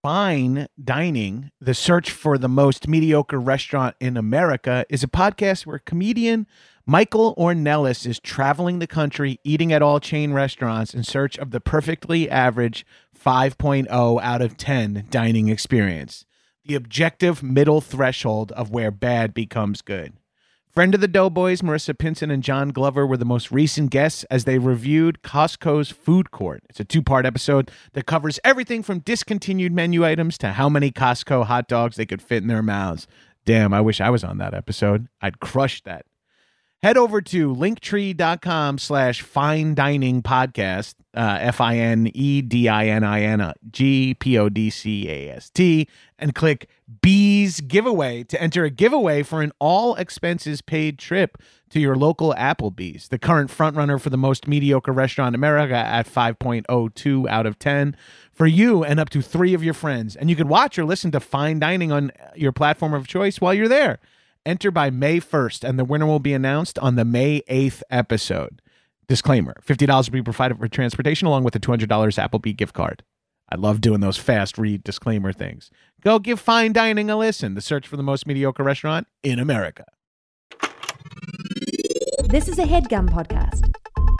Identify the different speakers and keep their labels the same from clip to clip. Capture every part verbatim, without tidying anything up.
Speaker 1: Fine Dining, the search for the most mediocre restaurant in America, is a podcast where comedian Michael Ornelas is traveling the country, eating at all chain restaurants in search of the perfectly average five point oh out of ten dining experience, the objective middle threshold of where bad becomes good. Friend of the Doughboys, Marissa Pinson and John Glover were the most recent guests as they reviewed Costco's food court. It's a two-part episode that covers everything from discontinued menu items to how many Costco hot dogs they could fit in their mouths. Damn, I wish I was on that episode. I'd crush that. Head over to linktree.com slash fine dining podcast, uh, F I N E D I N I N G P O D C A S T, and click Bees Giveaway to enter a giveaway for an all expenses paid trip to your local Applebee's, the current frontrunner for the most mediocre restaurant in America at five point oh two out of ten for you and up to three of your friends. And you can watch or listen to Fine Dining on your platform of choice while you're there. Enter by May first, and the winner will be announced on the May eighth episode. Disclaimer, fifty dollars will be provided for transportation along with a two hundred dollars Applebee gift card. I love doing those fast read disclaimer things. Go give Fine Dining a listen. The search for the most mediocre restaurant in America.
Speaker 2: This is a HeadGum podcast.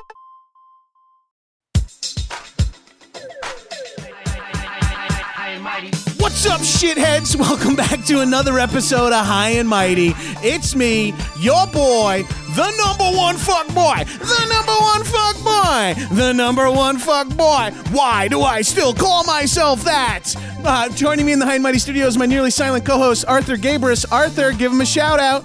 Speaker 1: What's up, shitheads? Welcome back to another episode of High and Mighty. It's me, your boy, the number one fuck boy, the number one fuck boy, the number one fuck boy. Why do I still call myself that? Uh, joining me in the High and Mighty studios, my nearly silent co-host, Arthur Gabrus. Arthur, give him a shout out.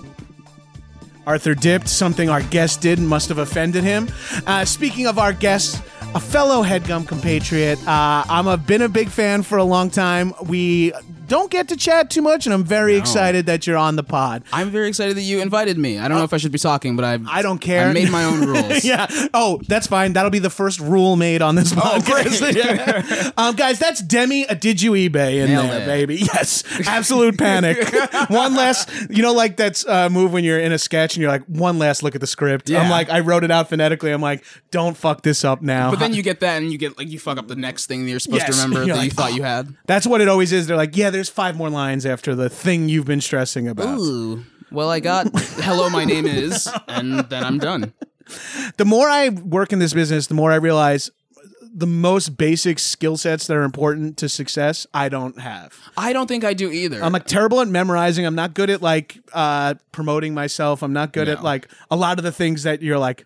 Speaker 1: Arthur dipped. Something our guest did and must have offended him. Uh, speaking of our guest, a fellow HeadGum compatriot. Uh, I'm a, been a big fan for a long time. We don't get to chat too much, and I'm very no. excited that you're on the pod.
Speaker 3: I'm very excited that you invited me. I don't uh, know if I should be talking, but I've,
Speaker 1: I don't care.
Speaker 3: I made my own rules.
Speaker 1: Yeah. Oh, that's fine. That'll be the first rule made on this podcast.
Speaker 3: Oh, yeah.
Speaker 1: um, guys, that's Demi a Did You eBay in
Speaker 3: Nailed
Speaker 1: there,
Speaker 3: it.
Speaker 1: baby. Yes. Absolute panic. One last, you know, like that's uh, move when you're in a sketch and you're like, one last look at the script.
Speaker 3: Yeah.
Speaker 1: I'm like, I wrote it out phonetically. I'm like, don't fuck this up now.
Speaker 3: But then you get that and you get like, you fuck up the next thing that you're supposed
Speaker 1: Yes.
Speaker 3: to remember
Speaker 1: You're
Speaker 3: that
Speaker 1: like,
Speaker 3: you thought
Speaker 1: oh.
Speaker 3: you had.
Speaker 1: That's what it always is. They're like, yeah, there's five more lines after the thing you've been stressing about.
Speaker 3: Ooh. Well, I got hello, my name is, and then I'm done.
Speaker 1: The more I work in this business, the more I realize the most basic skill sets that are important to success, I don't have.
Speaker 3: I don't think I do either.
Speaker 1: I'm like terrible at memorizing. I'm not good at like uh, promoting myself. I'm not good
Speaker 3: No.
Speaker 1: at like a lot of the things that you're like,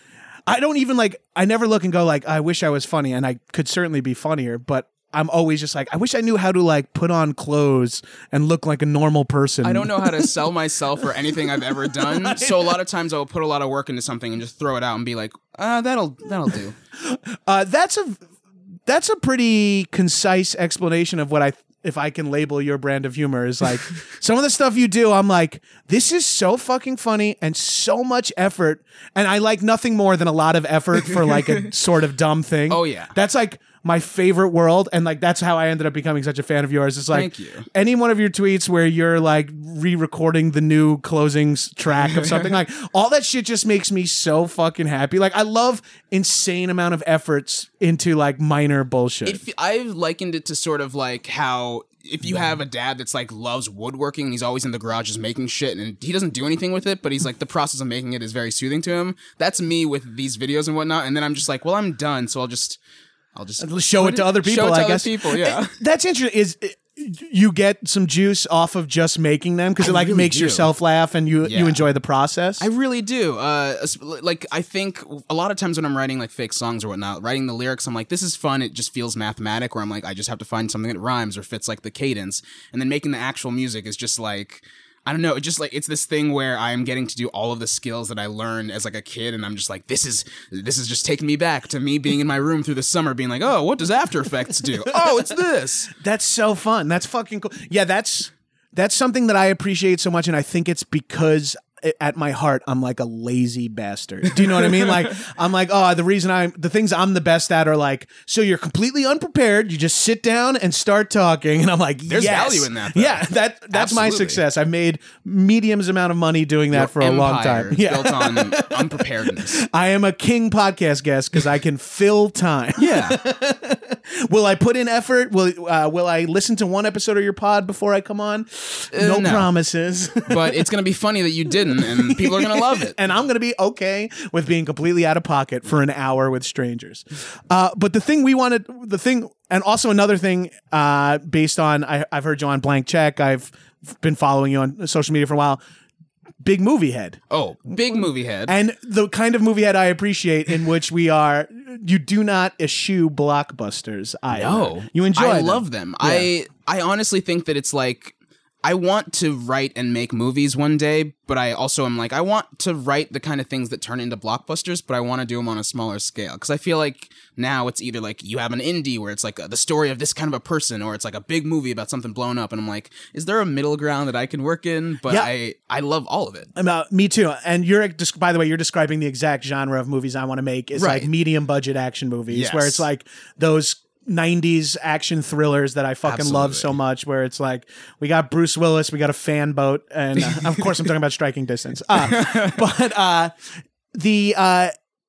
Speaker 1: I don't even like, I never look and go like, I wish I was funny, and I could certainly be funnier, but I'm always just like, I wish I knew how to like put on clothes and look like a normal person.
Speaker 3: I don't know how to sell myself or anything I've ever done. So a lot of times I will put a lot of work into something and just throw it out and be like, uh, that'll that'll do.
Speaker 1: Uh, that's a that's a pretty concise explanation of what I if I can label your brand of humor is like some of the stuff you do. I'm like, this is so fucking funny and so much effort, and I like nothing more than a lot of effort for like a sort of dumb thing.
Speaker 3: Oh yeah,
Speaker 1: that's like my favorite world, and like that's how I ended up becoming such a fan of yours. It's like
Speaker 3: Thank you.
Speaker 1: Any one of your tweets where you're like re-recording the new closing track of something, like all that shit just makes me so fucking happy. Like I love insane amount of efforts into like minor bullshit.
Speaker 3: It, I've likened it to sort of like how if you have a dad that's like loves woodworking and he's always in the garage just making shit and he doesn't do anything with it, but he's like the process of making it is very soothing to him. That's me with these videos and whatnot. And then I'm just like, well, I'm done, so I'll just. I'll just
Speaker 1: show it to other people.
Speaker 3: Show it to
Speaker 1: I
Speaker 3: other
Speaker 1: guess
Speaker 3: people, yeah.
Speaker 1: That's interesting. Is you get some juice off of just making them because it like
Speaker 3: really
Speaker 1: makes
Speaker 3: do.
Speaker 1: yourself laugh and you
Speaker 3: Yeah.
Speaker 1: you enjoy the process.
Speaker 3: I really do. Uh, like I think a lot of times when I'm writing like fake songs or whatnot, writing the lyrics, I'm like, this is fun. It just feels mathematic. Where I'm like, I just have to find something that rhymes or fits like the cadence, and then making the actual music is just like. I don't know, it just like it's this thing where I'm getting to do all of the skills that I learned as like a kid, and I'm just like, this is this is just taking me back to me being in my room through the summer, being like, oh, what does After Effects do? Oh, it's this.
Speaker 1: That's so fun. That's fucking cool. Yeah, that's that's something that I appreciate so much, and I think it's because at my heart, I'm like a lazy bastard. Do you know what I mean? Like, I'm like, oh, the reason I'm, the things I'm the best at are like, so you're completely unprepared. You just sit down and start talking. And I'm like,
Speaker 3: There's
Speaker 1: yes.
Speaker 3: value in that, though.
Speaker 1: Yeah, that that's my
Speaker 3: Absolutely.
Speaker 1: success. I've made medium's amount of money doing that
Speaker 3: Your
Speaker 1: for a long
Speaker 3: empire
Speaker 1: time.
Speaker 3: is
Speaker 1: Yeah.
Speaker 3: built on unpreparedness.
Speaker 1: I am a king podcast guest because I can fill time.
Speaker 3: Yeah.
Speaker 1: Will I put in effort? Will uh, Will I listen to one episode of your pod before I come on? No,
Speaker 3: Uh, no.
Speaker 1: promises.
Speaker 3: But it's gonna be funny that you didn't, and people are gonna love it.
Speaker 1: And I'm going to be okay with being completely out of pocket for an hour with strangers. Uh, but the thing we wanted, the thing, and also another thing uh, based on, I, I've heard you on Blank Check. I've been following you on social media for a while. Big movie head.
Speaker 3: Oh, big movie head.
Speaker 1: And the kind of movie head I appreciate in which we are, you do not eschew blockbusters either.
Speaker 3: No,
Speaker 1: You enjoy
Speaker 3: I
Speaker 1: them.
Speaker 3: love them.
Speaker 1: Yeah.
Speaker 3: I I honestly think that it's like I want to write and make movies one day, but I also am like I want to write the kind of things that turn into blockbusters, but I want to do them on a smaller scale because I feel like now it's either like you have an indie where it's like a, the story of this kind of a person, or it's like a big movie about something blown up, and I'm like, is there a middle ground that I can work in? But
Speaker 1: Yeah.
Speaker 3: I I love all of it.
Speaker 1: About me too, and you're just by the way, you're describing the exact genre of movies I want to make. It's
Speaker 3: Right.
Speaker 1: like medium budget action movies,
Speaker 3: Yes.
Speaker 1: where it's like those nineties action thrillers that I fucking love
Speaker 3: Absolutely.
Speaker 1: so much. Where it's like we got Bruce Willis, we got a fan boat, and uh, of course I'm talking about Striking Distance. Uh, but uh, the uh,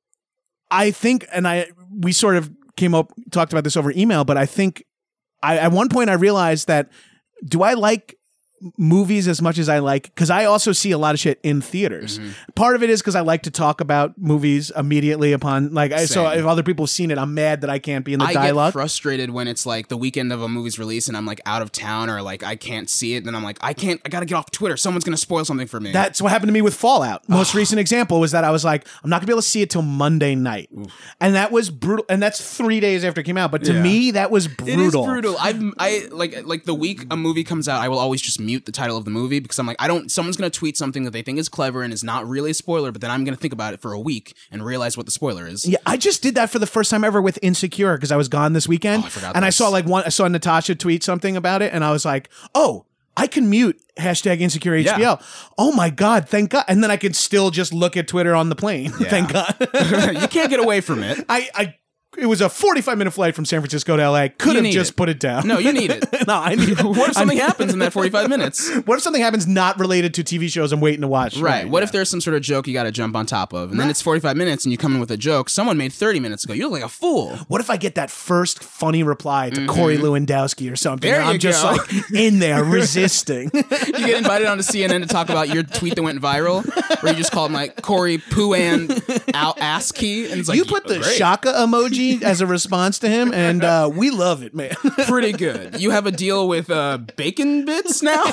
Speaker 1: I think, and I we sort of came up talked about this over email, but I think I at one point I realized that do I like movies as much as I like, because I also see a lot of shit in theaters.
Speaker 3: Mm-hmm.
Speaker 1: Part of it is because I like to talk about movies immediately upon like I, so
Speaker 3: Same.
Speaker 1: if other people have seen it, I'm mad that I can't be in the
Speaker 3: I
Speaker 1: dialogue.
Speaker 3: get frustrated when it's like the weekend of a movie's release and I'm like out of town or like I can't see it, and I'm like I can't I gotta get off Twitter. Someone's gonna spoil something for me.
Speaker 1: That's what happened to me with Fallout. Most recent example was that I was like, I'm not gonna be able to see it till Monday night, and that was brutal. And that's three days after it came out. But to
Speaker 3: Yeah.
Speaker 1: me, that was
Speaker 3: It
Speaker 1: brutal.
Speaker 3: is brutal. I've I like like the week a movie comes out, I will always just mute the title of the movie because I'm like I don't. Someone's gonna tweet something that they think is clever and is not really a spoiler, but then I'm gonna think about it for a week and realize what the spoiler is.
Speaker 1: Yeah, I just did that for the first time ever with Insecure because I was gone this weekend,
Speaker 3: Oh, I forgot
Speaker 1: and I
Speaker 3: this.
Speaker 1: saw like one. I saw Natasha tweet something about it, and I was like, "Oh, I can mute hashtag Insecure H B O.
Speaker 3: Yeah.
Speaker 1: Oh my god, thank God!" And then I could still just look at Twitter on the plane. Thank God.
Speaker 3: You can't get away from it.
Speaker 1: I, I, it was a forty-five minute flight from San Francisco to L A. Could
Speaker 3: You
Speaker 1: have
Speaker 3: need
Speaker 1: just
Speaker 3: it.
Speaker 1: put it down.
Speaker 3: No, you need it.
Speaker 1: no, I need.
Speaker 3: What if something happens in that forty-five minutes?
Speaker 1: What if something happens not related to T V shows I'm waiting to watch?
Speaker 3: Right. What
Speaker 1: yeah.
Speaker 3: if there's some sort of joke you got to jump on top of, and then it's forty-five minutes, and you come in with a joke someone made thirty minutes ago? You look like a fool.
Speaker 1: What if I get that first funny reply to Corey Lewandowski or something?
Speaker 3: There
Speaker 1: and I'm
Speaker 3: you
Speaker 1: just
Speaker 3: go.
Speaker 1: like in there resisting.
Speaker 3: You get invited onto C N N to talk about your tweet that went viral, where you just call him like Corey Pooan Al Askey, and it's like
Speaker 1: You put the
Speaker 3: great.
Speaker 1: shaka emoji as a response to him, and uh, we love it, man.
Speaker 3: Pretty good. You have a deal with uh, bacon bits now.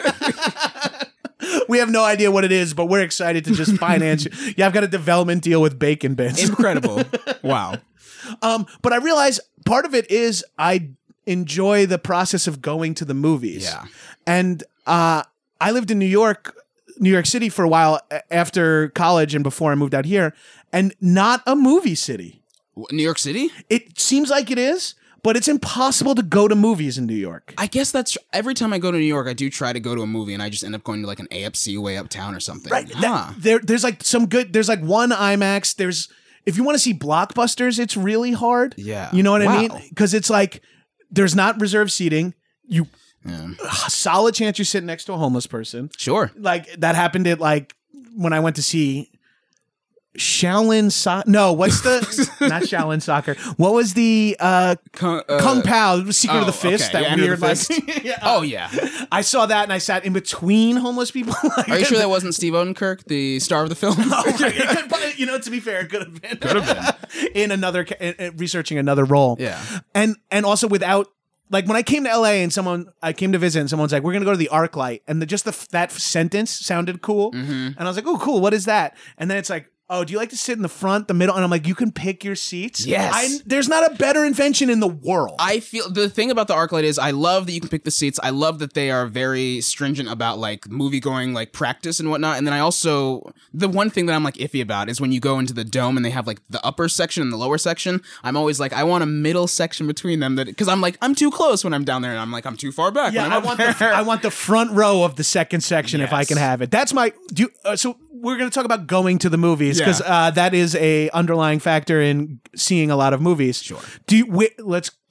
Speaker 1: We have no idea what it is, but we're excited to just finance you. Yeah, I've got a development deal with Bacon Bits.
Speaker 3: Incredible. Wow.
Speaker 1: Um, but I realize part of it is I enjoy the process of going to the movies.
Speaker 3: Yeah.
Speaker 1: And uh, I lived in New York, New York City for a while a- after college and before I moved out here, and not a movie city.
Speaker 3: New York City?
Speaker 1: It seems like it is, but it's impossible to go to movies in New York.
Speaker 3: I guess that's every time I go to New York, I do try to go to a movie, and I just end up going to like an A F C way uptown or something.
Speaker 1: Right.
Speaker 3: Huh.
Speaker 1: That- there, there's like some good. There's like one IMAX. There's if you want to see blockbusters, it's really hard.
Speaker 3: Yeah.
Speaker 1: You know what I
Speaker 3: Wow.
Speaker 1: mean? Because it's like there's not reserved seating. You
Speaker 3: Yeah.
Speaker 1: a solid chance you're sitting next to a homeless person.
Speaker 3: Sure.
Speaker 1: Like that happened at like when I went to see Shaolin Soccer. No, what's the not Shaolin Soccer? What was the uh,
Speaker 3: Kung, uh,
Speaker 1: Kung Pao Secret of
Speaker 3: oh,
Speaker 1: the Fist?
Speaker 3: okay.
Speaker 1: That
Speaker 3: Yeah, Enter the
Speaker 1: weird like.
Speaker 3: Fist.
Speaker 1: Yeah.
Speaker 3: Oh yeah.
Speaker 1: I saw that and I sat in between homeless people. Like,
Speaker 3: Are you sure that wasn't Steve Odenkirk, the star of the film?
Speaker 1: Oh, right. It could- but, you know, to be fair, it could have been. Could have been in another ca- in, in researching another role.
Speaker 3: Yeah.
Speaker 1: and and also without like when I came to L A and someone I came to visit and someone's like, we're gonna go to the ArcLight, and the, just the that sentence sounded cool,
Speaker 3: Mm-hmm.
Speaker 1: and I was like, oh, cool. What is that? And then it's like, oh, do you like to sit in the front, the middle? And I'm like, you can pick your seats.
Speaker 3: Yes.
Speaker 1: I, there's not a better invention in the world.
Speaker 3: I feel the thing about the ArcLight is I love that you can pick the seats. I love that they are very stringent about like movie going like practice and whatnot. And then I also the one thing that I'm like iffy about is when you go into the dome and they have like the upper section and the lower section. I'm always like I want a middle section between them that because I'm like I'm too close when I'm down there and I'm like I'm too far back.
Speaker 1: Yeah,
Speaker 3: when
Speaker 1: I
Speaker 3: I'm
Speaker 1: want
Speaker 3: up
Speaker 1: the
Speaker 3: there.
Speaker 1: I want the front row of the second section if I
Speaker 3: Yes.
Speaker 1: can have it. That's my. Do you, uh, so we're going to talk about going to the movies because
Speaker 3: Yeah.
Speaker 1: uh, that is a underlying factor in seeing a lot of movies.
Speaker 3: Sure.
Speaker 1: Do you? Wait, let's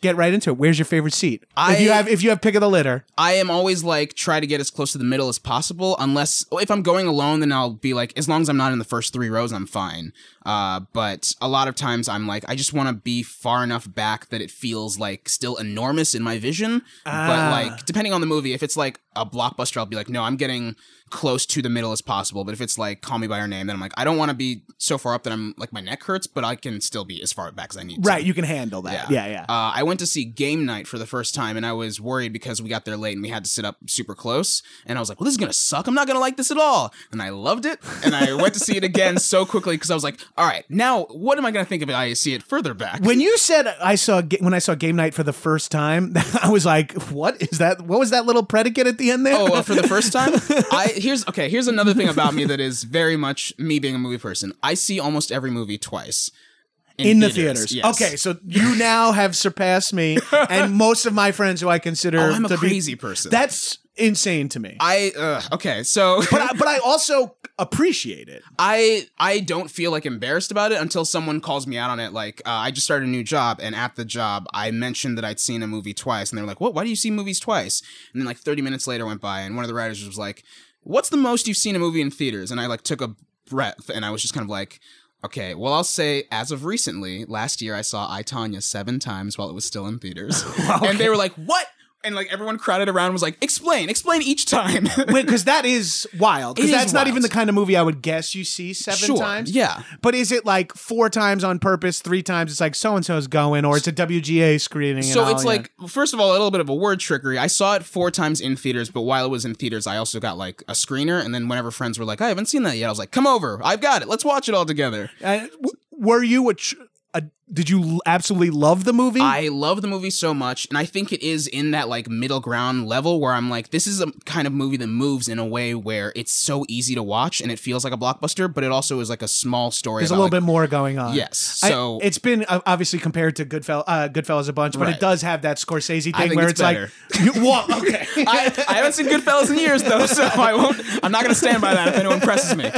Speaker 1: get right into it. Where's your favorite seat?
Speaker 3: I,
Speaker 1: if you have if you have pick of the litter.
Speaker 3: I am always like try to get as close to the middle as possible. Unless if I'm going alone, then I'll be like, as long as I'm not in the first three rows, I'm fine. Uh, but a lot of times I'm like, I just want to be far enough back that it feels like still enormous in my vision.
Speaker 1: Ah.
Speaker 3: But like depending on the movie, if it's like a blockbuster, I'll be like, no, I'm getting close to the middle as possible. But if it's like Call Me by Your Name, then I'm like, I don't want to be so far up that I'm like my neck hurts, but I can still be as far back as I need to.
Speaker 1: Right, you can handle that. Yeah, yeah. yeah.
Speaker 3: Uh, I went to see Game Night for the first time, and I was worried because we got there late and we had to sit up super close. And I was like, well, this is going to suck. I'm not going to like this at all. And I loved it. And I went to see it again so quickly because I was like, all right, now what am I going to think of if I see it further back?
Speaker 1: When you said I saw when I saw Game Night for the first time, I was like, what is that? What was that little predicate at the end there?
Speaker 3: Oh, uh, for the first time? I here's okay, here's another thing about me that is very much me being a movie person. I see almost every movie twice. In,
Speaker 1: in the
Speaker 3: theaters,
Speaker 1: theaters.
Speaker 3: Yes.
Speaker 1: Okay, so you now have surpassed me and most of my friends who I consider
Speaker 3: Oh, I'm a
Speaker 1: to
Speaker 3: crazy
Speaker 1: be,
Speaker 3: person.
Speaker 1: That's insane to me.
Speaker 3: I uh, okay, so
Speaker 1: but I, but I also appreciate it.
Speaker 3: I I don't feel like embarrassed about it until someone calls me out on it. Like uh, I just started a new job, and at the job, I mentioned that I'd seen a movie twice, and they were like, "What? Why do you see movies twice?" And then like thirty minutes later went by, and one of the writers was like, "What's the most you've seen a movie in theaters?" And I like took a breath, and I was just kind of like, okay, well, I'll say as of recently, last year I saw I, Tonya seven times while it was still in theaters. Okay. And they were like, what? And like everyone crowded around and was like, explain, explain each time.
Speaker 1: Because that is wild. Because
Speaker 3: It is
Speaker 1: that's not
Speaker 3: wild.
Speaker 1: even the kind of movie I would guess you see seven
Speaker 3: Sure,
Speaker 1: times.
Speaker 3: yeah.
Speaker 1: But is it like four times on purpose, three times it's like so-and-so's going, or it's a W G A screening?
Speaker 3: So
Speaker 1: and
Speaker 3: it's
Speaker 1: all,
Speaker 3: like, first of all, a little bit of a word trickery. I saw it four times in theaters, but while it was in theaters, I also got like a screener. And then whenever friends were like, I haven't seen that yet, I was like, come over. I've got it. Let's watch it all together.
Speaker 1: Uh, w- were you a, tr- a? Did you l- absolutely love the movie?
Speaker 3: I love the movie so much, and I think it is in that like middle ground level where I'm like, this is a kind of movie that moves in a way where it's so easy to watch and it feels like a blockbuster, but it also is like a small story.
Speaker 1: There's a
Speaker 3: about,
Speaker 1: little
Speaker 3: like,
Speaker 1: bit more going on.
Speaker 3: Yes, so
Speaker 1: I, it's been uh, obviously compared to Goodfell- uh, Goodfellas a bunch, but
Speaker 3: Right.
Speaker 1: it does have that Scorsese
Speaker 3: I
Speaker 1: thing
Speaker 3: think
Speaker 1: where
Speaker 3: it's
Speaker 1: it's,
Speaker 3: better.
Speaker 1: like, you, what? Okay,
Speaker 3: I, I haven't seen Goodfellas in years though, so I won't. I'm not going to stand by that if anyone presses me.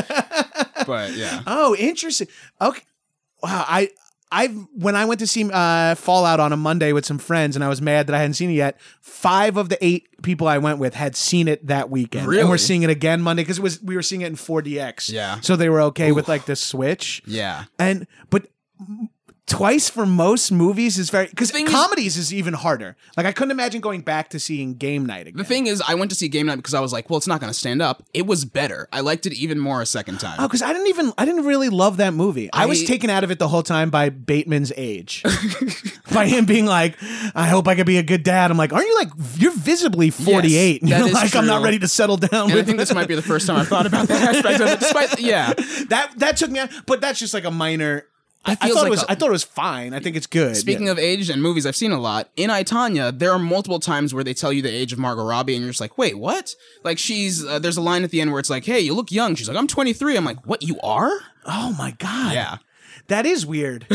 Speaker 3: But yeah.
Speaker 1: Oh, interesting. Okay, wow. I. I've when I went to see uh, Fallout on a Monday with some friends, and I was mad that I hadn't seen it yet. Five of the eight people I went with had seen it that weekend,
Speaker 3: Really?
Speaker 1: and we're seeing it again Monday because it was we were seeing it in four D X.
Speaker 3: Yeah.
Speaker 1: so they were okay
Speaker 3: Ooh.
Speaker 1: with like the switch.
Speaker 3: Yeah.
Speaker 1: And but twice for most movies is very because
Speaker 3: thing is-
Speaker 1: comedies is even harder. Like I couldn't imagine going back to seeing Game Night again.
Speaker 3: The thing is, I went to see Game Night because I was like, well, it's not going to stand up. It was better. I liked it even more a second time.
Speaker 1: Oh, because I didn't even I didn't really love that movie. I,
Speaker 3: I-
Speaker 1: was taken out of it the whole time by Bateman's age, by him being like, "I hope I could be a good dad." I'm like, "Aren't you like you're visibly forty-eight?"
Speaker 3: Yes, that
Speaker 1: You're
Speaker 3: is
Speaker 1: like, "I'm not
Speaker 3: true.
Speaker 1: ready to settle down."
Speaker 3: And I
Speaker 1: with
Speaker 3: think this might be the first time I've thought about that aspect of it. Despite, yeah.
Speaker 1: that that took me out, but that's just like a minor. I, I
Speaker 3: feels
Speaker 1: thought
Speaker 3: like
Speaker 1: it was
Speaker 3: a-
Speaker 1: I thought it was fine. I think it's good.
Speaker 3: Speaking
Speaker 1: yeah.
Speaker 3: of age and movies I've seen a lot, in I, Tonya, there are multiple times where they tell you the age of Margot Robbie, and you're just like, wait, what? Like, she's, uh, there's a line at the end where it's like, hey, you look young. She's like, I'm twenty-three. I'm like, what, you are?
Speaker 1: Oh my god.
Speaker 3: Yeah.
Speaker 1: That is weird.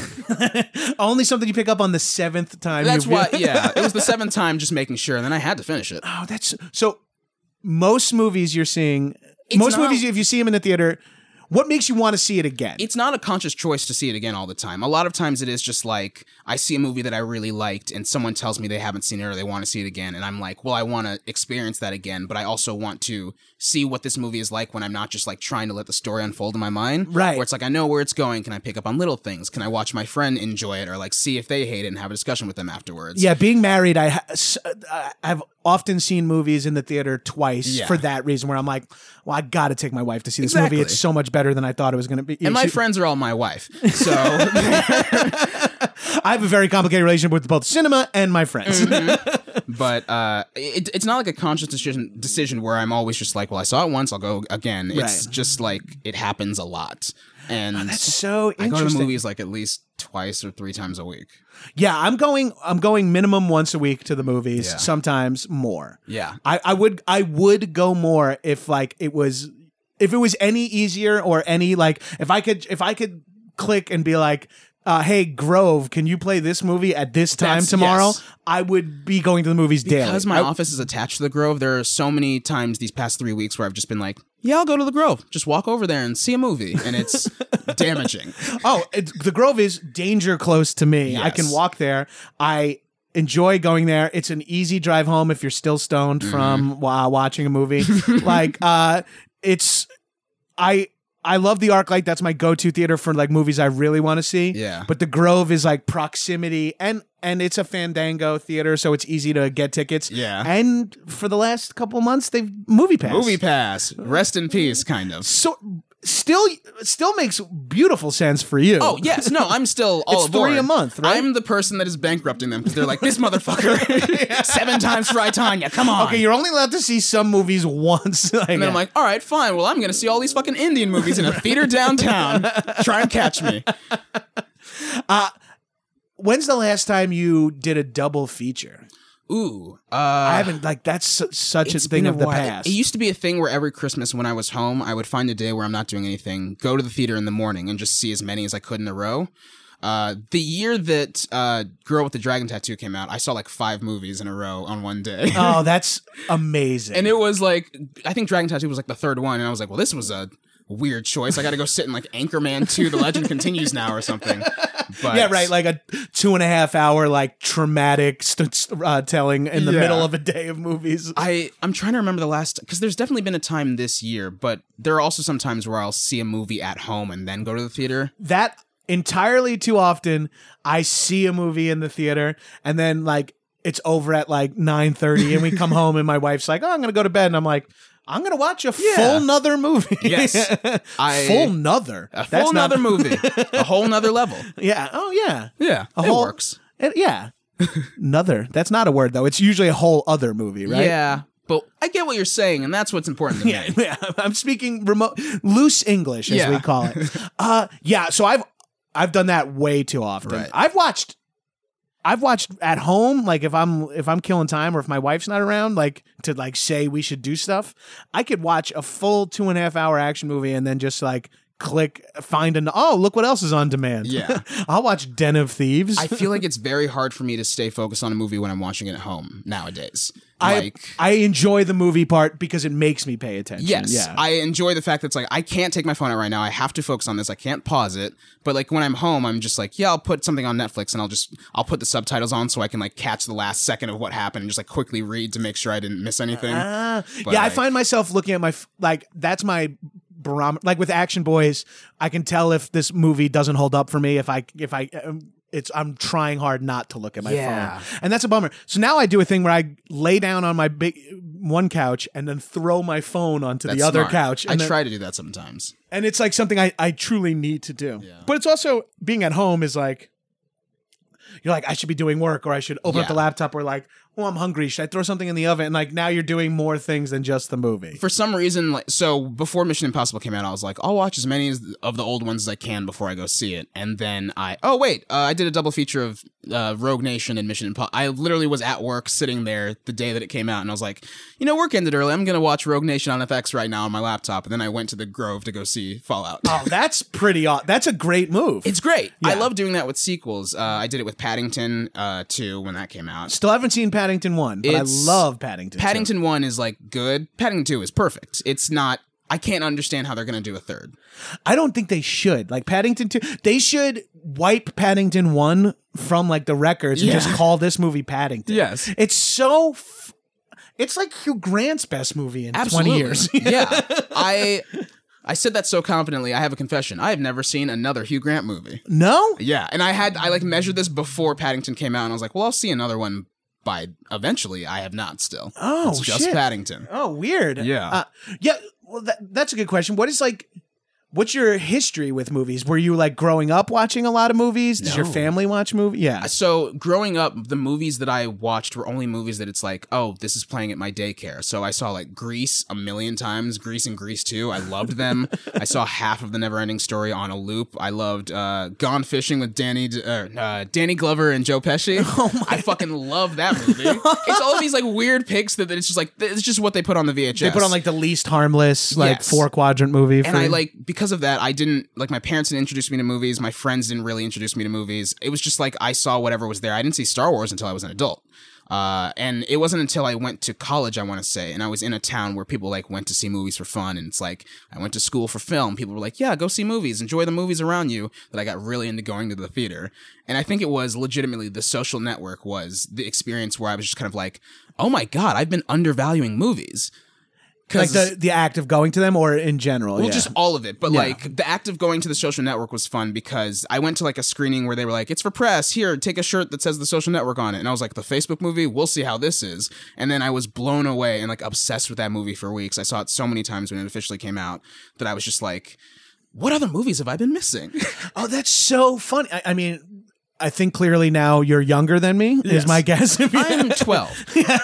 Speaker 1: Only something you pick up on the seventh time.
Speaker 3: That's
Speaker 1: you
Speaker 3: why, yeah. It was the seventh time just making sure, and then I had to finish it.
Speaker 1: Oh, that's so. Most movies you're seeing,
Speaker 3: It's
Speaker 1: most
Speaker 3: not-
Speaker 1: movies if you see them in the theater, what makes you want to see it again?
Speaker 3: It's not a conscious choice to see it again all the time. A lot of times it is just like, I see a movie that I really liked and someone tells me they haven't seen it or they want to see it again. And I'm like, well, I want to experience that again, but I also want to see what this movie is like when I'm not just like trying to let the story unfold in my mind.
Speaker 1: Right.
Speaker 3: Where it's like, I know where it's going. Can I pick up on little things? Can I watch my friend enjoy it or like see if they hate it and have a discussion with them afterwards?
Speaker 1: Yeah, being married, I ha- s- uh, I've often seen movies in the theater twice
Speaker 3: Yeah.
Speaker 1: for that reason. Where I'm like, well, I got to take my wife to see this
Speaker 3: Exactly.
Speaker 1: movie. It's so much better than I thought it was going to be.
Speaker 3: And my
Speaker 1: She-
Speaker 3: friends are all my wife. So
Speaker 1: I have a very complicated relationship with both cinema and my friends.
Speaker 3: But uh, it, it's not like a conscious decision decision where I'm always just like, well, I saw it once, I'll go again. It's
Speaker 1: Right.
Speaker 3: just like it happens a lot, and
Speaker 1: That's so
Speaker 3: I go to
Speaker 1: interesting.
Speaker 3: movies like at least twice or three times a week.
Speaker 1: Yeah, I'm going. I'm going minimum once a week to the movies.
Speaker 3: Yeah.
Speaker 1: Sometimes more.
Speaker 3: Yeah,
Speaker 1: I, I would. I would go more if like it was. If it was any easier or any like if I could if I could click and be like. Uh, hey Grove, can you play this movie at this time
Speaker 3: That's-
Speaker 1: tomorrow?
Speaker 3: yes.
Speaker 1: I would be going to the movies daily.
Speaker 3: because my
Speaker 1: I-
Speaker 3: office is attached to the Grove. There are so many times these past three weeks where I've just been like, yeah, I'll go to the Grove. Just walk over there and see a movie, and it's damaging.
Speaker 1: Oh, it, the Grove is danger close to me.
Speaker 3: Yes.
Speaker 1: I can walk there. I enjoy going there. It's an easy drive home if you're still stoned
Speaker 3: Mm-hmm.
Speaker 1: from uh, watching a movie. like, uh, it's I. I love the ArcLight. That's my go-to theater for like movies I really want to see.
Speaker 3: Yeah.
Speaker 1: But the Grove is like proximity, and and it's a Fandango theater, so it's easy to get tickets.
Speaker 3: Yeah.
Speaker 1: And for the last couple of months, they've Movie Pass.
Speaker 3: Movie Pass, rest in peace, kind of.
Speaker 1: So still still makes beautiful sense for you.
Speaker 3: Oh yes, no, I'm still all
Speaker 1: It's
Speaker 3: aboard.
Speaker 1: three a month, right?
Speaker 3: I'm the person that is bankrupting them because they're like, this motherfucker, seven times for I, Tanya. Come on.
Speaker 1: Okay, you're only allowed to see some movies once. Like,
Speaker 3: And then I'm like, all right, fine. Well, I'm going to see all these fucking Indian movies in a theater downtown. Try and catch me.
Speaker 1: when's the last time you did a double feature?
Speaker 3: Ooh. Uh,
Speaker 1: I haven't, like, that's su- such a
Speaker 3: It's
Speaker 1: thing
Speaker 3: been
Speaker 1: of the
Speaker 3: while.
Speaker 1: past.
Speaker 3: It used to be a thing where every Christmas when I was home, I would find a day where I'm not doing anything, go to the theater in the morning and just see as many as I could in a row. Uh, the year that uh, Girl with the Dragon Tattoo came out, I saw like five movies in a row on one day.
Speaker 1: Oh, that's amazing.
Speaker 3: And it was like, I think Dragon Tattoo was like the third one. And I was like, well, this was a weird choice. I got to go sit in like Anchorman two, The Legend Continues now or something. But
Speaker 1: yeah, right. Like a two and a half hour, like traumatic st- uh, telling in the
Speaker 3: Yeah.
Speaker 1: middle of a day of movies.
Speaker 3: I, I'm trying to remember the last, because there's definitely been a time this year, but there are also some times where I'll see a movie at home and then go to the theater.
Speaker 1: That entirely too often, I see a movie in the theater and then like it's over at like nine thirty and we come home and my wife's like, oh, I'm going to go to bed. And I'm like, I'm going to watch a
Speaker 3: Yeah.
Speaker 1: full nother movie.
Speaker 3: Yes. I-
Speaker 1: full nother.
Speaker 3: A full nother movie. A whole nother level.
Speaker 1: Yeah. Oh, yeah.
Speaker 3: Yeah.
Speaker 1: A
Speaker 3: it
Speaker 1: whole-
Speaker 3: works.
Speaker 1: It- yeah. Nother. That's not a word, though. It's usually a whole other movie, right?
Speaker 3: Yeah. But I get what you're saying, and that's what's important to me.
Speaker 1: Yeah, yeah. I'm speaking remote, loose English, as
Speaker 3: Yeah.
Speaker 1: we call it. Uh, yeah. So I've I've done that way too often.
Speaker 3: Right.
Speaker 1: I've watched, I've watched at home. Like if I'm if I'm killing time or if my wife's not around, like to like say we should do stuff, I could watch a full two and a half hour action movie and then just like click find an oh look what else is on demand.
Speaker 3: Yeah.
Speaker 1: I'll watch Den of Thieves.
Speaker 3: I feel like it's very hard for me to stay focused on a movie when I'm watching it at home nowadays.
Speaker 1: I
Speaker 3: Like,
Speaker 1: I enjoy the movie part because it makes me pay attention.
Speaker 3: yes,
Speaker 1: Yeah.
Speaker 3: I enjoy the fact that it's like, I can't take my phone out right now. I have to focus on this. I can't pause it. But like when I'm home, I'm just like, yeah, I'll put something on Netflix and I'll just, I'll put the subtitles on so I can like catch the last second of what happened and just like quickly read to make sure I didn't miss anything.
Speaker 1: Ah,
Speaker 3: But,
Speaker 1: yeah, I
Speaker 3: like-
Speaker 1: find myself looking at my f- like that's my barometer. Like with Action Boys, I can tell if this movie doesn't hold up for me if I if I um, it's I'm trying hard not to look at my
Speaker 3: Yeah.
Speaker 1: phone, and that's a bummer. So now I do a thing where I lay down on my big one couch and then throw my phone onto
Speaker 3: That's
Speaker 1: the other
Speaker 3: smart.
Speaker 1: couch.
Speaker 3: I
Speaker 1: And then-
Speaker 3: try to do that sometimes.
Speaker 1: and it's like something I I truly need to do.
Speaker 3: Yeah.
Speaker 1: But it's also being at home is like. You're like, I should be doing work, or I should open up
Speaker 3: Yeah.
Speaker 1: the laptop, or like, oh, I'm hungry. Should I throw something in the oven? And like now you're doing more things than just the movie.
Speaker 3: For some reason, like, so before Mission Impossible came out, I was like, I'll watch as many as, of the old ones as I can before I go see it. And then I, oh wait, uh, I did a double feature of uh, Rogue Nation and Mission Impossible. I literally was at work sitting there the day that it came out, and I was like, you know, work ended early. I'm gonna watch Rogue Nation on F X right now on my laptop. And then I went to the Grove to go see Fallout.
Speaker 1: Oh, that's pretty aw- That's a great move.
Speaker 3: It's great. I
Speaker 1: Yeah.
Speaker 3: love doing that with sequels. Uh, I did it with Paddington uh, two when that came out.
Speaker 1: Still haven't seen Paddington one, but
Speaker 3: It's-
Speaker 1: I love Paddington. two.
Speaker 3: Paddington one is like good. Paddington two is perfect. It's not. I can't understand how they're gonna do a third.
Speaker 1: I don't think they should. Like Paddington two, they should wipe Paddington one from like the records and
Speaker 3: Yeah.
Speaker 1: just call this movie Paddington.
Speaker 3: Yes.
Speaker 1: It's so f- it's like Hugh Grant's best movie in
Speaker 3: Absolutely.
Speaker 1: twenty years.
Speaker 3: Yeah. I I said that so confidently. I have a confession. I have never seen another Hugh Grant movie.
Speaker 1: No?
Speaker 3: Yeah, and I had I like measured this before Paddington came out, and I was like, well, I'll see another one by eventually. I have not still.
Speaker 1: Oh,
Speaker 3: it's just
Speaker 1: shit.
Speaker 3: Paddington.
Speaker 1: Oh, weird.
Speaker 3: Yeah.
Speaker 1: Uh, yeah, well that, that's a good question. What is like what's your history with movies? Were you like growing up watching a lot of movies? Does your
Speaker 3: No.
Speaker 1: family watch movies? Yeah.
Speaker 3: So growing up, the movies that I watched were only movies that it's like, oh, this is playing at my daycare. So I saw like Grease a million times, Grease and Grease two. I loved them. I saw half of the Neverending Story on a loop. I loved uh, Gone Fishing with Danny D- uh, uh, Danny Glover and Joe Pesci. Oh my I fucking love that movie. It's all these like weird picks that, that it's just like it's just what they put on the V H S.
Speaker 1: They put on like the least harmless, like
Speaker 3: Yes.
Speaker 1: four quadrant movie. For
Speaker 3: And I like because of that, I didn't like my parents didn't introduce me to movies. My friends didn't really introduce me to movies. It was just like I saw whatever was there. I didn't see Star Wars until I was an adult. Uh, and it wasn't until I went to college, I want to say, and I was in a town where people like went to see movies for fun. And it's like, I went to school for film. People were like, yeah, go see movies, enjoy the movies around you, that I got really into going to the theater. And I think it was legitimately The Social Network was the experience where I was just kind of like, oh my God, I've been undervaluing movies.
Speaker 4: Like the, the act of going to them or in general?
Speaker 3: Well,
Speaker 4: yeah.
Speaker 3: just all of it. But
Speaker 4: Yeah.
Speaker 3: like the act of going to The Social Network was fun because I went to like a screening where they were like, it's for press. Here, take a shirt that says The Social Network on it. And I was like, the Facebook movie? We'll see how this is. And then I was blown away and like obsessed with that movie for weeks. I saw it so many times when it officially came out that I was just like, what other movies have I been missing?
Speaker 4: Oh, that's so funny. I, I mean, I think clearly now you're younger than me,
Speaker 3: Yes.
Speaker 4: is my guess.
Speaker 3: I'm twelve.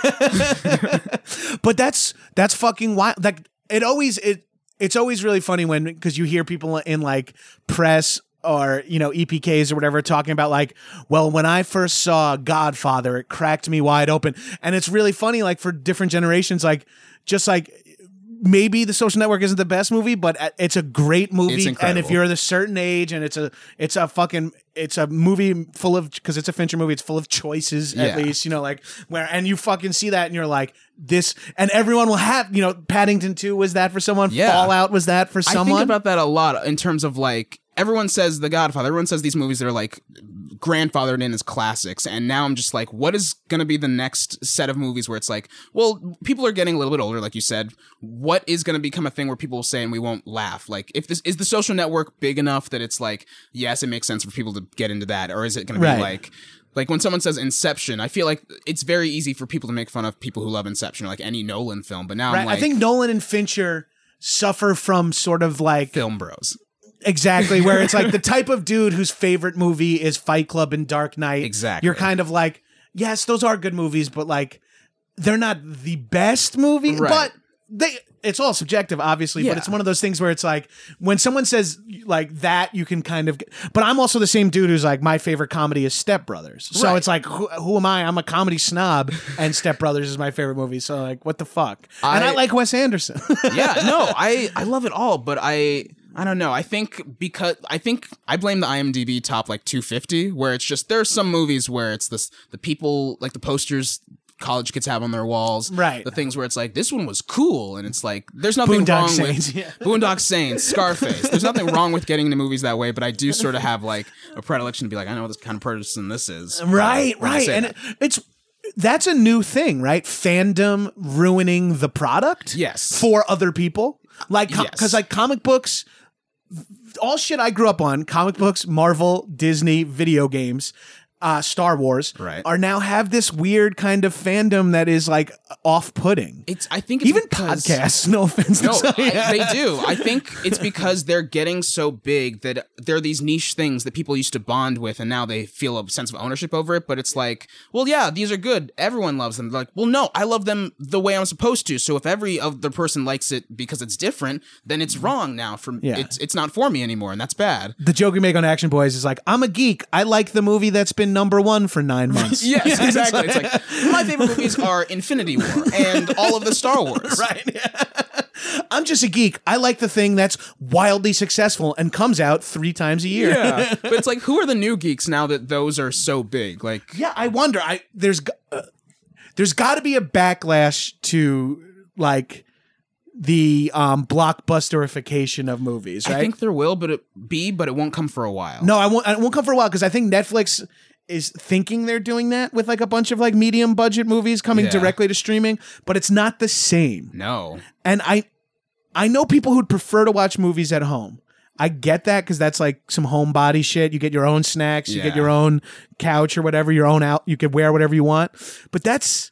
Speaker 4: But that's that's fucking wild. Like it always it it's always really funny when because you hear people in like press or you know E P Ks or whatever talking about like, well, when I first saw Godfather, it cracked me wide open, and it's really funny like for different generations, like just like. Maybe The Social Network isn't the best movie, but it's a great movie.
Speaker 3: It's incredible.
Speaker 4: And if you're at a certain age, and it's a, it's a fucking, it's a movie full of, because it's a Fincher movie, it's full of choices
Speaker 3: Yeah.
Speaker 4: at least, you know, like where, and you fucking see that, and you're like, this, and everyone will have, you know, Paddington two was that for someone,
Speaker 3: Yeah.
Speaker 4: Fallout was that for
Speaker 3: I
Speaker 4: someone.
Speaker 3: think about that a lot in terms of like, everyone says The Godfather, everyone says these movies that are like grandfathered in as classics, and now I'm just like, what is going to be the next set of movies where it's like, well, people are getting a little bit older, like you said, what is going to become a thing where people will say and we won't laugh? Like, if this is The Social Network big enough that it's like, yes, it makes sense for people to get into that, or is it going to be
Speaker 4: Right.
Speaker 3: like like when someone says Inception, I feel like it's very easy for people to make fun of people who love Inception or like any Nolan film, but now
Speaker 4: right?
Speaker 3: I'm like,
Speaker 4: I think Nolan and Fincher suffer from sort of like
Speaker 3: film bros.
Speaker 4: exactly where it's like the type of dude whose favorite movie is Fight Club and Dark Knight.
Speaker 3: Exactly.
Speaker 4: You're kind of like, yes, those are good movies, but like they're not the best movie.
Speaker 3: Right.
Speaker 4: But they it's all subjective, obviously,
Speaker 3: Yeah.
Speaker 4: but it's one of those things where it's like when someone says like that, you can kind of get, but I'm also the same dude who's like, my favorite comedy is Step Brothers. So
Speaker 3: Right.
Speaker 4: it's like, who, who am I? I'm a comedy snob, and Step Brothers is my favorite movie. So like, what the fuck? and I
Speaker 3: I-
Speaker 4: like Wes Anderson.
Speaker 3: Yeah, no, I I love it all, but I I don't know. I think because I think I blame the IMDb top like two fifty, where it's just there's some movies where it's this the people like the posters college kids have on their walls,
Speaker 4: Right.
Speaker 3: The things where it's like this one was cool, and it's like there's nothing
Speaker 4: Boondock
Speaker 3: wrong
Speaker 4: Saints,
Speaker 3: with
Speaker 4: yeah.
Speaker 3: Boondock Saints, Scarface. There's nothing wrong with getting into movies that way, but I do sort of have like a predilection to be like, I know what this kind of person this is,
Speaker 4: Right,
Speaker 3: when I
Speaker 4: right.
Speaker 3: say
Speaker 4: And
Speaker 3: that.
Speaker 4: it, it's that's a new thing, right? Fandom ruining the product
Speaker 3: Yes.
Speaker 4: for other people. Like
Speaker 3: Yes.
Speaker 4: cuz like comic books, all shit I grew up on, comic books, Marvel, Disney, video games, uh, Star Wars,
Speaker 3: Right.
Speaker 4: are now have this weird kind of fandom that is like off-putting.
Speaker 3: It's I think it's
Speaker 4: Even
Speaker 3: because-
Speaker 4: podcasts, no offense.
Speaker 3: No,
Speaker 4: to
Speaker 3: I, they do. I think it's because they're getting so big that they're these niche things that people used to bond with, and now they feel a sense of ownership over it. But it's like, well, yeah, these are good. Everyone loves them. They're like, well, no, I love them the way I'm supposed to. So if every other person likes it because it's different, then it's wrong now. For
Speaker 4: Yeah.
Speaker 3: it's it's not for me anymore, and that's bad.
Speaker 4: The joke we make on Action Boys is like, I'm a geek. I like the movie that's been number one for nine months.
Speaker 3: Yes, exactly. It's like my favorite movies are Infinity War and all of the Star Wars.
Speaker 4: Right. I'm just a geek. I like the thing that's wildly successful and comes out three times a year.
Speaker 3: Yeah, but it's like, who are the new geeks now that those are so big? Like,
Speaker 4: Yeah, I wonder. I there's g- uh, there's got to be a backlash to like the um blockbusterification of movies, right?
Speaker 3: I think there will, but it be, but it won't come for a while.
Speaker 4: no, I won't. I won't come for a while because I think Netflix is thinking they're doing that with like a bunch of like medium budget movies coming
Speaker 3: Yeah.
Speaker 4: directly to streaming, but it's not the same.
Speaker 3: no.
Speaker 4: And I I know people who'd prefer to watch movies at home. I get that because that's like some homebody shit. You get your own snacks, you get
Speaker 3: Yeah.
Speaker 4: your own couch or whatever, your own out. You can wear whatever you want. But that's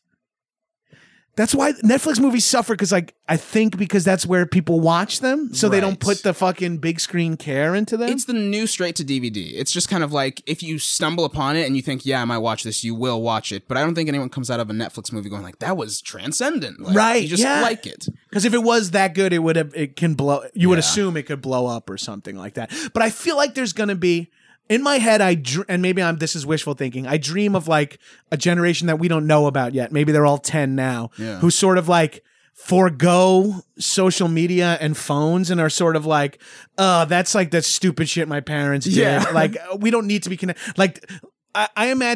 Speaker 4: that's why Netflix movies suffer because like I think because that's where people watch them, so they don't
Speaker 3: Right.
Speaker 4: put the fucking big screen care into them.
Speaker 3: It's the new straight to D V D. It's just kind of like if you stumble upon it and you think, yeah, I might watch this, you will watch it. But I don't think anyone comes out of a Netflix movie going like, that was transcendent. Like,
Speaker 4: Right,
Speaker 3: You just
Speaker 4: yeah.
Speaker 3: like it.
Speaker 4: Because if it was that good, it would have. It can blow. You would
Speaker 3: Yeah.
Speaker 4: assume it could blow up or something like that. But I feel like there's going to be in my head. I dr- and maybe I'm. This is wishful thinking. I dream of like a generation that we don't know about yet. Maybe they're all ten now.
Speaker 3: Yeah.
Speaker 4: Who sort of like forego social media and phones and are sort of like, uh, that's like that stupid shit my parents did.
Speaker 3: Yeah.
Speaker 4: Like we don't need to be connected. Like I, I imagine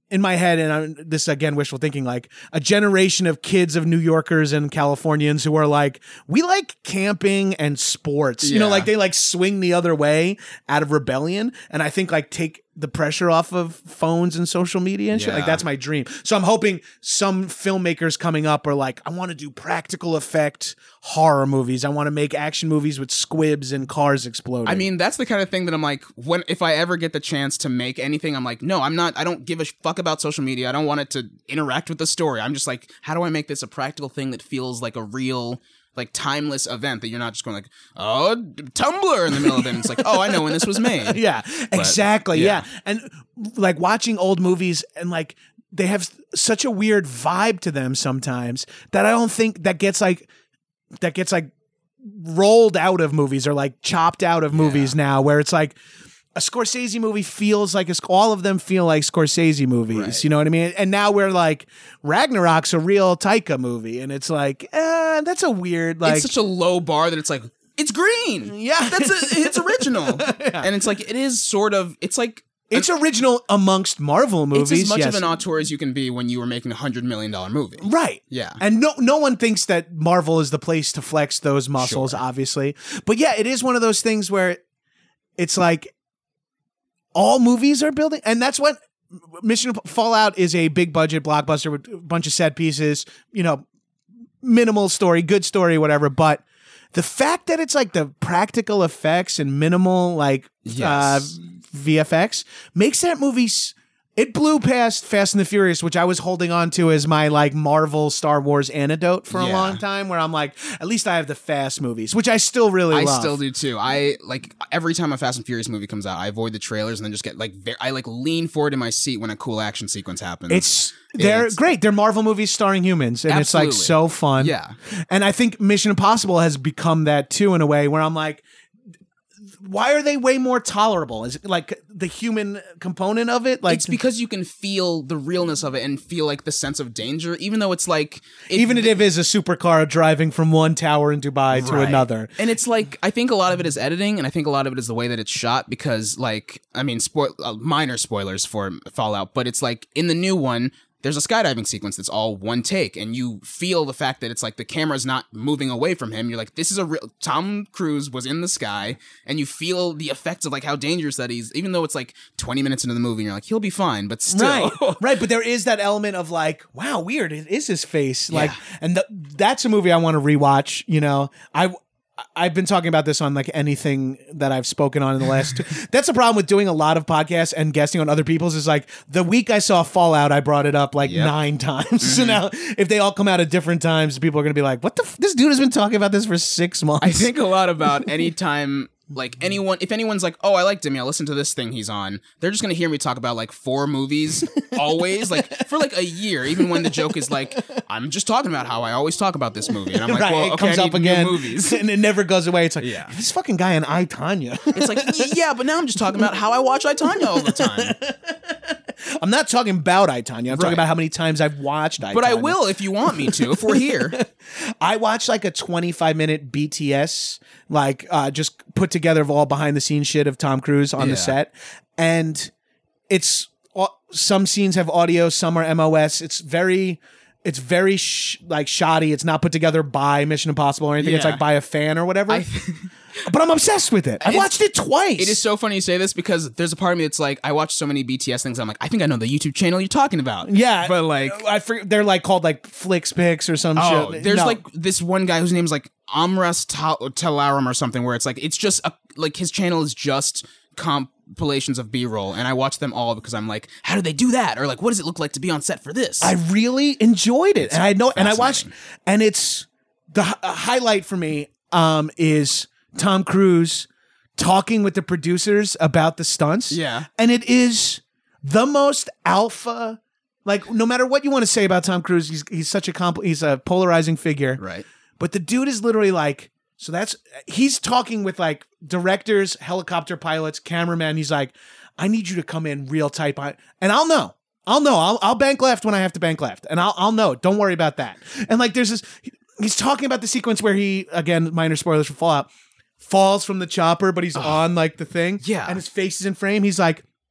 Speaker 4: in my head, and I'm, this is, again, wishful thinking, like a generation of kids of New Yorkers and Californians who are like, we like camping and sports, you know,
Speaker 3: Yeah.
Speaker 4: like they like swing the other way out of rebellion. And I think like take the pressure off of phones and social media and shit. Like
Speaker 3: Yeah.
Speaker 4: that's my dream. So I'm hoping some filmmakers coming up are like, I want to do practical effect horror movies. I want to make action movies with squibs and cars exploding.
Speaker 3: I mean, that's the kind of thing that I'm like, when if I ever get the chance to make anything, I'm like, no, I'm not. I don't give a fuck about social media. I don't want it to interact with the story. I'm just like, how do I make this a practical thing that feels like a real, like timeless event that you're not just going like, oh, Tumblr in the middle of it. And it's like, oh, I know when this was made.
Speaker 4: Yeah, exactly. Yeah.
Speaker 3: yeah.
Speaker 4: And like watching old movies and like they have such a weird vibe to them sometimes that I don't think that gets like, that gets like rolled out of movies or like chopped out of movies
Speaker 3: Yeah.
Speaker 4: now, where it's like a Scorsese movie feels like it's, all of them feel like Scorsese movies.
Speaker 3: Right.
Speaker 4: You know what I mean? And now we're like, Ragnarok's a real Taika movie. And it's like, eh, that's a weird, like,
Speaker 3: It's such a low bar that it's like, it's green.
Speaker 4: yeah,
Speaker 3: That's a, it's original. And it's like, it is sort of, it's like,
Speaker 4: it's original amongst Marvel movies.
Speaker 3: it's as much
Speaker 4: yes.
Speaker 3: of an auteur as you can be when you were making a hundred million dollar movie.
Speaker 4: Right.
Speaker 3: Yeah.
Speaker 4: And no no one thinks that Marvel is the place to flex those muscles,
Speaker 3: Sure.
Speaker 4: obviously. But yeah, it is one of those things where it's like all movies are building, and that's what Mission Fallout is, a big budget blockbuster with a bunch of set pieces, you know, minimal story, good story, whatever. But the fact that it's like the practical effects and minimal like
Speaker 3: Yes.
Speaker 4: uh, V F X makes that movie. S- it blew past Fast and the Furious, which I was holding on to as my like Marvel Star Wars antidote for a
Speaker 3: Yeah.
Speaker 4: long time. Where I'm like, at least I have the Fast movies, which I still really
Speaker 3: I
Speaker 4: love.
Speaker 3: still do too. I like every time a Fast and Furious movie comes out, I avoid the trailers and then just get like very, I like lean forward in my seat when a cool action sequence happens.
Speaker 4: It's they're
Speaker 3: It's-
Speaker 4: great. They're Marvel movies starring humans, and it's like
Speaker 3: Absolutely.
Speaker 4: so fun.
Speaker 3: Yeah.
Speaker 4: And I think Mission Impossible has become that too, in a way where I'm like, why are they way more tolerable? Is it like the human component of it? Like,
Speaker 3: it's because you can feel the realness of it and feel like the sense of danger, even though it's like if
Speaker 4: even if it is a supercar driving from one tower in Dubai to
Speaker 3: Right.
Speaker 4: another.
Speaker 3: And it's like, I think a lot of it is editing, and I think a lot of it is the way that it's shot, because like, I mean, spoil uh, minor spoilers for Fallout, but it's like in the new one, there's a skydiving sequence that's all one take, and you feel the fact that it's like the camera's not moving away from him. You're like, this is a real, Tom Cruise was in the sky, and you feel the effects of like how dangerous that he's, even though it's like twenty minutes into the movie, and you're like, he'll be fine, but still.
Speaker 4: Right, right, but there is that element of like, wow, weird. It is his face, like,
Speaker 3: Yeah.
Speaker 4: and th- that's a movie I want to rewatch. You know, I I've been talking about this on like anything that I've spoken on in the last. Two. That's the problem with doing a lot of podcasts and guesting on other people's. Is like the week I saw Fallout, I brought it up like
Speaker 3: Yep.
Speaker 4: nine times. So now, if they all come out at different times, people are going to be like, "What the? F- this dude has been talking about this for six months."
Speaker 3: I think a lot about any time, like anyone, if anyone's like, oh, I like Demi, I'll listen to this thing he's on, they're just going to hear me talk about like four movies always, like for like a year, even when the joke is like, I'm just talking about how I always talk about this movie. And I'm like,
Speaker 4: right,
Speaker 3: well,
Speaker 4: it
Speaker 3: okay,
Speaker 4: comes
Speaker 3: I
Speaker 4: up
Speaker 3: need new
Speaker 4: again,
Speaker 3: movies.
Speaker 4: and it never goes away. It's like,
Speaker 3: Yeah.
Speaker 4: this fucking guy in I, Tanya.
Speaker 3: It's like, y- yeah, but now I'm just talking about how I watch I, Tanya all the time.
Speaker 4: I'm not talking about I, Tanya. I'm talking
Speaker 3: Right.
Speaker 4: about how many times I've watched I,
Speaker 3: But I
Speaker 4: Tanya.
Speaker 3: will if you want me to, if we're here.
Speaker 4: I watched like a twenty-five minute B T S, like uh, just put together of all behind the scenes shit of Tom Cruise on the
Speaker 3: Yeah.
Speaker 4: set. And it's au- some scenes have audio, some are M O S. It's very, it's very sh- like shoddy. It's not put together by Mission Impossible or anything. It's
Speaker 3: Yeah.
Speaker 4: like by a fan or whatever.
Speaker 3: I,
Speaker 4: but I'm obsessed with it. I've
Speaker 3: It's-
Speaker 4: watched it twice.
Speaker 3: it is so funny you say this, because there's a part of me that's like, I watch so many B T S things, I'm like, I think I know the YouTube channel you're talking about.
Speaker 4: Yeah,
Speaker 3: But like,
Speaker 4: I forget, they're like called like Flicks Picks or some
Speaker 3: Oh,
Speaker 4: shit.
Speaker 3: there's
Speaker 4: No.
Speaker 3: like this one guy whose name's like Amras Tal- Talarum or something, where it's like, it's just a, like his channel is just compilations of B-roll, and I watch them all because I'm like, how do they do that? Or like, what does it look like to be on set for this?
Speaker 4: I really enjoyed it, and I know, and I watched,
Speaker 3: fascinating.
Speaker 4: and it's the hi- highlight for me. Um, is Tom Cruise talking with the producers about the stunts?
Speaker 3: Yeah.
Speaker 4: and it is the most alpha. Like, no matter what you want to say about Tom Cruise, he's he's such a compl- he's a polarizing figure,
Speaker 3: right.
Speaker 4: But the dude is literally like, so that's, he's talking with like directors, helicopter pilots, cameramen. He's like, I need you to come in real tight behind, and I'll know. I'll know. I'll, I'll bank left when I have to bank left, and I'll I'll know. Don't worry about that. And like, there's this. He's talking about the sequence where he, again, minor spoilers for Fallout, falls from the chopper, but he's on like the thing,
Speaker 3: Yeah.
Speaker 4: and his face is in frame. He's like,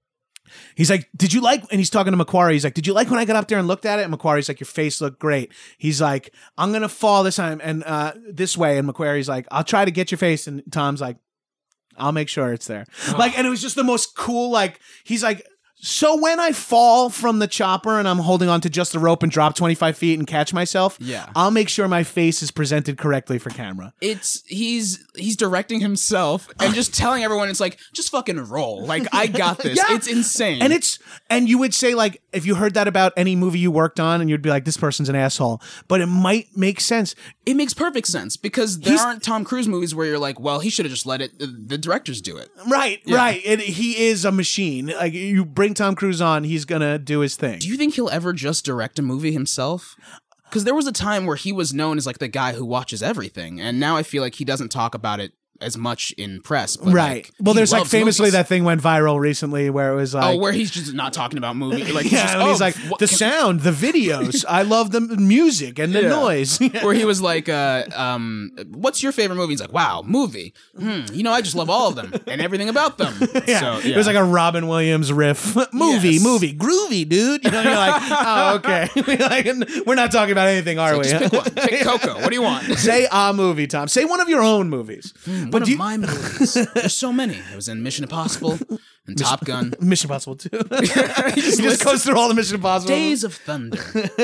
Speaker 4: He's like, did you like, and he's talking to Macquarie. He's like, did you like when I got up there and looked at it? And Macquarie's like, your face looked great. He's like, I'm going to fall this time and uh, this way. And Macquarie's like, I'll try to get your face. And Tom's like, I'll make sure it's there. Oh. Like, and it was just the most cool, like, he's like, so when I fall from the chopper and I'm holding on to just the rope and drop twenty-five feet and catch myself,
Speaker 3: yeah.
Speaker 4: I'll make sure my face is presented correctly for camera.
Speaker 3: It's he's he's directing himself and just telling everyone it's like, just fucking roll. Like, I got this.
Speaker 4: Yeah.
Speaker 3: It's insane.
Speaker 4: And it's and you would say, like, if you heard that about any movie you worked on, and you'd be like, this person's an asshole. But it might make sense.
Speaker 3: It makes perfect sense because there
Speaker 4: He's-
Speaker 3: aren't Tom Cruise movies where you're like, well, he should have just let it the, the directors do it.
Speaker 4: Right,
Speaker 3: Yeah.
Speaker 4: right. And he is a machine. Like, you bring Tom Cruise on, he's gonna do his thing.
Speaker 3: Do you think he'll ever just direct a movie himself? Because there was a time where he was known as like the guy who watches everything, and now I feel like he doesn't talk about it as much in press. But
Speaker 4: Right.
Speaker 3: like,
Speaker 4: Well,
Speaker 3: he
Speaker 4: there's like
Speaker 3: loves
Speaker 4: famously
Speaker 3: movies.
Speaker 4: that thing went viral recently where it was like,
Speaker 3: Oh, where he's just not talking about movies. Like, he's
Speaker 4: yeah,
Speaker 3: just,
Speaker 4: and
Speaker 3: oh,
Speaker 4: he's like,
Speaker 3: what
Speaker 4: the
Speaker 3: can-
Speaker 4: sound, the videos, I love the music and the
Speaker 3: Yeah.
Speaker 4: noise.
Speaker 3: where he was like, uh, um, what's your favorite movie? He's like, wow, movie. Hmm, you know, I just love all of them and everything about them.
Speaker 4: Yeah.
Speaker 3: So, yeah.
Speaker 4: It was like a Robin Williams riff. movie,
Speaker 3: Yes.
Speaker 4: movie, groovy, dude. You know, you're like, oh, okay. Like, we're not talking about anything, are
Speaker 3: So
Speaker 4: we?
Speaker 3: just pick one. Pick Coco. What do you want?
Speaker 4: Say a movie, Tom. Say one of your own movies.
Speaker 3: One
Speaker 4: but
Speaker 3: of
Speaker 4: do you-
Speaker 3: my movies. There's so many. I was in Mission Impossible and Top Gun.
Speaker 4: Mission Impossible two.
Speaker 3: he
Speaker 4: he just
Speaker 3: lists
Speaker 4: goes through all the Mission Impossible.
Speaker 3: Days of Thunder.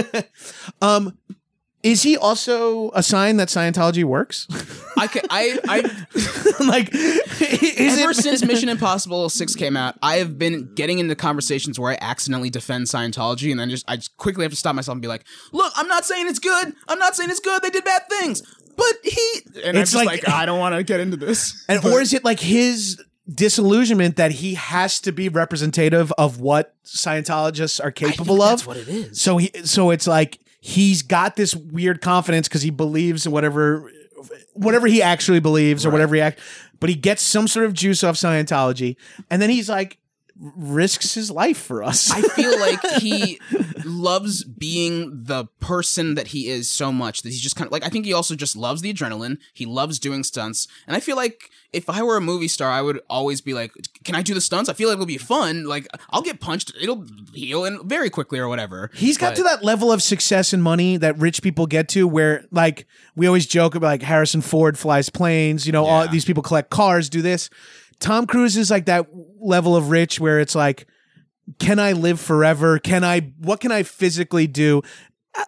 Speaker 4: Um, is he also a sign that Scientology works?
Speaker 3: I can, I I
Speaker 4: Like, is
Speaker 3: ever
Speaker 4: it
Speaker 3: since Mission Impossible six came out, I have been getting into conversations where I accidentally defend Scientology, and then just I just quickly have to stop myself and be like, "Look, I'm not saying it's good. I'm not saying it's good. They did bad things, but he." And
Speaker 4: It's
Speaker 3: it's like,
Speaker 4: like-
Speaker 3: like I don't want to get into this.
Speaker 4: And or is it like his disillusionment that he has to be representative of what Scientologists are
Speaker 3: I think
Speaker 4: capable of?
Speaker 3: that's what it is.
Speaker 4: So he, so it's like he's got this weird confidence because he believes in whatever, whatever he actually believes or
Speaker 3: Right.
Speaker 4: whatever he act. But he gets some sort of juice off Scientology, and then he's like risks his life for us.
Speaker 3: I feel like he loves being the person that he is so much that he's just kind of like, I think he also just loves the adrenaline. He loves doing stunts. And I feel like if I were a movie star, I would always be like, can I do the stunts? I feel like it'll be fun. Like, I'll get punched. It'll heal and very quickly or whatever.
Speaker 4: He's got
Speaker 3: But-
Speaker 4: to that level of success and money that rich people get to where, like, we always joke about, like, Harrison Ford flies planes, you know, all
Speaker 3: Yeah.
Speaker 4: these people collect cars, do this. Tom Cruise is like that level of rich where it's like, can I live forever? Can I, what can I physically do? Uh,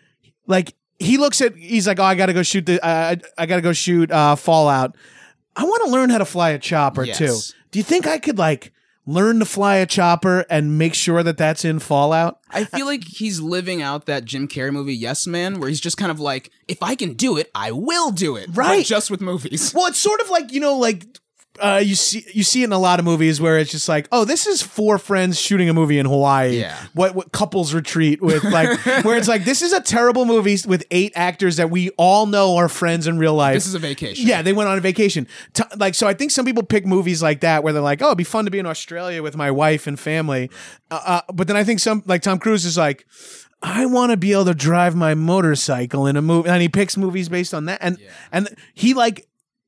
Speaker 4: Like, he looks at, he's like, oh, I gotta go shoot the, uh, I gotta go shoot uh, Fallout. I want to learn how to fly a chopper
Speaker 3: Yes.
Speaker 4: too. Do you think I could, like, learn to fly a chopper and make sure that that's in Fallout?
Speaker 3: I feel like he's living out that Jim Carrey movie, Yes Man, where he's just kind of like, if I can do it, I will do it.
Speaker 4: Right.
Speaker 3: But just with movies.
Speaker 4: Well, it's sort of like, you know, like uh, you see you see it in a lot of movies where it's just like, oh, this is four friends shooting a movie in Hawaii.
Speaker 3: Yeah.
Speaker 4: What, what couples retreat with, like, where it's like, this is a terrible movie with eight actors that we all know are friends in real life.
Speaker 3: This is a vacation.
Speaker 4: Yeah, they went on a vacation. T- like, so I think some people pick movies like that where they're like, oh, it'd be fun to be in Australia with my wife and family. Uh, uh, but then I think some, like Tom Cruise is like, I want to be able to drive my motorcycle in a movie, and he picks movies based on that. And
Speaker 3: Yeah.
Speaker 4: and he like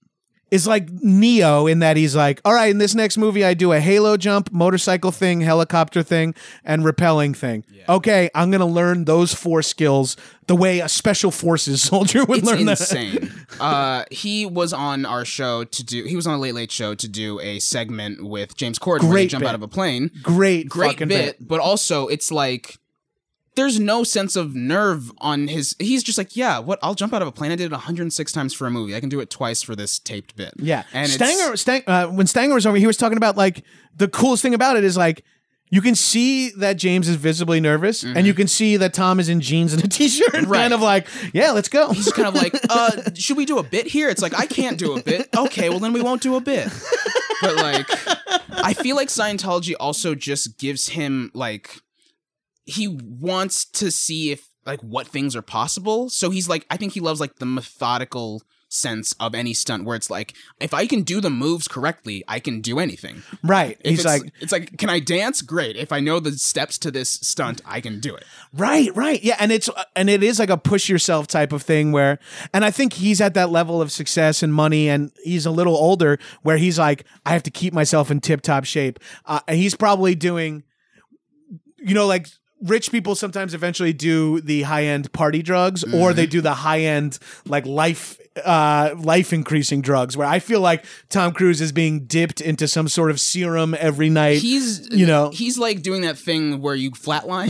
Speaker 4: is like Neo in that he's like, all right, in this next movie, I do a halo jump, motorcycle thing, helicopter thing, and rappelling thing.
Speaker 3: Yeah.
Speaker 4: Okay, I'm gonna learn those four skills the way a special forces soldier would
Speaker 3: It's
Speaker 4: learn that.
Speaker 3: insane. uh, he was on our show to do. He was on a Late Late Show to do a segment with James Corden where they
Speaker 4: Great
Speaker 3: jump
Speaker 4: bit.
Speaker 3: out of a plane.
Speaker 4: Great,
Speaker 3: Great
Speaker 4: fucking
Speaker 3: bit,
Speaker 4: bit.
Speaker 3: but also it's like there's no sense of nerve on his. He's just like, yeah, what? I'll jump out of a plane. I did it one hundred six times for a movie. I can do it twice for this taped bit.
Speaker 4: Yeah,
Speaker 3: and
Speaker 4: Stanger,
Speaker 3: it's,
Speaker 4: Stang, uh, when Stanger was over, he was talking about like the coolest thing about it is like you can see that James is visibly nervous, and you can see that Tom is in jeans and a t-shirt, and
Speaker 3: Mm-hmm. Right.
Speaker 4: kind of like, yeah, let's go.
Speaker 3: he's kind of like, uh, should we do a bit here? It's like, I can't do a bit. Okay, well then we won't do a bit. But like, I feel like Scientology also just gives him like, he wants to see if like what things are possible. So he's like, I think he loves like the methodical sense of any stunt where it's like, if I can do the moves correctly, I can do anything.
Speaker 4: Right.
Speaker 3: If
Speaker 4: He's
Speaker 3: it's,
Speaker 4: like,
Speaker 3: it's like, can I dance? Great. If I know the steps to this stunt, I can do it.
Speaker 4: right, right. Yeah. And it's, and it is like a push yourself type of thing where, and I think he's at that level of success and money, and he's a little older where he's like, I have to keep myself in tip top shape. Uh, and he's probably doing, you know, like, rich people sometimes eventually do the high end party drugs, mm-hmm. or they do the high end like life uh life increasing drugs, where I feel like Tom Cruise is being dipped into some sort of serum every night.
Speaker 3: He's
Speaker 4: you know
Speaker 3: he's like doing that thing where you flatline.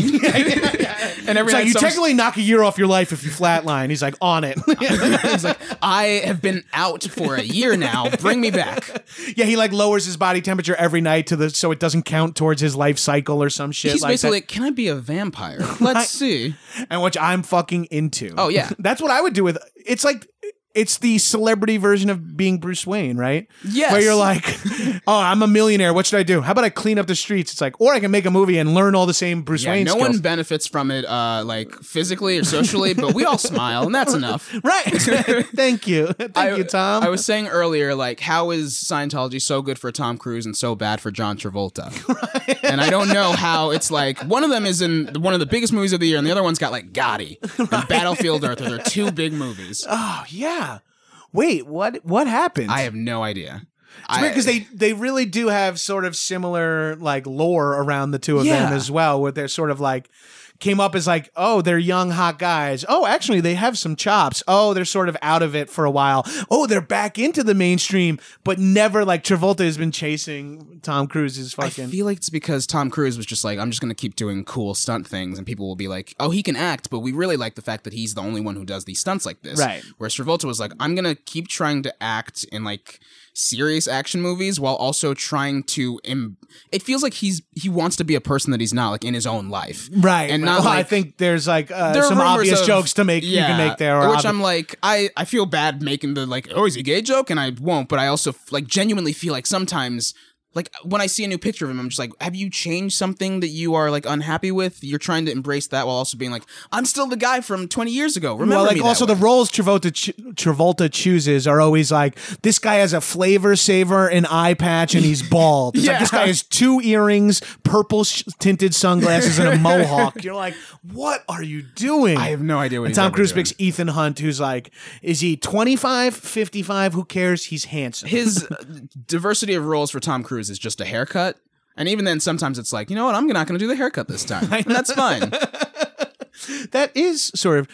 Speaker 3: And every
Speaker 4: it's like
Speaker 3: night
Speaker 4: you
Speaker 3: some-
Speaker 4: technically knock a year off your life if you flatline. He's like on it.
Speaker 3: He's like, I have been out for a year now. Bring me back.
Speaker 4: Yeah, he like lowers his body temperature every night to the so it doesn't count towards his life cycle or some shit.
Speaker 3: He's
Speaker 4: like
Speaker 3: basically
Speaker 4: that.
Speaker 3: like, can I be a vampire? Let's see.
Speaker 4: And which I'm fucking into.
Speaker 3: Oh, yeah.
Speaker 4: That's what I would do with it's like it's the celebrity version of being Bruce Wayne, right?
Speaker 3: Yes.
Speaker 4: Where you're like, oh, I'm a millionaire. What should I do? How about I clean up the streets? It's like, or I can make a movie and learn all the same Bruce
Speaker 3: Yeah,
Speaker 4: Wayne
Speaker 3: no
Speaker 4: skills.
Speaker 3: one benefits from it, uh, like physically or socially, but we all smile, and that's enough.
Speaker 4: Right. Thank you. Thank
Speaker 3: I,
Speaker 4: you, Tom.
Speaker 3: I was saying earlier, like, how is Scientology so good for Tom Cruise and so bad for John Travolta? Right. And I don't know how it's like, one of them is in one of the biggest movies of the year, and the other one's got, like, Gotti right. and Battlefield Earth. They're two big movies.
Speaker 4: Oh, yeah. Wait, what What happened?
Speaker 3: I have no idea.
Speaker 4: It's weird because they, they really do have sort of similar like lore around the two of
Speaker 3: Yeah.
Speaker 4: them as well, where they're sort of like came up as like, oh, they're young hot guys. Oh, actually they have some chops. Oh, they're sort of out of it for a while. Oh, they're back into the mainstream, but never like Travolta has been chasing Tom Cruise's fucking.
Speaker 3: I feel like it's because Tom Cruise was just like, I'm just going to keep doing cool stunt things, and people will be like, oh, he can act, but we really like the fact that he's the only one who does these stunts like this.
Speaker 4: Right.
Speaker 3: Whereas Travolta was like, I'm going to keep trying to act in like serious action movies while also trying to Im- it feels like he's he wants to be a person that he's not, like in his own life,
Speaker 4: Right.
Speaker 3: and
Speaker 4: Well,
Speaker 3: not like,
Speaker 4: I think there's like uh,
Speaker 3: there are
Speaker 4: some
Speaker 3: rumors
Speaker 4: obvious
Speaker 3: of-
Speaker 4: jokes to make
Speaker 3: yeah,
Speaker 4: you can make there, or
Speaker 3: which
Speaker 4: obvi-
Speaker 3: I'm like, I, I feel bad making the like, oh, is he a gay joke, and I won't, but I also like genuinely feel like sometimes. Like, when I see a new picture of him, I'm just like, have you changed something that you are, like, unhappy with? You're trying to embrace that while also being like, I'm still the guy from twenty years ago. Remember
Speaker 4: well, like
Speaker 3: me that
Speaker 4: also
Speaker 3: way.
Speaker 4: the roles Travolta ch- Travolta chooses are always like, this guy has a flavor saver, an eye patch, and he's bald. It's
Speaker 3: Yeah.
Speaker 4: like this guy has two earrings, purple sh- tinted sunglasses, and a mohawk. You're like, what are you doing?
Speaker 3: I have no idea what
Speaker 4: and
Speaker 3: he's
Speaker 4: Tom
Speaker 3: ever
Speaker 4: Cruise
Speaker 3: doing.
Speaker 4: picks Ethan Hunt, who's like, is he twenty-five, fifty-five? Who cares? He's handsome.
Speaker 3: His uh, diversity of roles for Tom Cruise is just a haircut. And even then, sometimes it's like, you know what? I'm not going to do the haircut this time. And that's fine.
Speaker 4: That is sort of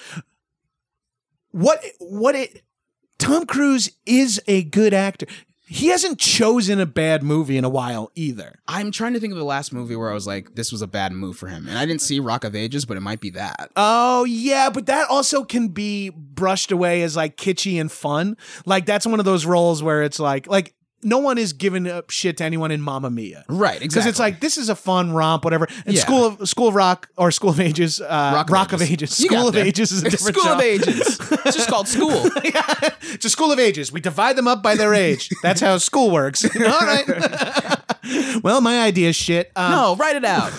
Speaker 4: what what it Tom Cruise is a good actor. He hasn't chosen a bad movie in a while either.
Speaker 3: I'm trying to think of the last movie where I was like, this was a bad move for him. And I didn't see Rock of Ages, but it might be that.
Speaker 4: Oh, yeah, but that also can be brushed away as like kitschy and fun. Like that's one of those roles where it's like like no one is giving up shit to anyone in Mamma Mia.
Speaker 3: Right, exactly.
Speaker 4: Because it's like, this is a fun romp, whatever. And
Speaker 3: Yeah.
Speaker 4: School of School of Rock or School of Ages, uh, Rock,
Speaker 3: Rock
Speaker 4: of
Speaker 3: of
Speaker 4: Ages.
Speaker 3: Ages. You
Speaker 4: School
Speaker 3: got
Speaker 4: of
Speaker 3: there.
Speaker 4: Ages is a different
Speaker 3: School
Speaker 4: show.
Speaker 3: of Ages. It's just called School.
Speaker 4: Yeah. It's a School of Ages. We divide them up by their age. That's how school works. All right. Well, my idea is shit. Um,
Speaker 3: No, write it out.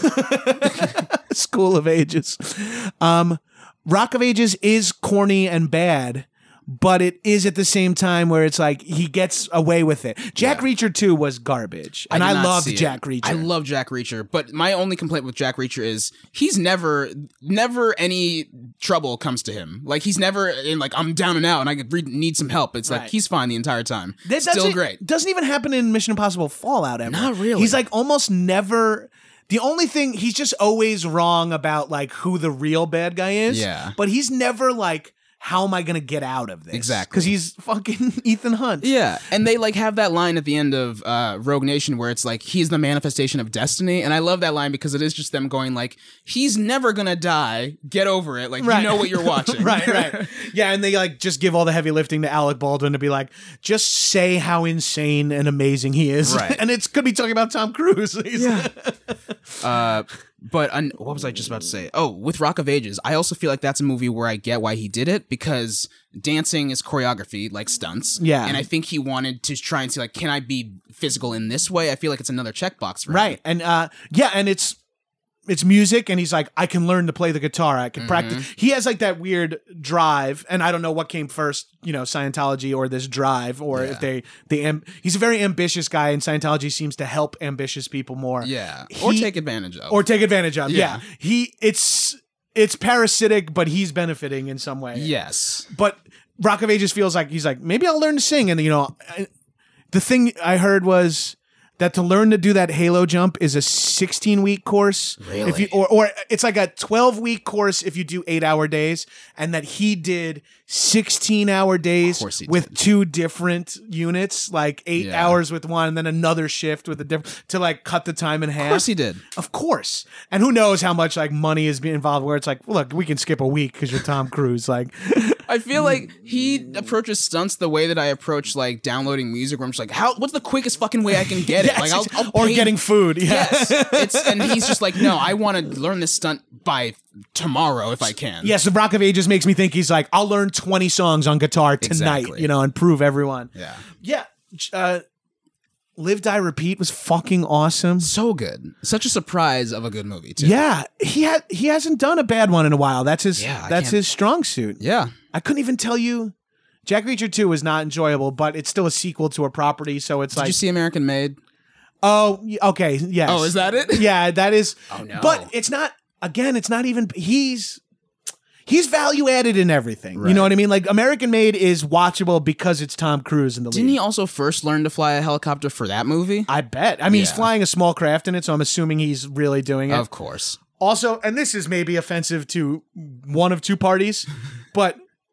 Speaker 4: School of Ages. Um, Rock of Ages is corny and bad, but it is at the same time where it's like he gets away with it. Jack
Speaker 3: Yeah.
Speaker 4: Reacher two was garbage, and I,
Speaker 3: did not
Speaker 4: loved
Speaker 3: see it.
Speaker 4: Jack Reacher.
Speaker 3: I love Jack Reacher, but my only complaint with Jack Reacher is he's never, never any trouble comes to him. Like he's never in like, I'm down and out and I could re- need some help. It's
Speaker 4: Right.
Speaker 3: like he's fine the entire time.
Speaker 4: That
Speaker 3: Still
Speaker 4: doesn't-
Speaker 3: great.
Speaker 4: Doesn't even happen in Mission Impossible Fallout ever.
Speaker 3: Not really.
Speaker 4: He's like almost never. The only thing he's just always wrong about like who the real bad guy is.
Speaker 3: Yeah.
Speaker 4: But he's never like, how am I going to get out of this?
Speaker 3: Exactly.
Speaker 4: Because he's fucking Ethan Hunt.
Speaker 3: Yeah, and they like have that line at the end of uh, Rogue Nation where it's like he's the manifestation of destiny, and I love that line because it is just them going like he's never gonna die. Get over it. Like
Speaker 4: Right.
Speaker 3: you know what you're watching.
Speaker 4: right, right. Yeah, and they like just give all the heavy lifting to Alec Baldwin to be like, just say how insane and amazing he is.
Speaker 3: Right.
Speaker 4: And it's could be talking about Tom Cruise. He's-
Speaker 3: Yeah. uh, but un- what was I just about to say? Oh, with Rock of Ages, I also feel like that's a movie where I get why he did it because dancing is choreography, like stunts.
Speaker 4: Yeah.
Speaker 3: And I think he wanted to try and see like, can I be physical in this way? I feel like it's another checkbox for him.
Speaker 4: Right. And uh yeah, and it's it's music, and he's like, I can learn to play the guitar. I can
Speaker 3: Mm-hmm.
Speaker 4: practice. He has like that weird drive, and I don't know what came first, you know, Scientology or this drive, or
Speaker 3: Yeah.
Speaker 4: if they they am- he's a very ambitious guy, and Scientology seems to help ambitious people more.
Speaker 3: Yeah, or
Speaker 4: He-
Speaker 3: take advantage of.
Speaker 4: or take advantage of. Yeah.
Speaker 3: Yeah.
Speaker 4: He it's it's parasitic, but he's benefiting in some way.
Speaker 3: yes.
Speaker 4: But Rock of Ages feels like he's like, maybe I'll learn to sing. And, you know, I, the thing I heard was that to learn to do that Halo jump is a sixteen week course.
Speaker 3: Really?
Speaker 4: If you, or, or it's like a twelve week course if you do eight hour days. And that he did sixteen hour days
Speaker 3: course he
Speaker 4: with
Speaker 3: did.
Speaker 4: two different units, like eight
Speaker 3: Yeah.
Speaker 4: hours with one and then another shift with a different, to like cut the time in half.
Speaker 3: Of course he did.
Speaker 4: Of course. And who knows how much like money is being involved where it's like, look, we can skip a week because you're Tom Cruise. Like,
Speaker 3: I feel like he approaches stunts the way that I approach like downloading music, where I'm just like, how? What's the quickest fucking way I can get it?
Speaker 4: Yes,
Speaker 3: Like, I'll, I'll
Speaker 4: or
Speaker 3: pay-
Speaker 4: getting food. Yeah.
Speaker 3: Yes, it's and he's just like, no, I want to learn this stunt by tomorrow if I can.
Speaker 4: Yes, the Rock of Ages makes me think he's like, I'll learn twenty songs on guitar tonight,
Speaker 3: Exactly.
Speaker 4: you know, and prove everyone.
Speaker 3: yeah,
Speaker 4: Yeah. Uh, Live, Die, Repeat was fucking awesome.
Speaker 3: so good. Such a surprise of a good movie too.
Speaker 4: Yeah, he had he hasn't done a bad one in a while. That's his
Speaker 3: Yeah, I
Speaker 4: that's
Speaker 3: can't-
Speaker 4: his strong suit.
Speaker 3: yeah.
Speaker 4: I couldn't even tell you. Jack Reacher two was not enjoyable, but it's still a sequel to a property, so it's
Speaker 3: Did
Speaker 4: like,
Speaker 3: you see American Made?
Speaker 4: oh, y- okay, yes.
Speaker 3: Oh, is that it?
Speaker 4: Yeah, that is.
Speaker 3: Oh, no.
Speaker 4: But it's not. Again, it's not even. He's he's value added in everything. You
Speaker 3: Right.
Speaker 4: know what I mean? Like American Made is watchable because it's Tom Cruise in the
Speaker 3: Didn't
Speaker 4: lead.
Speaker 3: he also first learn to fly a helicopter for that movie?
Speaker 4: I bet. I mean, he's
Speaker 3: Yeah.
Speaker 4: flying a small craft in it, so I'm assuming he's really doing it.
Speaker 3: Of course.
Speaker 4: Also, and this is maybe offensive to one of two parties, but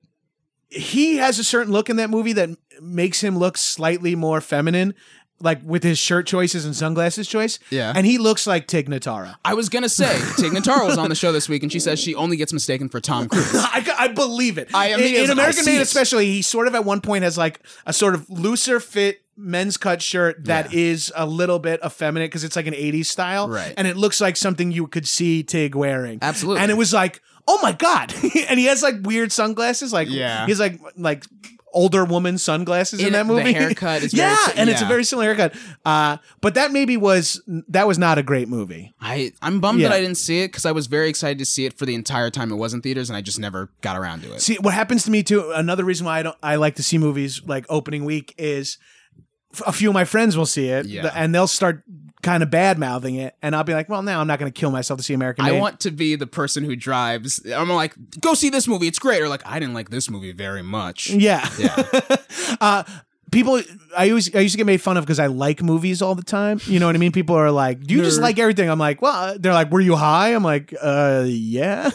Speaker 4: he has a certain look in that movie that makes him look slightly more feminine, like with his shirt choices and sunglasses choice.
Speaker 3: Yeah.
Speaker 4: And he looks like Tig Notaro.
Speaker 3: I was gonna say, Tig Notaro was on the show this week, and she says she only gets mistaken for Tom Cruise.
Speaker 4: I, I believe it.
Speaker 3: I
Speaker 4: in,
Speaker 3: immediately
Speaker 4: in
Speaker 3: was like, I
Speaker 4: American
Speaker 3: see
Speaker 4: Made,
Speaker 3: it.
Speaker 4: especially, he sort of at one point has like a sort of looser fit men's cut shirt that
Speaker 3: Yeah.
Speaker 4: is a little bit effeminate because it's like an eighties style,
Speaker 3: Right.
Speaker 4: And it looks like something you could see Tig wearing,
Speaker 3: Absolutely.
Speaker 4: And it was like, oh my god! And he has like weird sunglasses, like
Speaker 3: Yeah.
Speaker 4: he has like like older woman sunglasses in,
Speaker 3: In
Speaker 4: that
Speaker 3: it, the
Speaker 4: movie.
Speaker 3: haircut is
Speaker 4: yeah,
Speaker 3: very si-
Speaker 4: and it's a
Speaker 3: yeah.
Speaker 4: very similar haircut. Uh, but that maybe was that was not a great movie.
Speaker 3: I I'm bummed
Speaker 4: Yeah.
Speaker 3: that I didn't see it because I was very excited to see it for the entire time it was in theaters, and I just never got around to it.
Speaker 4: See, what happens to me too. Another reason why I don't I like to see movies like opening week is f- a few of my friends will see it,
Speaker 3: Yeah.
Speaker 4: th- and they'll start kind of bad mouthing it, and I'll be like, well, now I'm not going to kill myself to see American
Speaker 3: I
Speaker 4: Made.
Speaker 3: want to be the person who drives. I'm like, go see this movie. It's great. Or like, I didn't like this movie very much.
Speaker 4: yeah,
Speaker 3: Yeah.
Speaker 4: uh, people. I always I used to get made fun of because I like movies all the time. You know what I mean? People are like, "Do you just
Speaker 3: Nerd.
Speaker 4: like everything?" I'm like, "Well," uh, they're like, "Were you high?" I'm like, "Uh, yeah."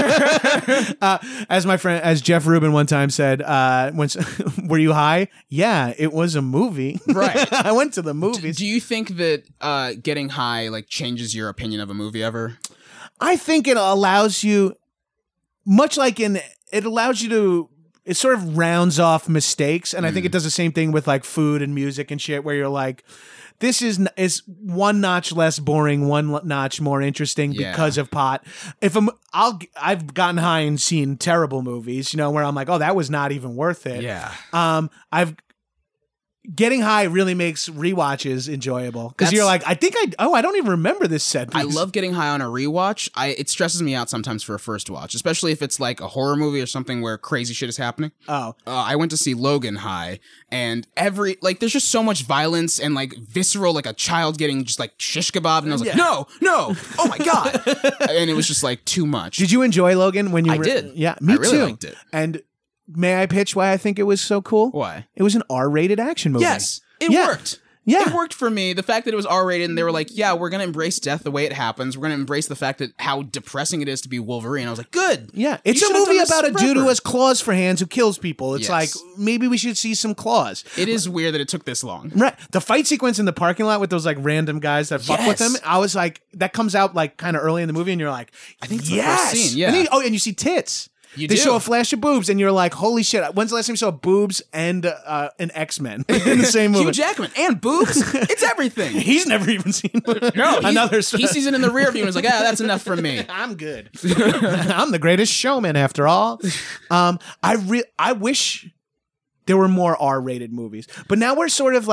Speaker 4: uh, as my friend, as Jeff Rubin one time said, uh, "When were you high?" Yeah, it was a movie.
Speaker 3: Right.
Speaker 4: I went to the movies.
Speaker 3: Do you think that uh, getting high like changes your opinion of a movie ever?
Speaker 4: I think it allows you, much like in, it allows you to, it sort of rounds off mistakes. And I think it does the same thing with like food and music and shit, where you're like, this is is one notch less boring, one notch more interesting
Speaker 3: Yeah.
Speaker 4: because of pot. If I'm, I'll, I've gotten high and seen terrible movies, you know, where I'm like, oh, that was not even worth it.
Speaker 3: Yeah.
Speaker 4: Um, I've, getting high really makes rewatches enjoyable because
Speaker 3: That's-
Speaker 4: you're like, I think I, oh, I don't even remember this set
Speaker 3: I
Speaker 4: piece.
Speaker 3: love getting high on a rewatch. I it stresses me out sometimes for a first watch, especially if it's like a horror movie or something where crazy shit is happening.
Speaker 4: Oh,
Speaker 3: Uh, I went to see Logan high, and every like, there's just so much violence and like visceral, like a child getting just like shish kebab, and I was like,
Speaker 4: Yeah.
Speaker 3: no, no, oh my god, and it was just like too much.
Speaker 4: Did you enjoy Logan when you
Speaker 3: I
Speaker 4: were?
Speaker 3: did.
Speaker 4: Yeah, me
Speaker 3: I really
Speaker 4: too.
Speaker 3: liked it.
Speaker 4: And may I pitch why I think it was so cool?
Speaker 3: Why?
Speaker 4: It was an R-rated action movie.
Speaker 3: Yes, it
Speaker 4: Yeah.
Speaker 3: worked.
Speaker 4: Yeah.
Speaker 3: It worked for me. The fact that it was R-rated and they were like, yeah, we're going to embrace death the way it happens. We're going to embrace the fact that how depressing it is to be Wolverine. I was like, good.
Speaker 4: Yeah, it's
Speaker 3: You
Speaker 4: a
Speaker 3: should've
Speaker 4: movie
Speaker 3: done this
Speaker 4: about a dude who
Speaker 3: forever.
Speaker 4: has claws for hands who kills people. It's
Speaker 3: Yes.
Speaker 4: like, maybe we should see some claws.
Speaker 3: It is weird that it took this long.
Speaker 4: Right. The fight sequence in the parking lot with those like random guys that fuck with
Speaker 3: Yes.
Speaker 4: them, I was like, that comes out like kind of early in the movie and you're like, I
Speaker 3: think it's the
Speaker 4: yes.
Speaker 3: first scene, yeah.
Speaker 4: And then- oh, and you see tits.
Speaker 3: You
Speaker 4: they
Speaker 3: do.
Speaker 4: show a flash of boobs and you're like, holy shit. When's the last time you saw boobs and uh, an X-Men in the same movie?
Speaker 3: Hugh Jackman and boobs. It's everything.
Speaker 4: He's never even seen
Speaker 3: No, he,
Speaker 4: another.
Speaker 3: he sees it in the rear view and is like, ah, that's enough for me.
Speaker 4: I'm good. I'm the greatest showman after all. Um, I re- I wish there were more R-rated movies, but now we're sort of like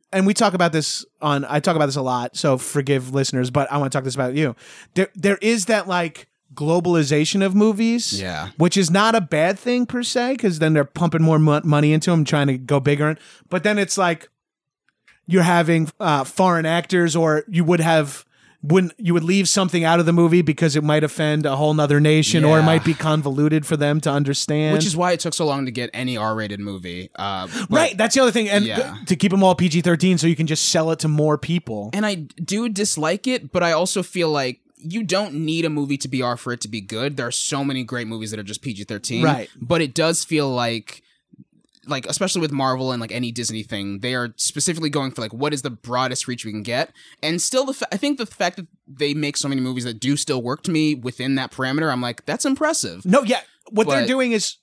Speaker 4: and we talk about this on, I talk about this a lot, so forgive listeners, but I want to talk this about you. There, there is that like globalization of movies,
Speaker 3: Yeah.
Speaker 4: which is not a bad thing per se, because then they're pumping more mo- money into them, trying to go bigger. But then it's like you're having uh, foreign actors, or you would have. Wouldn't you would leave something out of the movie because it might offend a whole nother nation, or it
Speaker 3: Yeah.
Speaker 4: might be convoluted for them to understand.
Speaker 3: Which is why it took so long to get any R-rated movie. Uh, but-
Speaker 4: right. That's the other thing, and
Speaker 3: Yeah.
Speaker 4: th- to keep them all P G thirteen, so you can just sell it to more people.
Speaker 3: And I do dislike it, but I also feel like you don't need a movie to be R for it to be good. There are so many great movies that are just P G thirteen.
Speaker 4: Right.
Speaker 3: But it does feel like, like, especially with Marvel and like any Disney thing, they are specifically going for like, what is the broadest reach we can get? And still, the fa- I think the fact that they make so many movies that do still work to me within that parameter, I'm like, that's impressive.
Speaker 4: No, yeah. What they're
Speaker 3: But-
Speaker 4: doing is,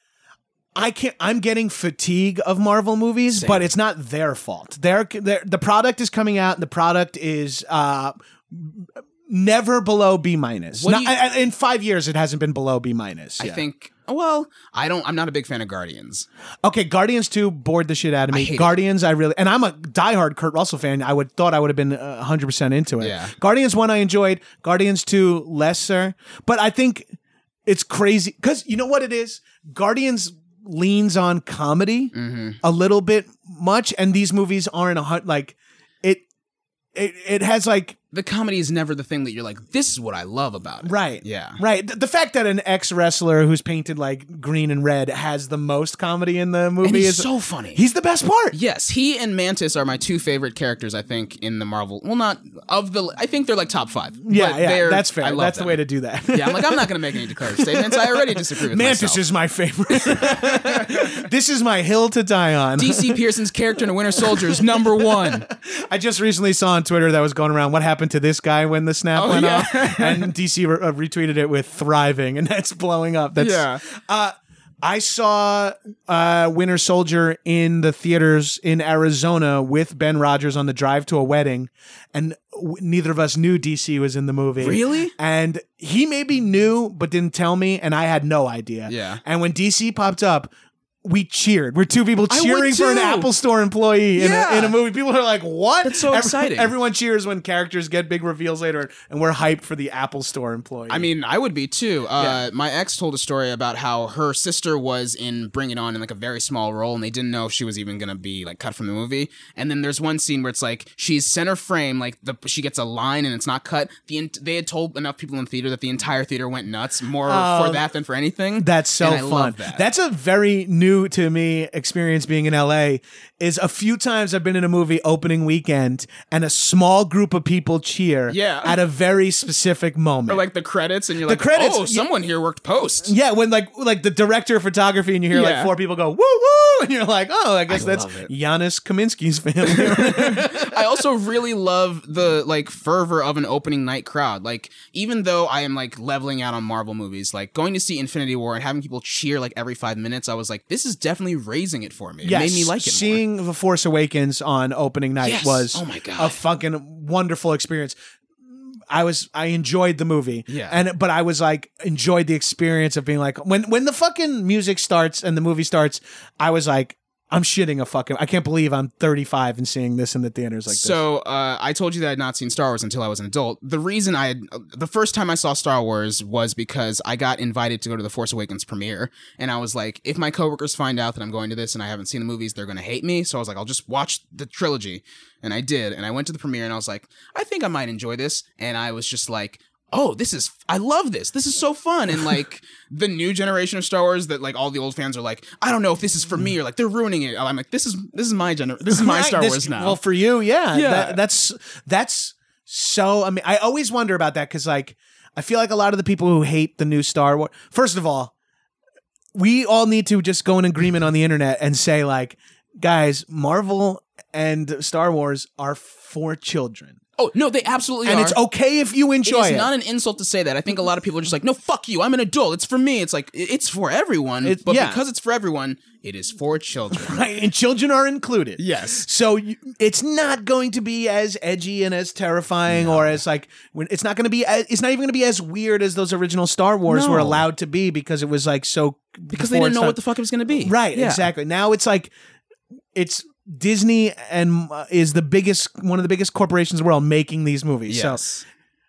Speaker 4: I can't. I'm getting fatigue of Marvel movies,
Speaker 3: Same.
Speaker 4: but it's not their fault. They're, they're, the product is coming out, and the product is uh, never below B minus.
Speaker 3: What
Speaker 4: Not-
Speaker 3: do you-
Speaker 4: I- I- In five years, it hasn't been below B minus.
Speaker 3: I
Speaker 4: yeah.
Speaker 3: think, well, I don't, I'm not a big fan of Guardians.
Speaker 4: Okay, Guardians two bored the shit out of
Speaker 3: I
Speaker 4: me.
Speaker 3: hate it.
Speaker 4: Guardians, I really, and I'm a diehard Kurt Russell fan. I would thought I would have been uh, one hundred percent into it.
Speaker 3: Yeah.
Speaker 4: Guardians one I enjoyed. Guardians two lesser, but I think it's crazy because you know what it is. Guardians leans on comedy
Speaker 3: Mm-hmm.
Speaker 4: a little bit much, and these movies aren't a hun- like it. It it has like
Speaker 3: The comedy is never the thing that you're like, this is what I love about it.
Speaker 4: right,
Speaker 3: Yeah.
Speaker 4: right. The, the fact that an ex wrestler who's painted like green and red has the most comedy in the movie
Speaker 3: And he's
Speaker 4: is
Speaker 3: so funny.
Speaker 4: He's the best part.
Speaker 3: Yes, he and Mantis are my two favorite characters, I think, in the Marvel. Well, not of the. I think they're like top five.
Speaker 4: Yeah,
Speaker 3: But
Speaker 4: yeah,
Speaker 3: they're-
Speaker 4: that's fair.
Speaker 3: I love
Speaker 4: That's
Speaker 3: them.
Speaker 4: the way to do that.
Speaker 3: Yeah, I'm like, I'm not going to make any declarative statements. I already disagree with
Speaker 4: Mantis
Speaker 3: myself.
Speaker 4: is my favorite. This is my hill to die on.
Speaker 3: D C Pearson's character in The Winter Soldier is number one.
Speaker 4: I just recently saw on Twitter that was going around, what happened to this guy when the snap
Speaker 3: Oh,
Speaker 4: went
Speaker 3: yeah.
Speaker 4: off? And D C re- uh, retweeted it with thriving, and that's blowing up. That's,
Speaker 3: Yeah.
Speaker 4: Uh, I saw uh, Winter Soldier in the theaters in Arizona with Ben Rogers on the drive to a wedding, and w- neither of us knew D C was in the movie.
Speaker 3: Really?
Speaker 4: And he maybe knew, but didn't tell me, and I had no idea.
Speaker 3: Yeah.
Speaker 4: And when D C popped up, we cheered. We're two people
Speaker 3: I would
Speaker 4: cheering for an
Speaker 3: too.
Speaker 4: Apple Store employee in,
Speaker 3: Yeah.
Speaker 4: a, in a movie. People are like, what?
Speaker 3: That's so exciting.
Speaker 4: Everyone cheers when characters get big reveals later, and we're hyped for the Apple Store employee.
Speaker 3: I mean, I would be too. Uh,
Speaker 4: Yeah.
Speaker 3: My ex told a story about how her sister was in Bring It On in like a very small role, and they didn't know if she was even gonna be like cut from the movie. And then there's one scene where it's like she's center frame, like the she gets a line and it's not cut. The en- they had told enough people in the theater that the entire theater went nuts, more
Speaker 4: Oh,
Speaker 3: for that than for anything.
Speaker 4: That's so
Speaker 3: And I
Speaker 4: fun.
Speaker 3: love that.
Speaker 4: That's a very new to me experience being in L A. Is a few times I've been in a movie opening weekend and a small group of people cheer
Speaker 3: Yeah.
Speaker 4: at a very specific moment.
Speaker 3: or like the credits, and you're
Speaker 4: The
Speaker 3: like,
Speaker 4: credits,
Speaker 3: oh,
Speaker 4: yeah.
Speaker 3: someone here worked post.
Speaker 4: yeah, when like like the director of photography and you hear like
Speaker 3: Yeah.
Speaker 4: four people go woo woo, and you're like, oh, I guess
Speaker 3: I
Speaker 4: that's
Speaker 3: love it.
Speaker 4: Giannis Kaminsky's family.
Speaker 3: I also really love the like fervor of an opening night crowd. Like, even though I am like leveling out on Marvel movies, like going to see Infinity War and having people cheer like every five minutes, I was like, this is definitely raising it for me. It
Speaker 4: Yes,
Speaker 3: made me like it more.
Speaker 4: seeing The Force Awakens on opening night
Speaker 3: Yes.
Speaker 4: was
Speaker 3: Oh my God.
Speaker 4: a fucking wonderful experience. I was I enjoyed the movie.
Speaker 3: Yeah.
Speaker 4: And but I was like enjoyed the experience of being like when when the fucking music starts and the movie starts, I was like, I'm shitting a fucking I can't believe I'm thirty-five and seeing this in the theaters like this.
Speaker 3: So uh, I told you that I had not seen Star Wars until I was an adult. The reason I had, the first time I saw Star Wars was because I got invited to go to the Force Awakens premiere, and I was like, if my coworkers find out that I'm going to this and I haven't seen the movies, they're going to hate me. So I was like, I'll just watch the trilogy, and I did, and I went to the premiere, and I was like, I think I might enjoy this, and I was just like, oh, this is, I love this. This is so fun. And like the new generation of Star Wars that like all the old fans are like, I don't know if this is for me, or like they're ruining it. I'm like, this is, this is my gener, this is my
Speaker 4: Right,
Speaker 3: Star
Speaker 4: this-
Speaker 3: Wars now.
Speaker 4: Well, for you, yeah.
Speaker 3: Yeah.
Speaker 4: That- that's that's so I mean, I always wonder about that because like I feel like a lot of the people who hate the new Star Wars, first of all, we all need to just go in agreement on the internet and say like, guys, Marvel and Star Wars are for children.
Speaker 3: Oh, no, they absolutely
Speaker 4: And
Speaker 3: are.
Speaker 4: it's okay if you enjoy
Speaker 3: It
Speaker 4: it.
Speaker 3: is not an insult to say that. I think a lot of people are just like, no, fuck you. I'm an adult. It's for me. It's like, i- it's for everyone.
Speaker 4: It-
Speaker 3: but
Speaker 4: yeah.
Speaker 3: because it's for everyone, it is for children.
Speaker 4: Right, and children are included.
Speaker 3: Yes.
Speaker 4: So you, it's not going to be as edgy and as terrifying, or as like when it's not going to be. As, it's not even going to be as weird as those original Star Wars were
Speaker 3: No.
Speaker 4: allowed to be because it was like so.
Speaker 3: Because they didn't know what the fuck it was going to be.
Speaker 4: Right.
Speaker 3: Yeah.
Speaker 4: Exactly. Now it's like it's Disney and uh, is the biggest, one of the biggest corporations in the world making these movies.
Speaker 3: Yes.
Speaker 4: So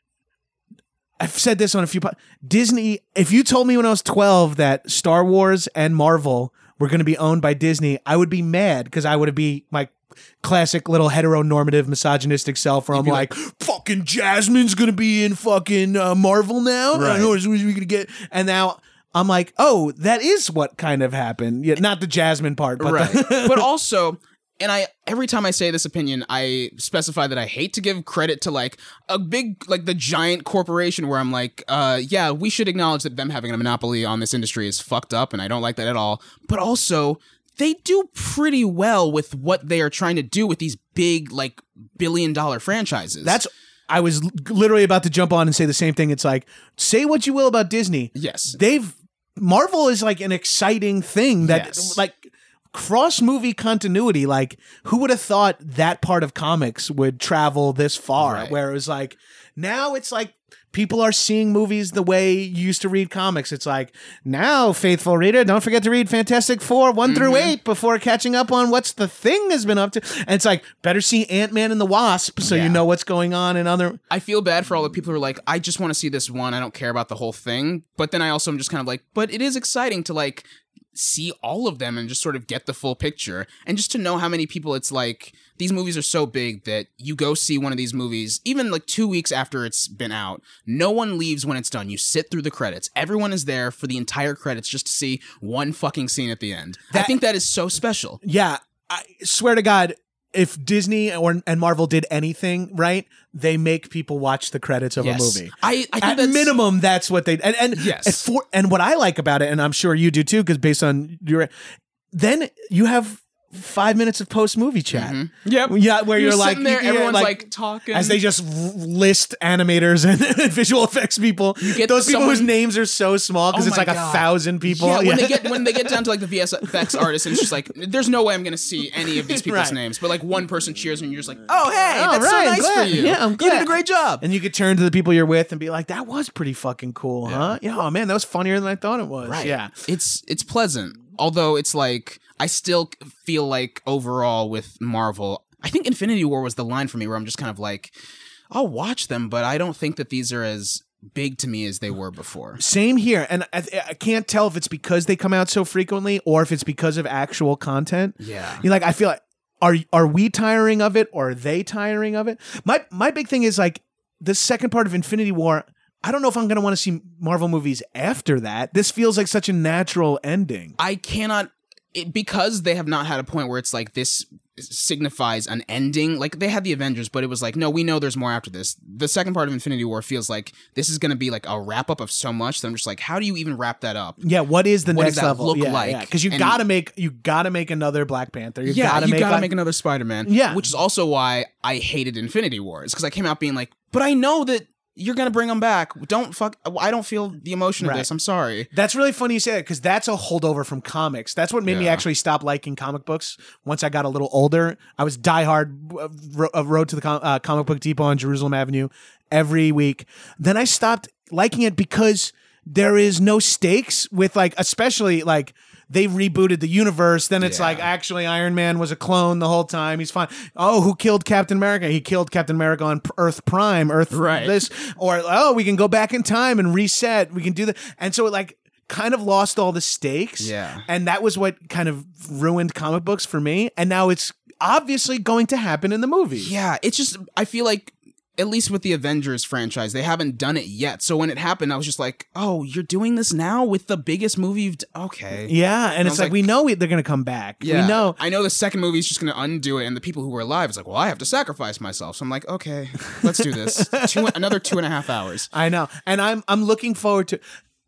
Speaker 4: I've said this on a few po- Disney. If you told me when I was twelve that Star Wars and Marvel were going to be owned by Disney, I would be mad because I would be my classic little heteronormative misogynistic self where I'm
Speaker 3: be
Speaker 4: like, fucking Jasmine's going to be in fucking uh, Marvel now.
Speaker 3: Right.
Speaker 4: I know what we gonna get. And now I'm like, oh, that is what kind of happened. Yeah, not the Jasmine part, but
Speaker 3: right.
Speaker 4: the-
Speaker 3: But also, and I every time I say this opinion, I specify that I hate to give credit to like a big, like the giant corporation where I'm like, uh, yeah, we should acknowledge that them having a monopoly on this industry is fucked up, and I don't like that at all. But also, they do pretty well with what they are trying to do with these big, like, billion dollar franchises.
Speaker 4: That's I was l- literally about to jump on and say the same thing. It's like, say what you will about Disney.
Speaker 3: Yes.
Speaker 4: They've Marvel is like an exciting thing that
Speaker 3: Yes.
Speaker 4: like cross movie continuity. Like, who would have thought that part of comics would travel this far?
Speaker 3: Right.
Speaker 4: Where it was like, now it's like people are seeing movies the way you used to read comics. It's like, now, faithful reader, don't forget to read Fantastic Four one through eight before catching up on what's the thing has been up to. And it's like, better see Ant-Man and the Wasp so
Speaker 3: Yeah.
Speaker 4: you know what's going on in other.
Speaker 3: I feel bad for all the people who are like, I just want to see this one. I don't care about the whole thing. But then I also am just kind of like, but it is exciting to like see all of them and just sort of get the full picture. And just to know how many people it's like, these movies are so big that you go see one of these movies, even like two weeks after it's been out, no one leaves when it's done. You sit through the credits. Everyone is there for the entire credits just to see one fucking scene at the end. I
Speaker 4: That-
Speaker 3: think that is so special.
Speaker 4: Yeah, I swear to God, if Disney or and Marvel did anything right, they make people watch the credits of
Speaker 3: Yes.
Speaker 4: a movie.
Speaker 3: I, I think
Speaker 4: At
Speaker 3: that's
Speaker 4: minimum, that's what they and and
Speaker 3: Yes.
Speaker 4: and, for, and what I like about it, and I'm sure you do too, because based on your, then you have five minutes of post movie chat.
Speaker 3: Yep.
Speaker 4: Yeah, where you're,
Speaker 3: You're
Speaker 4: like,
Speaker 3: sitting there,
Speaker 4: yeah,
Speaker 3: everyone's like, talking.
Speaker 4: as they just r- list animators and visual effects people.
Speaker 3: get
Speaker 4: Those people whose
Speaker 3: someone-
Speaker 4: names are so small because
Speaker 3: Oh
Speaker 4: it's
Speaker 3: my
Speaker 4: like
Speaker 3: God.
Speaker 4: a thousand people.
Speaker 3: Yeah, when
Speaker 4: Yeah.
Speaker 3: they get when they get down to like the V S F X artists, and it's just like, there's no way I'm gonna see any of these people's
Speaker 4: Right.
Speaker 3: names. But like one person cheers, and you're just like, oh hey,
Speaker 4: Oh,
Speaker 3: that's
Speaker 4: right,
Speaker 3: so nice
Speaker 4: glad.
Speaker 3: for you.
Speaker 4: Yeah, I'm
Speaker 3: You
Speaker 4: glad.
Speaker 3: did a great job.
Speaker 4: And you could turn to the people you're with and be like, that was pretty fucking cool, huh? Yeah, oh man, that was funnier than I thought it was.
Speaker 3: Right.
Speaker 4: Yeah.
Speaker 3: It's it's pleasant. Although it's like I still feel like overall with Marvel, I think Infinity War was the line for me where I'm just kind of like, I'll watch them, but I don't think that these are as big to me as they were before.
Speaker 4: Same here. And I, I can't tell if it's because they come out so frequently or if it's because of actual content.
Speaker 3: Yeah.
Speaker 4: You know, like, I feel like, are are we tiring of it or are they tiring of it? My my big thing is like the second part of Infinity War, I don't know if I'm going to want to see Marvel movies after that. This feels like such a natural ending.
Speaker 3: I cannot it, because they have not had a point where it's like this signifies an ending. Like they had the Avengers, but it was like, no, we know there's more after this. The second part of Infinity War feels like this is going to be like a wrap up of so much that I'm just like, how do you even wrap that up?
Speaker 4: Yeah, what is the
Speaker 3: What
Speaker 4: next
Speaker 3: does that
Speaker 4: level?
Speaker 3: look
Speaker 4: yeah,
Speaker 3: like?
Speaker 4: Because you
Speaker 3: And-
Speaker 4: gotta make you gotta make another Black Panther. You
Speaker 3: yeah,
Speaker 4: gotta
Speaker 3: you
Speaker 4: make
Speaker 3: gotta
Speaker 4: like-
Speaker 3: make another Spider-Man.
Speaker 4: Yeah.
Speaker 3: Which is also why I hated Infinity Wars, because I came out being like, but I know that you're gonna bring them back. Don't fuck. I don't feel the emotion
Speaker 4: Right.
Speaker 3: of this. I'm sorry.
Speaker 4: That's really funny you say that because that's a holdover from comics. That's what made me
Speaker 3: Yeah.
Speaker 4: actually stop liking comic books once I got a little older. I was diehard uh, ro- uh, Road to the com- uh, Comic Book Depot on Jerusalem Avenue every week. Then I stopped liking it because there is no stakes with like, especially like they rebooted the universe. Then it's
Speaker 3: Yeah.
Speaker 4: like actually Iron Man was a clone the whole time. He's fine. Oh, who killed Captain America? He killed Captain America on P- Earth Prime. Earth
Speaker 3: Right.
Speaker 4: this or oh, we can go back in time and reset. We can do that. And so it like kind of lost all the stakes.
Speaker 3: Yeah.
Speaker 4: And that was what kind of ruined comic books for me. And now it's obviously going to happen in the movie.
Speaker 3: Yeah, it's just I feel like at least with the Avengers franchise, they haven't done it yet. So when it happened, I was just like, "Oh, you're doing this now with the biggest movie you've d- okay."
Speaker 4: Yeah, and,
Speaker 3: I
Speaker 4: it's
Speaker 3: was
Speaker 4: like,
Speaker 3: like-
Speaker 4: we know we, they're going to come back.
Speaker 3: Yeah,
Speaker 4: We know.
Speaker 3: I know the second movie is just going to undo it, and the people who were alive is like, "Well, I have to sacrifice myself." So I'm like, "Okay, let's do this." two, another two and a half hours.
Speaker 4: I know. And I'm I'm looking forward to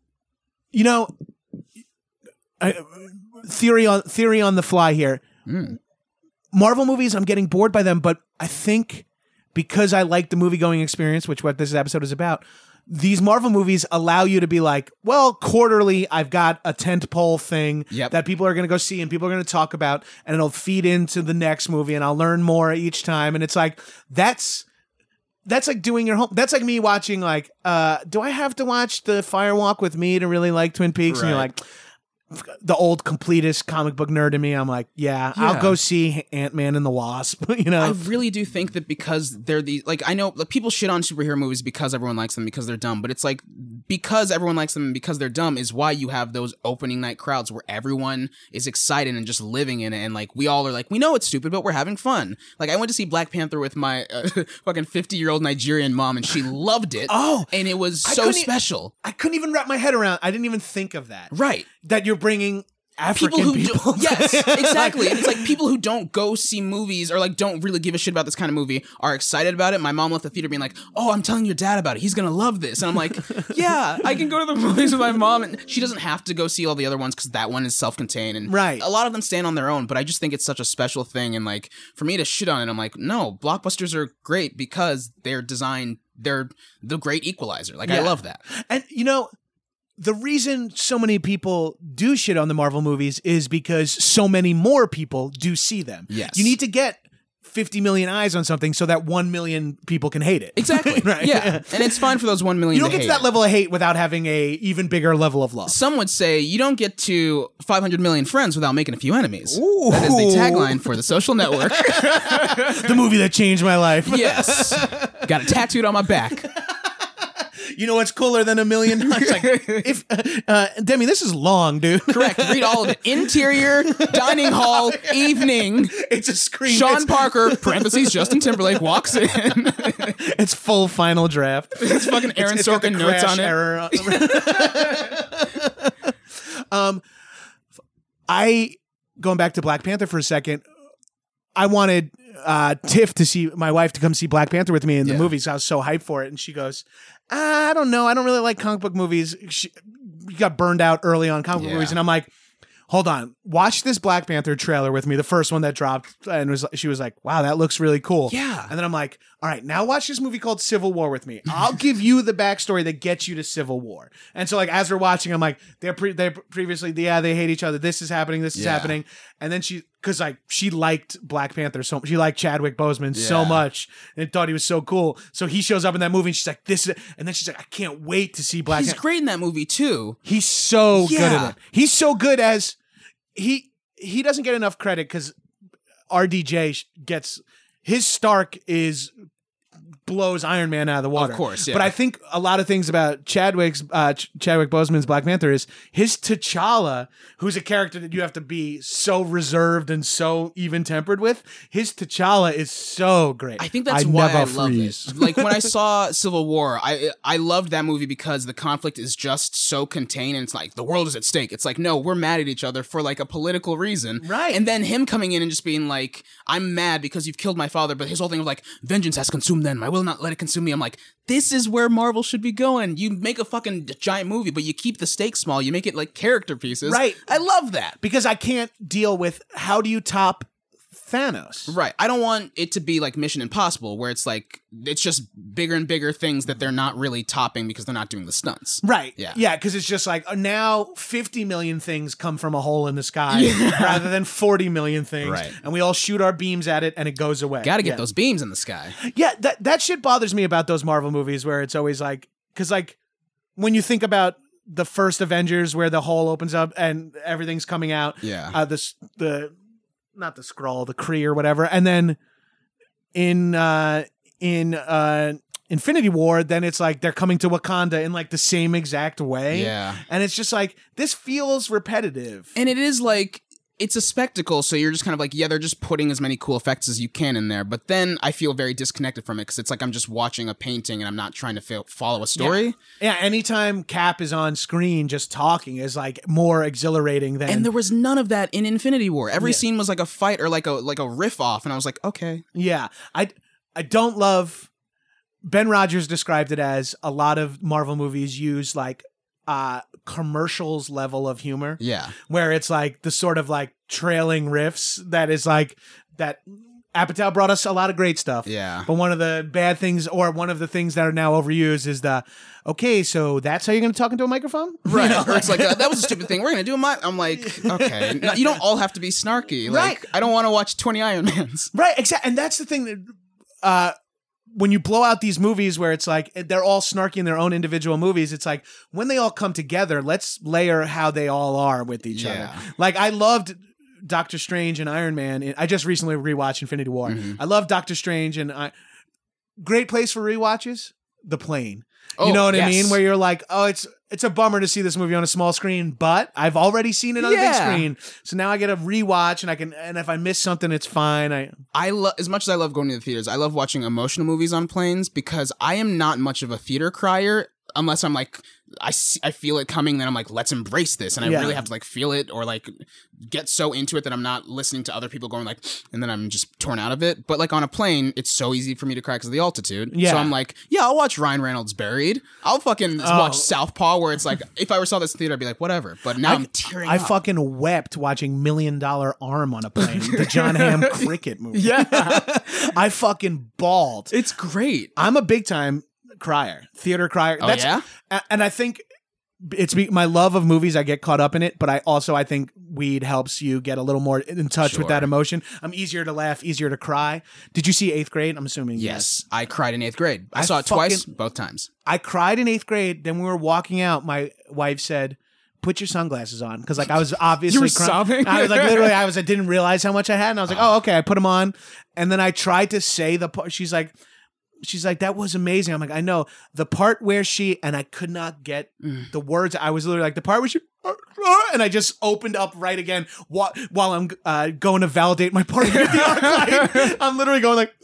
Speaker 4: you know I, theory on theory on the fly here.
Speaker 3: Mm.
Speaker 4: Marvel movies, I'm getting bored by them, but I think because I like the movie going experience, which what this episode is about, these Marvel movies allow you to be like, well, quarterly, I've got a tentpole thing
Speaker 3: Yep.
Speaker 4: that people are going to go see and people are going to talk about, and it'll feed into the next movie, and I'll learn more each time. And it's like, that's that's like doing your home. That's like me watching, like, uh, do I have to watch the Firewalk with me to really like Twin Peaks? And you're
Speaker 3: Right.
Speaker 4: like, the old completist comic book nerd in me, I'm like, yeah, I'll
Speaker 3: Yeah.
Speaker 4: go see Ant-Man and the Wasp. You know,
Speaker 3: I really do think that because they're the like I know like, people shit on superhero movies because everyone likes them because they're dumb, but it's like because everyone likes them and because they're dumb is why you have those opening night crowds where everyone is excited and just living in it, and like we all are like, we know it's stupid but we're having fun. Like I went to see Black Panther with my uh, fucking fifty year old Nigerian mom and she loved it.
Speaker 4: Oh,
Speaker 3: and it was
Speaker 4: I
Speaker 3: so
Speaker 4: couldn't e-
Speaker 3: special.
Speaker 4: I couldn't even wrap my head around. I didn't even think of that.
Speaker 3: Right.
Speaker 4: That you're bringing African
Speaker 3: People
Speaker 4: people.
Speaker 3: who do, yes, exactly. And it's like people who don't go see movies or like don't really give a shit about this kind of movie are excited about it. My mom left the theater being like, "Oh, I'm telling your dad about it. He's gonna love this." And I'm like, "Yeah, I can go to the movies with my mom." And she doesn't have to go see all the other ones because that one is self-contained. And
Speaker 4: Right.
Speaker 3: a lot of them stand on their own. But I just think it's such a special thing. And like for me to shit on it, I'm like, no, blockbusters are great because they're designed. They're the great equalizer. Like I
Speaker 4: Yeah.
Speaker 3: love that.
Speaker 4: And you know, the reason so many people do shit on the Marvel movies is because so many more people do see them.
Speaker 3: Yes.
Speaker 4: You need to get fifty million eyes on something so that one million people can hate it.
Speaker 3: Exactly.
Speaker 4: Right.
Speaker 3: Yeah. And it's fine for those one million.
Speaker 4: You don't
Speaker 3: to
Speaker 4: get to
Speaker 3: hate
Speaker 4: that
Speaker 3: it.
Speaker 4: level of hate without having a even bigger level of love.
Speaker 3: Some would say you don't get to five hundred million friends without making a few enemies. That is the tagline for The Social Network.
Speaker 4: The movie that changed my life.
Speaker 3: Yes. Got it tattooed on my back.
Speaker 4: You know what's cooler than a million? It's like, if uh, Demi, this is long, dude.
Speaker 3: Correct. Read all of it. Interior, dining hall, evening.
Speaker 4: It's a screen.
Speaker 3: Sean
Speaker 4: it's,
Speaker 3: Parker, parentheses, Justin Timberlake, walks in.
Speaker 4: it's full final draft.
Speaker 3: It's fucking Aaron
Speaker 4: It's got the
Speaker 3: Sorkin notes
Speaker 4: crash
Speaker 3: on it.
Speaker 4: error. um, I going back to Black Panther for a second. I wanted uh, Tiff to see my wife to come see Black Panther with me in the
Speaker 3: Yeah.
Speaker 4: movies. I was so hyped for it, and she goes, "I don't know. I don't really like comic book movies." She got burned out early on comic book
Speaker 3: Yeah.
Speaker 4: movies, and I'm like, hold on, watch this Black Panther trailer with me, the first one that dropped, and was she was like, wow, that looks really cool.
Speaker 3: Yeah.
Speaker 4: And then I'm like, all right, now watch this movie called Civil War with me. I'll give you the backstory that gets you to Civil War. And so like as we're watching, I'm like, they're pre- they previously, yeah, they hate each other. This is happening. This is
Speaker 3: Yeah.
Speaker 4: happening. And then she, because like she liked Black Panther so she liked Chadwick Boseman so
Speaker 3: Yeah.
Speaker 4: much and thought he was so cool. So he shows up in that movie and she's like, this is, and then she's like, I can't wait to see Black
Speaker 3: He's
Speaker 4: Panther.
Speaker 3: great in that movie, too.
Speaker 4: He's so good
Speaker 3: Yeah.
Speaker 4: at it. He's so good as he he doesn't get enough credit because R D J sh- gets his Stark is blows Iron Man out of the water.
Speaker 3: Of course, yeah.
Speaker 4: But I think a lot of things about Chadwick's uh, Ch- Chadwick Boseman's Black Panther is his T'Challa, who's a character that you have to be so reserved and so even tempered with. His T'Challa is so great.
Speaker 3: I think that's
Speaker 4: I
Speaker 3: why
Speaker 4: never
Speaker 3: I love
Speaker 4: freeze.
Speaker 3: it. Like when I saw Civil War, I I loved that movie because the conflict is just so contained and it's like the world is at stake. It's like, no, we're mad at each other for like a political reason.
Speaker 4: Right.
Speaker 3: And then him coming in and just being like, I'm mad because you've killed my father, but his whole thing was like, vengeance has consumed them. I will not let it consume me. I'm like, this is where Marvel should be going. You make a fucking giant movie, but you keep the stakes small. You make it like character pieces.
Speaker 4: Right.
Speaker 3: I love that.
Speaker 4: Because I can't deal with how do you top Thanos?
Speaker 3: Right. I don't want it to be like Mission Impossible, where it's like it's just bigger and bigger things that they're not really topping because they're not doing the stunts.
Speaker 4: Right.
Speaker 3: Yeah.
Speaker 4: Yeah, because it's just like uh, now fifty million things come from a hole in the sky rather than forty million things.
Speaker 3: Right.
Speaker 4: And we all shoot our beams at it and it goes away.
Speaker 3: Got to get
Speaker 4: yeah.
Speaker 3: those beams in the sky.
Speaker 4: Yeah, that, that shit bothers me about those Marvel movies where it's always like, because like when you think about the first Avengers where the hole opens up and everything's coming out.
Speaker 3: Yeah.
Speaker 4: Uh, the, s- the, not the Skrull, the Kree or whatever. And then in, uh, in, uh, Infinity War, then it's like they're coming to Wakanda in like the same exact way.
Speaker 3: Yeah.
Speaker 4: And it's just like, this feels repetitive.
Speaker 3: And it is like, it's a spectacle, so you're just kind of like, yeah, they're just putting as many cool effects as you can in there. But then I feel very disconnected from it because it's like I'm just watching a painting and I'm not trying to feel, follow a story.
Speaker 4: Yeah, anytime Cap is on screen just talking is like more exhilarating than.
Speaker 3: And there was none of that in Infinity War. Every scene was like a fight or like a like a riff off, and I was like, okay.
Speaker 4: Yeah, I I don't love. Ben Rogers described it as a lot of Marvel movies use like uh commercials level of humor.
Speaker 3: Yeah.
Speaker 4: Where it's like the sort of like trailing riffs that is like that. Apatow brought us a lot of great stuff.
Speaker 3: Yeah.
Speaker 4: But one of the bad things, or one of the things that are now overused, is the okay. So that's how you're going to talk into a microphone,
Speaker 3: Right.
Speaker 4: You know?
Speaker 3: Or it's like, uh, that was a stupid thing. We're going to do a mi-. I'm like, okay. No, you don't all have to be snarky. Like,
Speaker 4: Right.
Speaker 3: I don't want to watch twenty Iron Mans.
Speaker 4: Right, exactly. And that's the thing that uh, when you blow out these movies where it's like they're all snarky in their own individual movies, it's like when they all come together, let's layer how they all are with each
Speaker 3: Yeah.
Speaker 4: other. Like I loved Doctor Strange and Iron Man. I just recently rewatched Infinity War.
Speaker 3: Mhm.
Speaker 4: I love Doctor Strange and I. Great place for rewatches. The Plane.
Speaker 3: Oh,
Speaker 4: you know what I
Speaker 3: yes.
Speaker 4: mean? Where you're like, oh, it's it's a bummer to see this movie on a small screen, but I've already seen it on a big
Speaker 3: Yeah.
Speaker 4: screen, so now I get a rewatch, and I can. And if I miss something, it's fine. I
Speaker 3: I love as much as I love going to the theaters. I love watching emotional movies on planes because I am not much of a theater crier unless I'm like I see, I feel it coming. Then I'm like, let's embrace this, and I
Speaker 4: Yeah.
Speaker 3: really have to like feel it or like get so into it that I'm not listening to other people going like, and then I'm just torn out of it. But like on a plane, it's so easy for me to cry because of the altitude.
Speaker 4: Yeah.
Speaker 3: So I'm like, yeah, I'll watch Ryan Reynolds Buried. I'll fucking
Speaker 4: Oh.
Speaker 3: watch Southpaw, where it's like, if I were saw this in theater, I'd be like, whatever. But now I, am tearing
Speaker 4: I
Speaker 3: up.
Speaker 4: fucking wept watching Million Dollar Arm on a Plane, the John Hamm cricket movie.
Speaker 3: Yeah.
Speaker 4: I fucking bawled.
Speaker 3: It's great.
Speaker 4: I'm a big time crier, theater crier.
Speaker 3: Oh, yeah?
Speaker 4: a- And I think it's be- my love of movies. I get caught up in it, but I also I think weed helps you get a little more in touch
Speaker 3: Sure.
Speaker 4: with that emotion. I'm easier to laugh, easier to cry. Did you see Eighth Grade? I'm assuming
Speaker 3: Yes, I cried in eighth grade. I,
Speaker 4: I
Speaker 3: saw it twice,
Speaker 4: fucking-
Speaker 3: both times.
Speaker 4: I cried in eighth grade. Then we were walking out. My wife said, "Put your sunglasses on," because like I was obviously
Speaker 3: You were
Speaker 4: cry-
Speaker 3: sobbing?
Speaker 4: I was like literally. I was. I didn't realize how much I had, and I was like, "Oh, okay." I put them on, and then I tried to say the part. She's like, "She's like that was amazing." I'm like, "I know the part where she," and I could not get
Speaker 3: Mm.
Speaker 4: the words. I was literally like the part where she. And I just opened up right again while, while I'm uh, going to validate my part of the arc. I'm literally going like,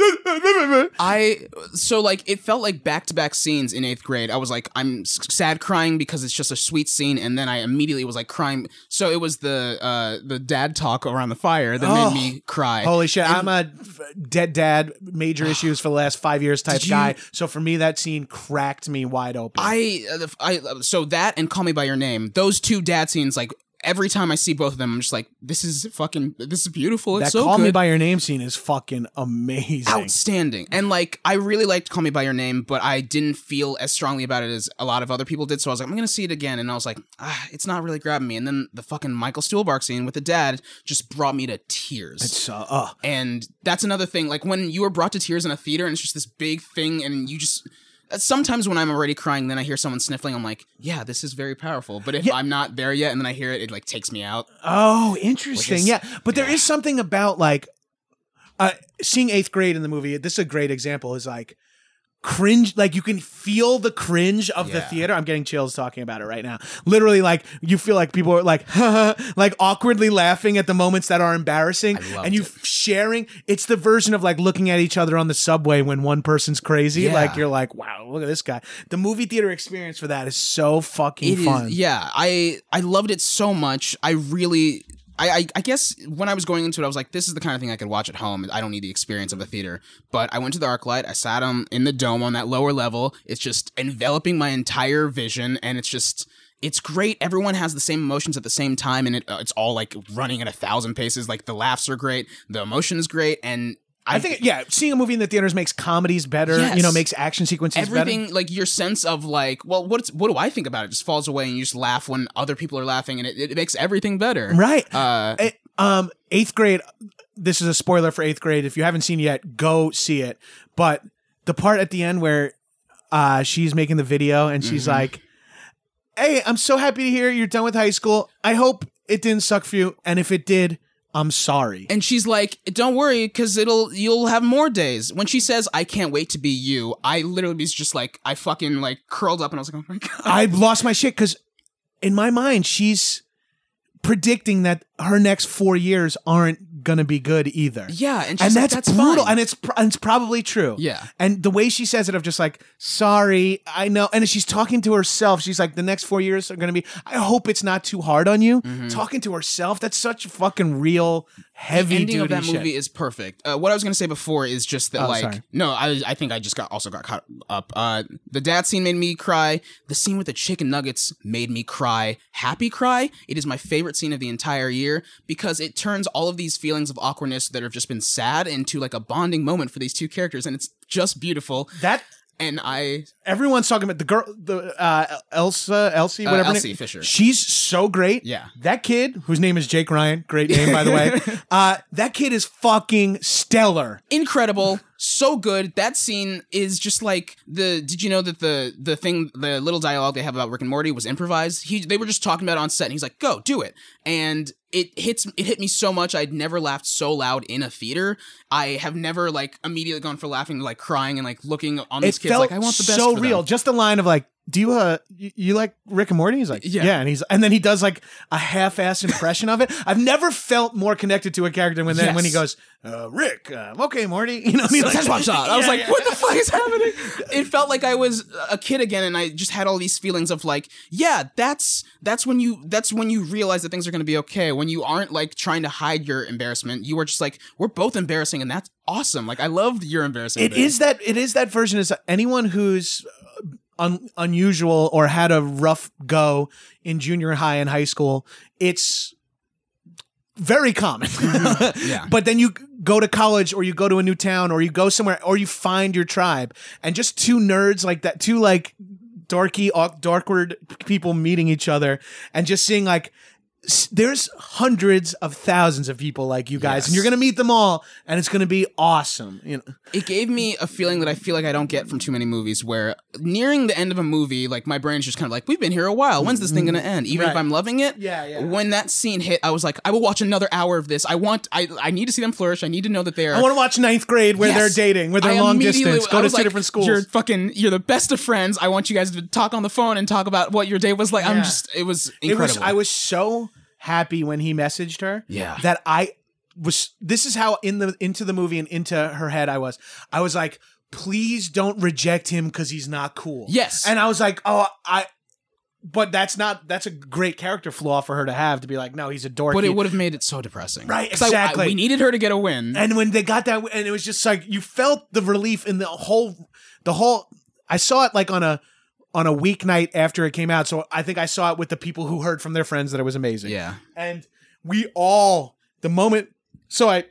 Speaker 3: I so like it felt like back to back scenes in eighth grade. I was like, I'm s- sad crying because it's just a sweet scene, and then I immediately was like crying. So it was the uh, the dad talk around the fire that
Speaker 4: Oh.
Speaker 3: made me cry.
Speaker 4: Holy shit!
Speaker 3: And-
Speaker 4: I'm a dead dad, major issues for the last five years type
Speaker 3: Did you-
Speaker 4: guy. So for me, that scene cracked me wide open.
Speaker 3: I, uh, the- I so that and Call Me by Your Name, those two dad scenes, like every time I see both of them, I'm just like, this is fucking, this is beautiful. It's
Speaker 4: that
Speaker 3: so
Speaker 4: Call
Speaker 3: good.
Speaker 4: Me by Your Name scene is fucking amazing.
Speaker 3: Outstanding. And like, I really liked Call Me by Your Name, but I didn't feel as strongly about it as a lot of other people did. So I was like, I'm gonna see it again, and I was like, ah, it's not really grabbing me. And then the fucking Michael Stuhlbarg scene with the dad just brought me to tears.
Speaker 4: It's uh, uh
Speaker 3: And that's another thing. Like when you are brought to tears in a theater, and it's just this big thing, and you just. Sometimes when I'm already crying, then I hear someone sniffling. I'm like, yeah, this is very powerful. But if
Speaker 4: Yeah.
Speaker 3: I'm not there yet, and then I hear it, it like takes me out.
Speaker 4: oh, interesting.
Speaker 3: Which is-
Speaker 4: yeah, but there
Speaker 3: yeah.
Speaker 4: is something about like uh, seeing Eighth Grade in the movie. This is a great example. Is like cringe, like you can feel the cringe of the
Speaker 3: Yeah.
Speaker 4: theater. I'm getting chills talking about it right now. Literally, like you feel like people are like like awkwardly laughing at the moments that are embarrassing,
Speaker 3: I loved
Speaker 4: and you
Speaker 3: it.
Speaker 4: sharing. It's the version of like looking at each other on the subway when one person's crazy.
Speaker 3: Yeah.
Speaker 4: Like you're like, wow, look at this guy. The movie theater experience for that is so fucking
Speaker 3: It is,
Speaker 4: fun.
Speaker 3: yeah. I I loved it so much. I really. I, I, I guess when I was going into it, I was like, this is the kind of thing I could watch at home. I don't need the experience of a theater. But I went to the ArcLight. I sat um, in the dome on that lower level. It's just enveloping my entire vision. And it's just, it's great. Everyone has the same emotions at the same time. And it, uh, it's all like running at a thousand paces. Like the laughs are great. The emotion is great. And
Speaker 4: I think, yeah, seeing a movie in the theaters makes comedies better.
Speaker 3: Yes.
Speaker 4: You know, makes action sequences
Speaker 3: everything
Speaker 4: better.
Speaker 3: like your sense of like, well, what's what do I think about it just falls away, and you just laugh when other people are laughing, and it, it makes everything better.
Speaker 4: Right.
Speaker 3: Uh,
Speaker 4: Eh, um, eighth grade. This is a spoiler for eighth grade. If you haven't seen it yet, go see it. But the part at the end where uh, she's making the video and she's
Speaker 3: Mhm.
Speaker 4: like, "Hey, I'm so happy to hear you're done with high school. I hope it didn't suck for you, and if it did, I'm sorry."
Speaker 3: And she's like, "Don't worry, because it'll you'll have more days." When she says, "I can't wait to be you," I literally was just like, I fucking like curled up, and I was like, "Oh my god!"
Speaker 4: I lost my shit because in my mind, she's predicting that her next four years aren't gonna be good either.
Speaker 3: Yeah, and she's
Speaker 4: and
Speaker 3: like,
Speaker 4: that's,
Speaker 3: "That's
Speaker 4: brutal,
Speaker 3: fine."
Speaker 4: and it's pr- and it's probably true.
Speaker 3: Yeah.
Speaker 4: and the way she says it, of just like, "Sorry, I know," and she's talking to herself. She's like, "The next four years are gonna be. I hope it's not too hard on you."
Speaker 3: Mm-hmm.
Speaker 4: Talking to herself. That's such fucking real heavy
Speaker 3: The ending
Speaker 4: duty
Speaker 3: of that
Speaker 4: shit.
Speaker 3: movie is perfect. Uh, what I was gonna say before is just that,
Speaker 4: Oh,
Speaker 3: like,
Speaker 4: sorry.
Speaker 3: no, I I think I just got also got caught up. Uh, the dad scene made me cry. The scene with the chicken nuggets made me cry. Happy cry. It is my favorite scene of the entire year because it turns all of these feelings of awkwardness that have just been sad into like a bonding moment for these two characters, and it's just beautiful.
Speaker 4: that
Speaker 3: And I
Speaker 4: everyone's talking about the girl, the uh, Elsa, Elsie,
Speaker 3: Uh,
Speaker 4: whatever. her
Speaker 3: Elsie
Speaker 4: name-
Speaker 3: Fisher.
Speaker 4: She's so great.
Speaker 3: Yeah.
Speaker 4: that kid whose name is Jake Ryan, great name by the way. Uh, that kid is fucking stellar.
Speaker 3: incredible. So good. That scene is just like the. Did you know that the the thing, the little dialogue they have about Rick and Morty was improvised? He they were just talking about it on set, and he's like, "Go do it." And it hits. It hit me so much. I'd never laughed so loud in a theater. I have never like immediately gone for laughing to like crying and like looking on these
Speaker 4: It
Speaker 3: kids
Speaker 4: felt
Speaker 3: like I want the best.
Speaker 4: so
Speaker 3: for
Speaker 4: real.
Speaker 3: them.
Speaker 4: Just a line of like, "Do you uh you, you like Rick and Morty?" He's like,
Speaker 3: Yeah.
Speaker 4: yeah, and he's and then he does like a half-ass impression of it. I've never felt more connected to a character when then
Speaker 3: Yes.
Speaker 4: when he goes, uh, "Rick, uh, okay, Morty," you know, and he like,
Speaker 3: That's one shot. I was
Speaker 4: Yeah,
Speaker 3: like,
Speaker 4: yeah.
Speaker 3: what the fuck is happening? It felt like I was a kid again, and I just had all these feelings of like, yeah, that's that's when you that's when you realize that things are going to be okay. When you aren't like trying to hide your embarrassment, you are just like, we're both embarrassing, and that's awesome. Like I loved your embarrassing.
Speaker 4: It
Speaker 3: bit.
Speaker 4: is that it is that version is anyone who's un, unusual or had a rough go in junior high and high school. It's very common.
Speaker 3: Yeah.
Speaker 4: But then you go to college or you go to a new town or you go somewhere or you find your tribe and just two nerds like that, two like dorky, awk- darkward people meeting each other and just seeing like s- there's hundreds of thousands of people like you guys
Speaker 3: Yes.
Speaker 4: and you're going to meet them all and it's going to be awesome. You know?
Speaker 3: It gave me a feeling that I feel like I don't get from too many movies where nearing the end of a movie, like my brain's just kind of like, we've been here a while. When's this thing going to end? Even if
Speaker 4: Right.
Speaker 3: I'm loving it.
Speaker 4: Yeah, yeah.
Speaker 3: When that scene hit, I was like, I will watch another hour of this. I want, I, I need to see them flourish. I need to know that they're.
Speaker 4: I want to watch ninth grade where
Speaker 3: Yes.
Speaker 4: they're dating, where they're
Speaker 3: I
Speaker 4: long
Speaker 3: immediately-
Speaker 4: distance, go
Speaker 3: I
Speaker 4: to
Speaker 3: was
Speaker 4: two
Speaker 3: like,
Speaker 4: different schools.
Speaker 3: You're fucking, you're the best of friends. I want you guys to talk on the phone and talk about what your day was like. I'm
Speaker 4: Yeah.
Speaker 3: just, it was
Speaker 4: It
Speaker 3: incredible.
Speaker 4: was. I was so happy when he messaged her.
Speaker 3: Yeah.
Speaker 4: That I was. This is how in the into the movie and into her head I was. I was like, please don't reject him because he's not cool.
Speaker 3: Yes.
Speaker 4: And I was like, oh, I. But that's not. That's a great character flaw for her to have to be like, no, he's a dork.
Speaker 3: but it would have made it so depressing.
Speaker 4: Right,
Speaker 3: 'Cause I- I-
Speaker 4: exactly.
Speaker 3: we needed her to get a win.
Speaker 4: And when they got that, and it was just like you felt the relief in the whole, the whole. I saw it like on a on a weeknight after it came out, so I think I saw it with the people who heard from their friends that it was amazing.
Speaker 3: yeah.
Speaker 4: And we all the moment. So I,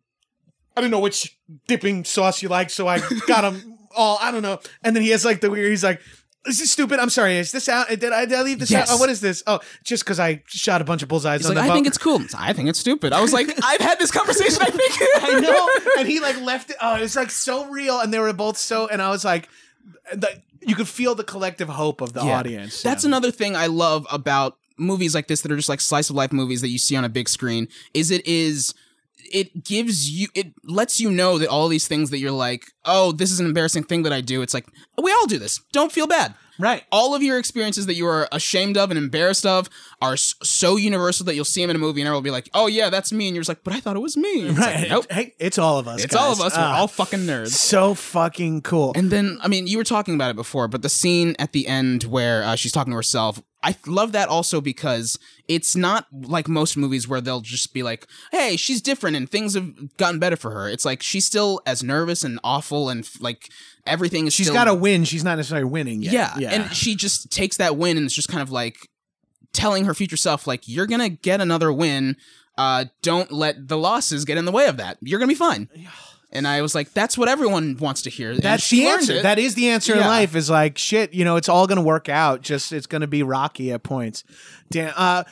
Speaker 4: I don't know which dipping sauce you like, so I got them all. I don't know. And then he has like the weird. He's like, "This is stupid. I'm sorry. Is this out? Did I, did I leave this
Speaker 3: Yes.
Speaker 4: out? Oh, what is this? Oh, just because I shot a bunch of bullseyes
Speaker 3: He's
Speaker 4: on
Speaker 3: like,
Speaker 4: the
Speaker 3: I
Speaker 4: boat."
Speaker 3: think it's cool. I think it's stupid. I was like, I've had this conversation, I think.
Speaker 4: I know. And he like left it. Oh, it was like so real. And they were both so, and I was like, the, you could feel the collective hope of the
Speaker 3: Yeah.
Speaker 4: audience.
Speaker 3: That's
Speaker 4: Yeah.
Speaker 3: another thing I love about movies like this that are just like slice of life movies that you see on a big screen is it is it gives you it lets you know that all these things that you're like, oh, this is an embarrassing thing that I do. It's like, we all do this. Don't feel bad.
Speaker 4: Right.
Speaker 3: All of your experiences that you are ashamed of and embarrassed of are s- so universal that you'll see them in a movie and everyone will be like, oh yeah, that's me. And you're just like, but I thought it was me. It's
Speaker 4: Right.
Speaker 3: like, nope.
Speaker 4: Hey, it's all of us.
Speaker 3: It's all of
Speaker 4: guys.
Speaker 3: us. We're
Speaker 4: Ah,
Speaker 3: all fucking nerds.
Speaker 4: so fucking cool.
Speaker 3: And then, I mean, you were talking about it before, but the scene at the end where uh, she's talking to herself, I love that also because it's not like most movies where they'll just be like, hey, she's different and things have gotten better for her. It's like she's still as nervous and awful and like everything is
Speaker 4: She's
Speaker 3: still.
Speaker 4: got to win. She's not necessarily winning yet.
Speaker 3: Yeah.
Speaker 4: Yeah.
Speaker 3: And she just takes that win and it's just kind of like telling her future self, like, you're going to get another win. Uh, don't let the losses get in the way of that. You're going to be fine. And I was like, that's what everyone wants to hear. And
Speaker 4: That's
Speaker 3: she
Speaker 4: the
Speaker 3: learned
Speaker 4: answer.
Speaker 3: it.
Speaker 4: That is the answer in
Speaker 3: Yeah.
Speaker 4: life. Is like shit. You know, it's all going to work out. Just it's going to be rocky at points. Dan, uh,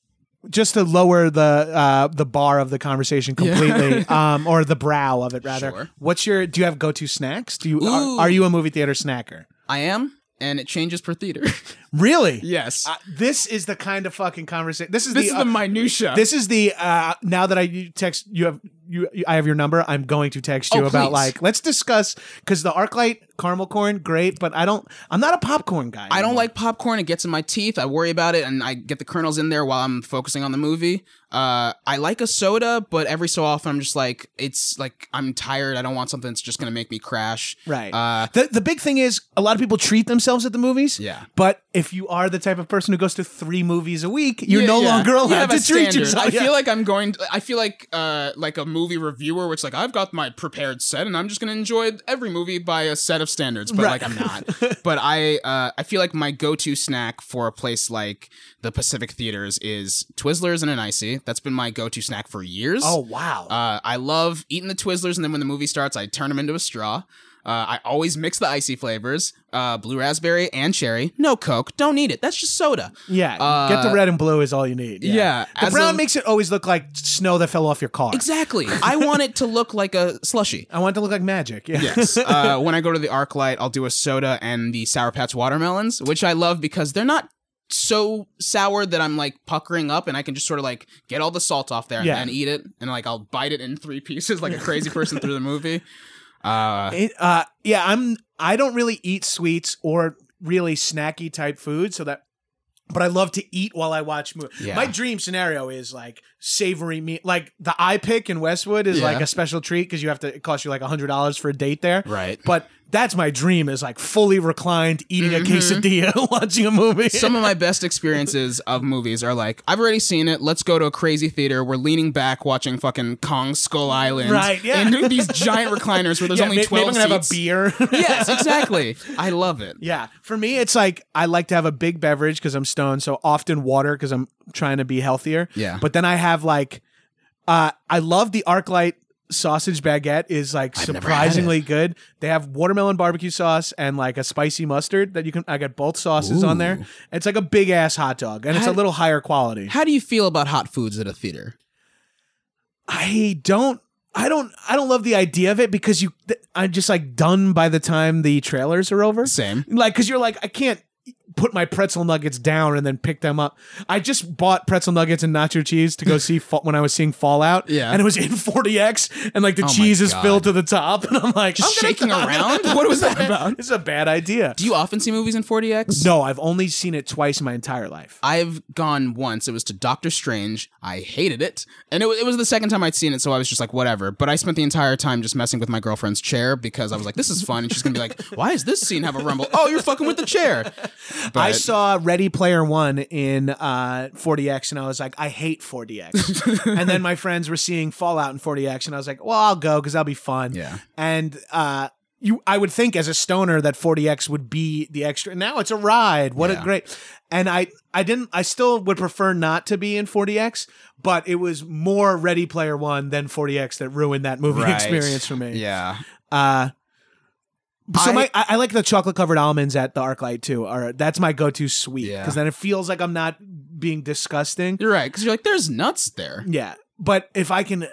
Speaker 4: just to lower the uh, the bar of the conversation completely, um, or the brow of it rather.
Speaker 3: Sure.
Speaker 4: What's your? Do you have go to snacks? Do you
Speaker 3: Ooh.
Speaker 4: are, are you a movie theater snacker?
Speaker 3: I am, and it changes per theater.
Speaker 4: Really?
Speaker 3: Yes.
Speaker 4: Uh, this is the kind of fucking conversation. This is
Speaker 3: this
Speaker 4: the.
Speaker 3: is
Speaker 4: uh,
Speaker 3: the minutia.
Speaker 4: This is the uh now that I you text you have you I have your number, I'm going to text you
Speaker 3: Oh,
Speaker 4: about
Speaker 3: please.
Speaker 4: like let's discuss because the ArcLight caramel corn great, but I don't I'm not a popcorn guy.
Speaker 3: I don't
Speaker 4: anymore.
Speaker 3: like popcorn. It gets in my teeth. I worry about it, and I get the kernels in there while I'm focusing on the movie. Uh, I like a soda, but every so often I'm just like, it's like I'm tired. I don't want something that's just gonna make me crash.
Speaker 4: Right.
Speaker 3: Uh,
Speaker 4: the the big thing is a lot of people treat themselves at the movies.
Speaker 3: Yeah.
Speaker 4: But if you are the type of person who goes to three movies a week, you're
Speaker 3: Yeah,
Speaker 4: no
Speaker 3: yeah.
Speaker 4: longer
Speaker 3: You
Speaker 4: allowed
Speaker 3: have
Speaker 4: to
Speaker 3: a
Speaker 4: treat
Speaker 3: standard.
Speaker 4: yourself.
Speaker 3: I
Speaker 4: Yeah.
Speaker 3: feel like I'm going. To, I feel like uh, like a movie reviewer, which like I've got my prepared set, and I'm just gonna enjoy every movie by a set of standards. But
Speaker 4: Right.
Speaker 3: like I'm not. But I uh, I feel like my go-to snack for a place like the Pacific Theaters is Twizzlers and an icy. That's been my go-to snack for years.
Speaker 4: Oh wow.
Speaker 3: Uh, I love eating the Twizzlers, and then when the movie starts, I turn them into a straw. Uh, I always mix the icy flavors, uh, blue raspberry and cherry. No Coke. Don't need it. That's just soda.
Speaker 4: Yeah,
Speaker 3: Uh,
Speaker 4: get the red and blue is all you need. Yeah,
Speaker 3: yeah,
Speaker 4: the
Speaker 3: as
Speaker 4: brown
Speaker 3: of-
Speaker 4: makes it always look like snow that fell off your car.
Speaker 3: Exactly. I want it to look like a slushy.
Speaker 4: I want it to look like magic. Yeah.
Speaker 3: Yes. Uh, when I go to the ArcLight, I'll do a soda and the Sour Patch watermelons, which I love because they're not so sour that I'm like puckering up and I can just sort of like get all the salt off there and
Speaker 4: Yeah.
Speaker 3: then eat it. And like I'll bite it in three pieces like a crazy person through the movie. Uh,
Speaker 4: It, uh, yeah, I'm. I don't really eat sweets or really snacky type food, so that. But I love to eat while I watch movies.
Speaker 3: Yeah.
Speaker 4: My dream scenario is like savory meat. Like the iPick in Westwood is
Speaker 3: Yeah.
Speaker 4: like a special treat because you have to. It costs you like a hundred dollars for a date there.
Speaker 3: Right.
Speaker 4: But that's my dream is like fully reclined, eating a quesadilla, watching a movie.
Speaker 3: some of my best experiences of movies are like, I've already seen it. Let's go to a crazy theater. We're leaning back watching fucking Kong Skull Island.
Speaker 4: Right, yeah.
Speaker 3: In these giant recliners where there's
Speaker 4: Yeah,
Speaker 3: only
Speaker 4: may-
Speaker 3: twelve
Speaker 4: maybe I'm gonna
Speaker 3: seats.
Speaker 4: have a beer.
Speaker 3: Yes, exactly. I love it.
Speaker 4: Yeah. For me, it's like I like to have a big beverage because I'm stoned. So often water because I'm trying to be healthier.
Speaker 3: Yeah.
Speaker 4: But then I have like, uh, I love the ArcLight sausage baguette is like
Speaker 3: never had
Speaker 4: surprisingly good. They have watermelon barbecue sauce and like a spicy mustard that you can, I got both sauces on there.
Speaker 3: Ooh.
Speaker 4: It's like a big ass hot dog and it's
Speaker 3: How-
Speaker 4: a little higher quality.
Speaker 3: How do you feel about hot foods at a theater?
Speaker 4: I don't. I don't. I don't love the idea of it because you. th- I'm just like done by the time the trailers are over.
Speaker 3: Same.
Speaker 4: Like, because you're like, I can't put my pretzel nuggets down and then pick them up. I just bought pretzel nuggets and nacho cheese to go see fa- when I was seeing Fallout.
Speaker 3: Yeah.
Speaker 4: and it was in forty X, and like the
Speaker 3: Oh my
Speaker 4: cheese is
Speaker 3: God.
Speaker 4: filled to the top, and I'm like,
Speaker 3: Just
Speaker 4: I'm gonna-
Speaker 3: shaking around? What was that about?
Speaker 4: It's a bad idea.
Speaker 3: Do you often see movies in forty X?
Speaker 4: No, I've only seen it twice in my entire life.
Speaker 3: I've gone once. It was to Doctor Strange. I hated it. And it, wa- it was the second time I'd seen it, so I was just like, whatever. But I spent the entire time just messing with my girlfriend's chair because I was like, this is fun. And she's going to be like, why is this scene have a rumble? Oh, you're fucking with the chair. But
Speaker 4: I saw Ready Player One in uh, forty X, and I was like, I hate forty X. And then my friends were seeing Fallout in forty X, and I was like, well, I'll go because that'll be fun.
Speaker 3: Yeah.
Speaker 4: And uh, you, I would think as a stoner that forty X would be the extra. Now it's a ride. What
Speaker 3: Yeah.
Speaker 4: a great. And I, I didn't. I still would prefer not to be in forty X, but it was more Ready Player One than forty X that ruined that movie
Speaker 3: Right.
Speaker 4: experience for me.
Speaker 3: Yeah.
Speaker 4: Uh, so
Speaker 3: I-
Speaker 4: my I, I like the chocolate covered almonds at the ArcLight too. Or that's my go to sweet
Speaker 3: Yeah.
Speaker 4: because then it feels like I'm not being disgusting.
Speaker 3: You're right. Because you're like, there's nuts there.
Speaker 4: Yeah, but if I can,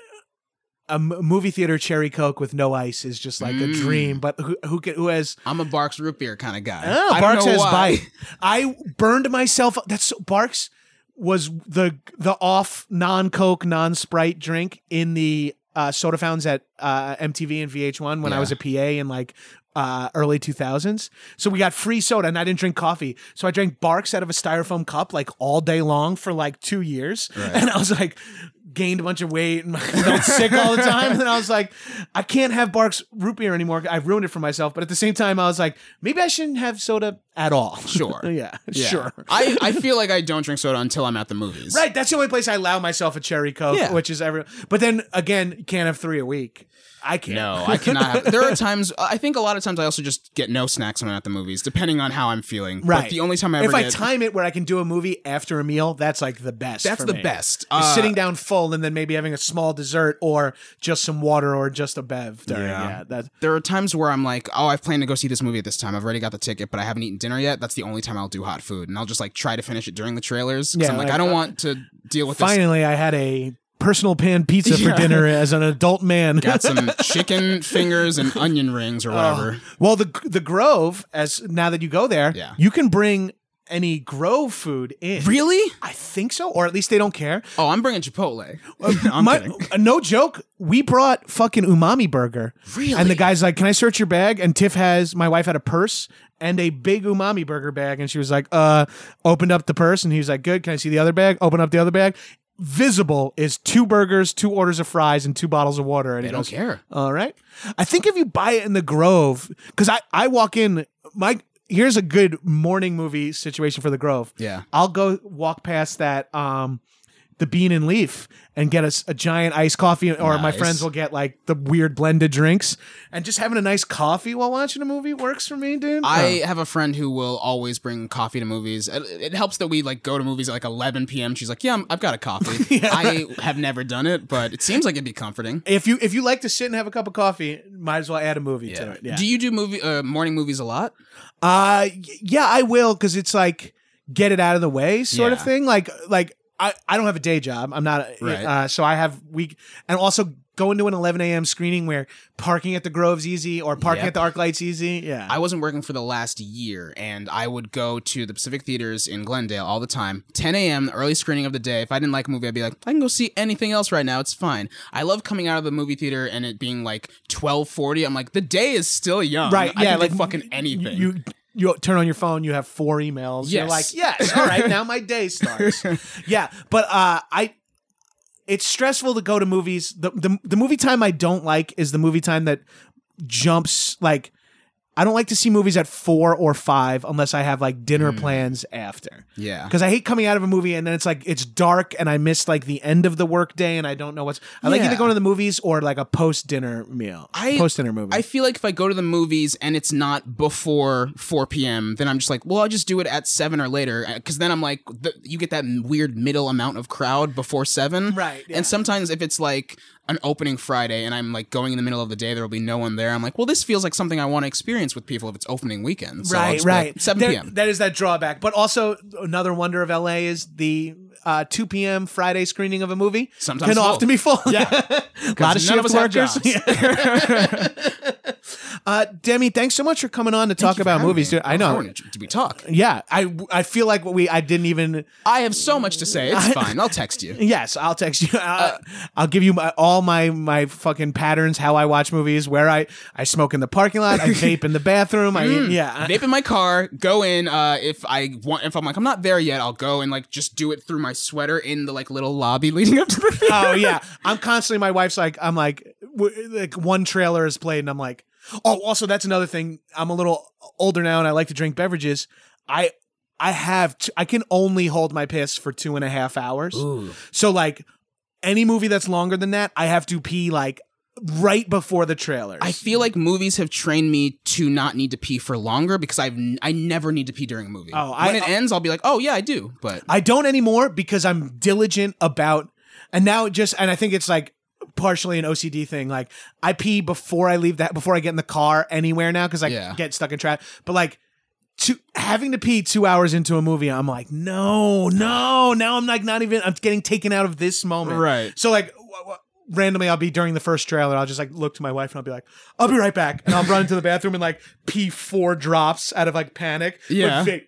Speaker 4: a m- movie theater cherry coke with no ice is just like a
Speaker 3: Mm.
Speaker 4: dream. But who who can, who has?
Speaker 3: I'm a Barks root beer kind of guy.
Speaker 4: Oh,
Speaker 3: I don't
Speaker 4: Barks
Speaker 3: know
Speaker 4: has
Speaker 3: why.
Speaker 4: bite. I burned myself. That's so, Barks was the the off non Coke non Sprite drink in the uh, soda fountains at uh, M T V and V H one when I
Speaker 3: Yeah.
Speaker 4: was a P A in like uh, early two thousands. So we got free soda and I didn't drink coffee. So I drank Barks out of a styrofoam cup like all day long for like two years.
Speaker 3: Right.
Speaker 4: And I was like, gained a bunch of weight and felt sick all the time. And then I was like, I can't have Barks root beer anymore. I've ruined it for myself. But at the same time, I was like, maybe I shouldn't have soda at all.
Speaker 3: Sure.
Speaker 4: yeah,
Speaker 3: Yeah.
Speaker 4: sure.
Speaker 3: I, I feel like I don't drink soda until I'm at the movies.
Speaker 4: Right, that's the only place I allow myself a cherry coke,
Speaker 3: Yeah.
Speaker 4: which is every. But then again, you can't have three a week. I can't.
Speaker 3: No, I cannot have. There are times, I think a lot of times I also just get no snacks when I'm at the movies, depending on how I'm feeling.
Speaker 4: Right.
Speaker 3: But the only time I ever
Speaker 4: if I
Speaker 3: get.
Speaker 4: time it where I can do a movie after a meal, that's like the best.
Speaker 3: That's
Speaker 4: for
Speaker 3: the
Speaker 4: me.
Speaker 3: best.
Speaker 4: Is
Speaker 3: Uh,
Speaker 4: sitting down full and then maybe having a small dessert or just some water or just a bev during.
Speaker 3: Yeah.
Speaker 4: Yeah, that.
Speaker 3: There are times where I'm like, oh, I've planned to go see this movie at this time. I've already got the ticket, but I haven't eaten dinner yet. That's the only time I'll do hot food. And I'll just like try to finish it during the trailers. 'Cause
Speaker 4: Yeah,
Speaker 3: I'm like,
Speaker 4: like,
Speaker 3: I don't
Speaker 4: uh,
Speaker 3: want to deal with this.
Speaker 4: Finally, I had a personal pan pizza
Speaker 3: Yeah.
Speaker 4: for dinner as an adult man.
Speaker 3: Got some chicken fingers and onion rings or whatever.
Speaker 4: Well, the the Grove, as now that you go there,
Speaker 3: Yeah.
Speaker 4: you can bring any Grove food in.
Speaker 3: Really?
Speaker 4: I think so, or at least they don't care.
Speaker 3: Oh, I'm bringing Chipotle. I'm
Speaker 4: My-
Speaker 3: kidding.
Speaker 4: uh, no joke. We brought fucking umami burger.
Speaker 3: Really?
Speaker 4: And the guy's like, "Can I search your bag?" And Tiff has my wife had a purse and a big umami burger bag, and she was like, "Uh," opened up the purse, and he was like, "Good. Can I see the other bag?" Open up the other bag. Visible is two burgers, two orders of fries, and two bottles of water. And
Speaker 3: They
Speaker 4: he
Speaker 3: don't
Speaker 4: goes,
Speaker 3: care.
Speaker 4: All right. I think if you buy it in the Grove, because I, I walk in, my here's a good morning movie situation for the Grove.
Speaker 3: Yeah.
Speaker 4: I'll go walk past that um the bean and leaf and get us a, a giant iced coffee, or
Speaker 3: Nice.
Speaker 4: my friends will get like the weird blended drinks, and just having a nice coffee while watching a movie works for me, dude.
Speaker 3: I
Speaker 4: Oh.
Speaker 3: have a friend who will always bring coffee to movies. It, it helps that we like go to movies at like eleven p.m. She's like, "Yeah, I'm, I've got a coffee." I have never done it, but it seems like it'd be comforting.
Speaker 4: If you if you like to sit and have a cup of coffee, might as well add a movie to it. Yeah.
Speaker 3: Do you do movie uh, morning movies a lot?
Speaker 4: Uh, y- yeah, I will, because it's like get it out of the way sort of
Speaker 3: Yeah.
Speaker 4: thing. Like, like I, I don't have a day job. I'm not, a,
Speaker 3: Right.
Speaker 4: uh, so I have week, and also going to an eleven a.m. screening where parking at the Grove's easy or parking
Speaker 3: Yep.
Speaker 4: at the ArcLight's easy. Yeah.
Speaker 3: I wasn't working for the last year, and I would go to the Pacific Theaters in Glendale all the time. ten a.m., the early screening of the day. If I didn't like a movie, I'd be like, I can go see anything else right now. It's fine. I love coming out of the movie theater and it being like twelve forty. I'm like, the day is still young.
Speaker 4: right.
Speaker 3: I
Speaker 4: Yeah.
Speaker 3: can do
Speaker 4: like
Speaker 3: fucking anything.
Speaker 4: You, you turn on your phone, you have four emails. You're
Speaker 3: Yes.
Speaker 4: like, yes, all right, now my day starts. Yeah. But uh, I, it's stressful to go to movies. The, the the movie time I don't like is the movie time that jumps like I don't like to see movies at four or five unless I have like dinner plans after.
Speaker 3: yeah.
Speaker 4: Because I hate coming out of a movie and then it's like it's dark and I miss like the end of the work day and I don't know what's. I like
Speaker 3: Yeah.
Speaker 4: either going to the movies or like a post dinner meal.
Speaker 3: I-
Speaker 4: Post dinner movie.
Speaker 3: I feel like if I go to the movies and it's not before four p.m., then I'm just like, well, I'll just do it at seven or later. Because then I'm like, the, you get that weird middle amount of crowd before seven.
Speaker 4: Right, yeah.
Speaker 3: And sometimes if it's like an opening Friday and I'm like going in the middle of the day, there will be no one there. I'm like, well, this feels like something I want to experience with people if it's opening weekend. So I'll
Speaker 4: right,
Speaker 3: just be like,
Speaker 4: right.
Speaker 3: seven
Speaker 4: There-
Speaker 3: p.m.
Speaker 4: That is that drawback. But also another wonder of L A is the uh, two p.m. Friday screening of a movie
Speaker 3: Sometimes
Speaker 4: can
Speaker 3: full.
Speaker 4: often be full.
Speaker 3: Yeah.
Speaker 4: a lot of
Speaker 3: none
Speaker 4: shift
Speaker 3: of us have
Speaker 4: workers.
Speaker 3: jobs.
Speaker 4: uh, Demi, thanks so much for coming on to talk
Speaker 3: you for
Speaker 4: about
Speaker 3: having
Speaker 4: movies.
Speaker 3: me.
Speaker 4: Dude. I know.
Speaker 3: How did we talk?
Speaker 4: Yeah, I I feel like what we I didn't even.
Speaker 3: I have so much to say. It's fine. I'll text you.
Speaker 4: Yes, I'll text you. Uh, I'll give you my, all my my fucking patterns, how I watch movies, where I I smoke in the parking lot, I vape in the bathroom. I yeah.
Speaker 3: Vape in my car, go in. Uh, if I want, if I'm like, I'm not there yet, I'll go and like just do it through my sweater in the like little lobby leading up to the theater.
Speaker 4: Oh yeah, I'm constantly. My wife's like, I'm like, w- like one trailer is played, and I'm like, oh. Also, that's another thing. I'm a little older now, and I like to drink beverages. I I have t- I can only hold my piss for two and a half hours. So like, any movie that's longer than that, I have to pee like right before the trailers.
Speaker 3: I feel like movies have trained me to not need to pee for longer because I've n- I never need to pee during a movie.
Speaker 4: Oh,
Speaker 3: when
Speaker 4: I-
Speaker 3: it ends, I'll be like, oh yeah, I do. But
Speaker 4: I don't anymore because I'm diligent about, and now it just, and I think it's like partially an O C D thing. Like I pee before I leave that, before I get in the car anywhere now because I
Speaker 3: Yeah.
Speaker 4: get stuck in traffic. But like, to having to pee two hours into a movie, I'm like, no, no. Now I'm like not even. I'm getting taken out of this moment.
Speaker 3: Right.
Speaker 4: So like. W- w- randomly, I'll be during the first trailer. I'll just like look to my wife and I'll be like, "I'll be right back," and I'll run into the bathroom and like pee four drops out of like panic.
Speaker 3: Yeah.
Speaker 4: Like, vape,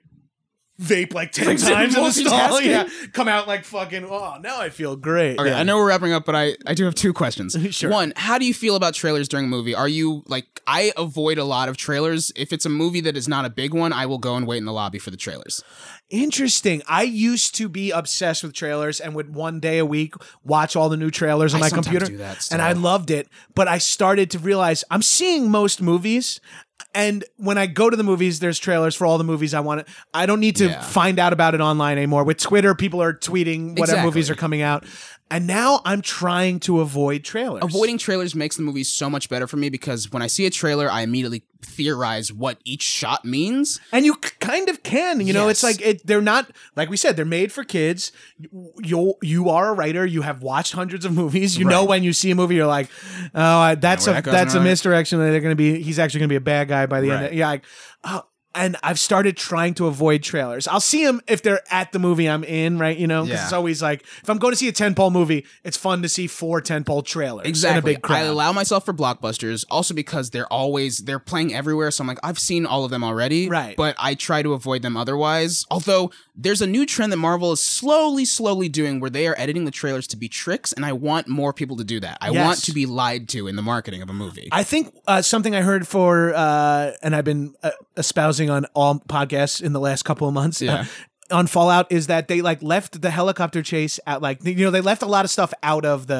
Speaker 4: vape like ten
Speaker 3: Like,
Speaker 4: times in the stall.
Speaker 3: multitasking.
Speaker 4: Yeah, come out like fucking. Oh, now I feel great.
Speaker 3: okay,
Speaker 4: Yeah.
Speaker 3: I know we're wrapping up, but I I do have two questions.
Speaker 4: Sure.
Speaker 3: One, how do you feel about trailers during a movie? Are you like I avoid a lot of trailers. If it's a movie that is not a big one, I will go and wait in the lobby for the trailers.
Speaker 4: Interesting. I used to be obsessed with trailers and would one day a week watch all the new trailers on
Speaker 3: I
Speaker 4: my
Speaker 3: sometimes
Speaker 4: computer.
Speaker 3: do that
Speaker 4: and
Speaker 3: still.
Speaker 4: I loved it. But I started to realize I'm seeing most movies. And when I go to the movies, there's trailers for all the movies I want to. I don't need to
Speaker 3: Yeah.
Speaker 4: find out about it online anymore. With Twitter, people are tweeting whatever
Speaker 3: Exactly.
Speaker 4: movies are coming out. And now I'm trying to avoid trailers.
Speaker 3: Avoiding trailers makes the movie so much better for me because when I see a trailer, I immediately theorize what each shot means.
Speaker 4: And you c- kind of can, you know, it's
Speaker 3: Yes.
Speaker 4: like it, they're not, like we said, they're made for kids. You you are a writer. You have watched hundreds of movies. You know
Speaker 3: Right.
Speaker 4: when you see a movie, you're like, oh, I- that's
Speaker 3: where
Speaker 4: a
Speaker 3: that goes
Speaker 4: that's a
Speaker 3: and all that.
Speaker 4: misdirection. They're going to be, he's actually going to be a bad guy by the
Speaker 3: Right.
Speaker 4: end. Yeah, like, oh, and I've started trying to avoid trailers. I'll see them if they're at the movie I'm in, right? You know, because
Speaker 3: Yeah.
Speaker 4: it's always like, if I'm going to see a tentpole movie, it's fun to see four tentpole trailers
Speaker 3: Exactly.
Speaker 4: in a big crowd.
Speaker 3: I allow myself for blockbusters also because they're always they're playing everywhere. So I'm like, I've seen all of them already.
Speaker 4: Right.
Speaker 3: But I try to avoid them otherwise. Although there's a new trend that Marvel is slowly, slowly doing where they are editing the trailers to be tricks, and I want more people to do that. I
Speaker 4: Yes.
Speaker 3: want to be lied to in the marketing of a movie.
Speaker 4: I think uh, something I heard for, uh, and I've been uh, espousing on all podcasts in the last couple of months.
Speaker 3: Yeah.
Speaker 4: Uh, on Fallout is that they like left the helicopter chase at like you know they left a lot of stuff out of the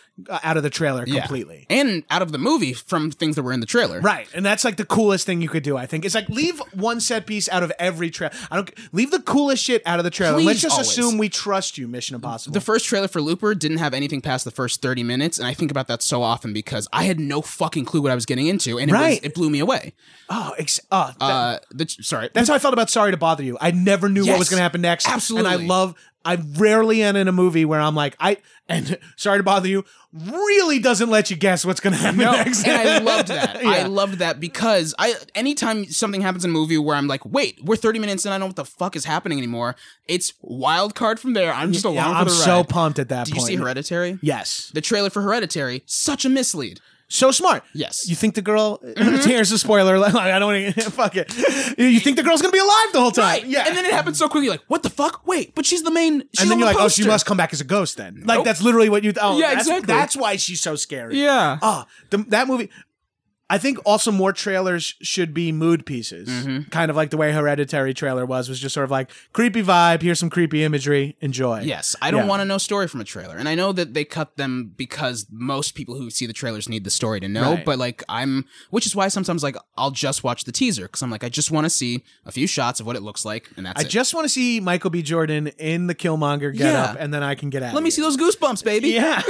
Speaker 4: uh, out of the trailer
Speaker 3: Yeah.
Speaker 4: completely.
Speaker 3: And out of the movie from things that were in the trailer.
Speaker 4: Right, and that's like the coolest thing you could do. I think it's like leave one set piece out of every trailer. I don't leave the coolest shit out of the trailer.
Speaker 3: Please,
Speaker 4: Let's just
Speaker 3: always.
Speaker 4: assume we trust you, Mission Impossible.
Speaker 3: The first trailer for Looper didn't have anything past the first thirty minutes, and I think about that so often because I had no fucking clue what I was getting into, and it,
Speaker 4: Right.
Speaker 3: was, it blew me away.
Speaker 4: oh, ex- oh that-
Speaker 3: Uh, the, sorry.
Speaker 4: that's how I felt about Sorry to Bother You. I never knew what
Speaker 3: Yes,
Speaker 4: was going to happen next.
Speaker 3: absolutely.
Speaker 4: and I love. I rarely end in a movie where I'm like, I and Sorry to Bother You really doesn't let you guess what's going to happen
Speaker 3: No,
Speaker 4: next.
Speaker 3: and I loved that. I
Speaker 4: Yeah.
Speaker 3: loved that because I anytime something happens in a movie where I'm like, wait, we're thirty minutes in, I don't know what the fuck is happening anymore. It's wild card from there. I'm just along
Speaker 4: Yeah,
Speaker 3: for
Speaker 4: I'm
Speaker 3: the
Speaker 4: so
Speaker 3: ride.
Speaker 4: pumped at that
Speaker 3: Do you
Speaker 4: point.
Speaker 3: see Hereditary?
Speaker 4: Yes.
Speaker 3: The trailer for Hereditary, such a mislead.
Speaker 4: So smart.
Speaker 3: Yes.
Speaker 4: You think the girl? Here's a spoiler. Like, I don't want to. Fuck it. You think the girl's gonna be alive the whole time?
Speaker 3: Right.
Speaker 4: Yeah.
Speaker 3: And then it happens so quickly. Like, what the fuck? Wait, but she's the main. She's
Speaker 4: and then
Speaker 3: on
Speaker 4: you're
Speaker 3: the
Speaker 4: like, oh, she
Speaker 3: poster.
Speaker 4: must come back as a ghost. Then, like,
Speaker 3: Nope.
Speaker 4: that's literally what you. Oh,
Speaker 3: Yeah,
Speaker 4: that's,
Speaker 3: exactly.
Speaker 4: That's why she's so scary.
Speaker 3: Yeah.
Speaker 4: Oh, the, that movie. I think also more trailers should be mood pieces,
Speaker 3: Mm-hmm.
Speaker 4: kind of like the way Hereditary trailer was. Was just sort of like creepy vibe. Here's some creepy imagery. Enjoy.
Speaker 3: Yes, I don't
Speaker 4: Yeah.
Speaker 3: want to know story from a trailer, and I know that they cut them because most people who see the trailers need the story to know.
Speaker 4: Right.
Speaker 3: But like, I'm, which is why sometimes like I'll just watch the teaser because I'm like, I just want to see a few shots of what it looks like, and that's
Speaker 4: I
Speaker 3: it.
Speaker 4: just want to see Michael B. Jordan in the Killmonger getup,
Speaker 3: Yeah.
Speaker 4: and then I can get out.
Speaker 3: Let me see those goosebumps, baby.
Speaker 4: Yeah.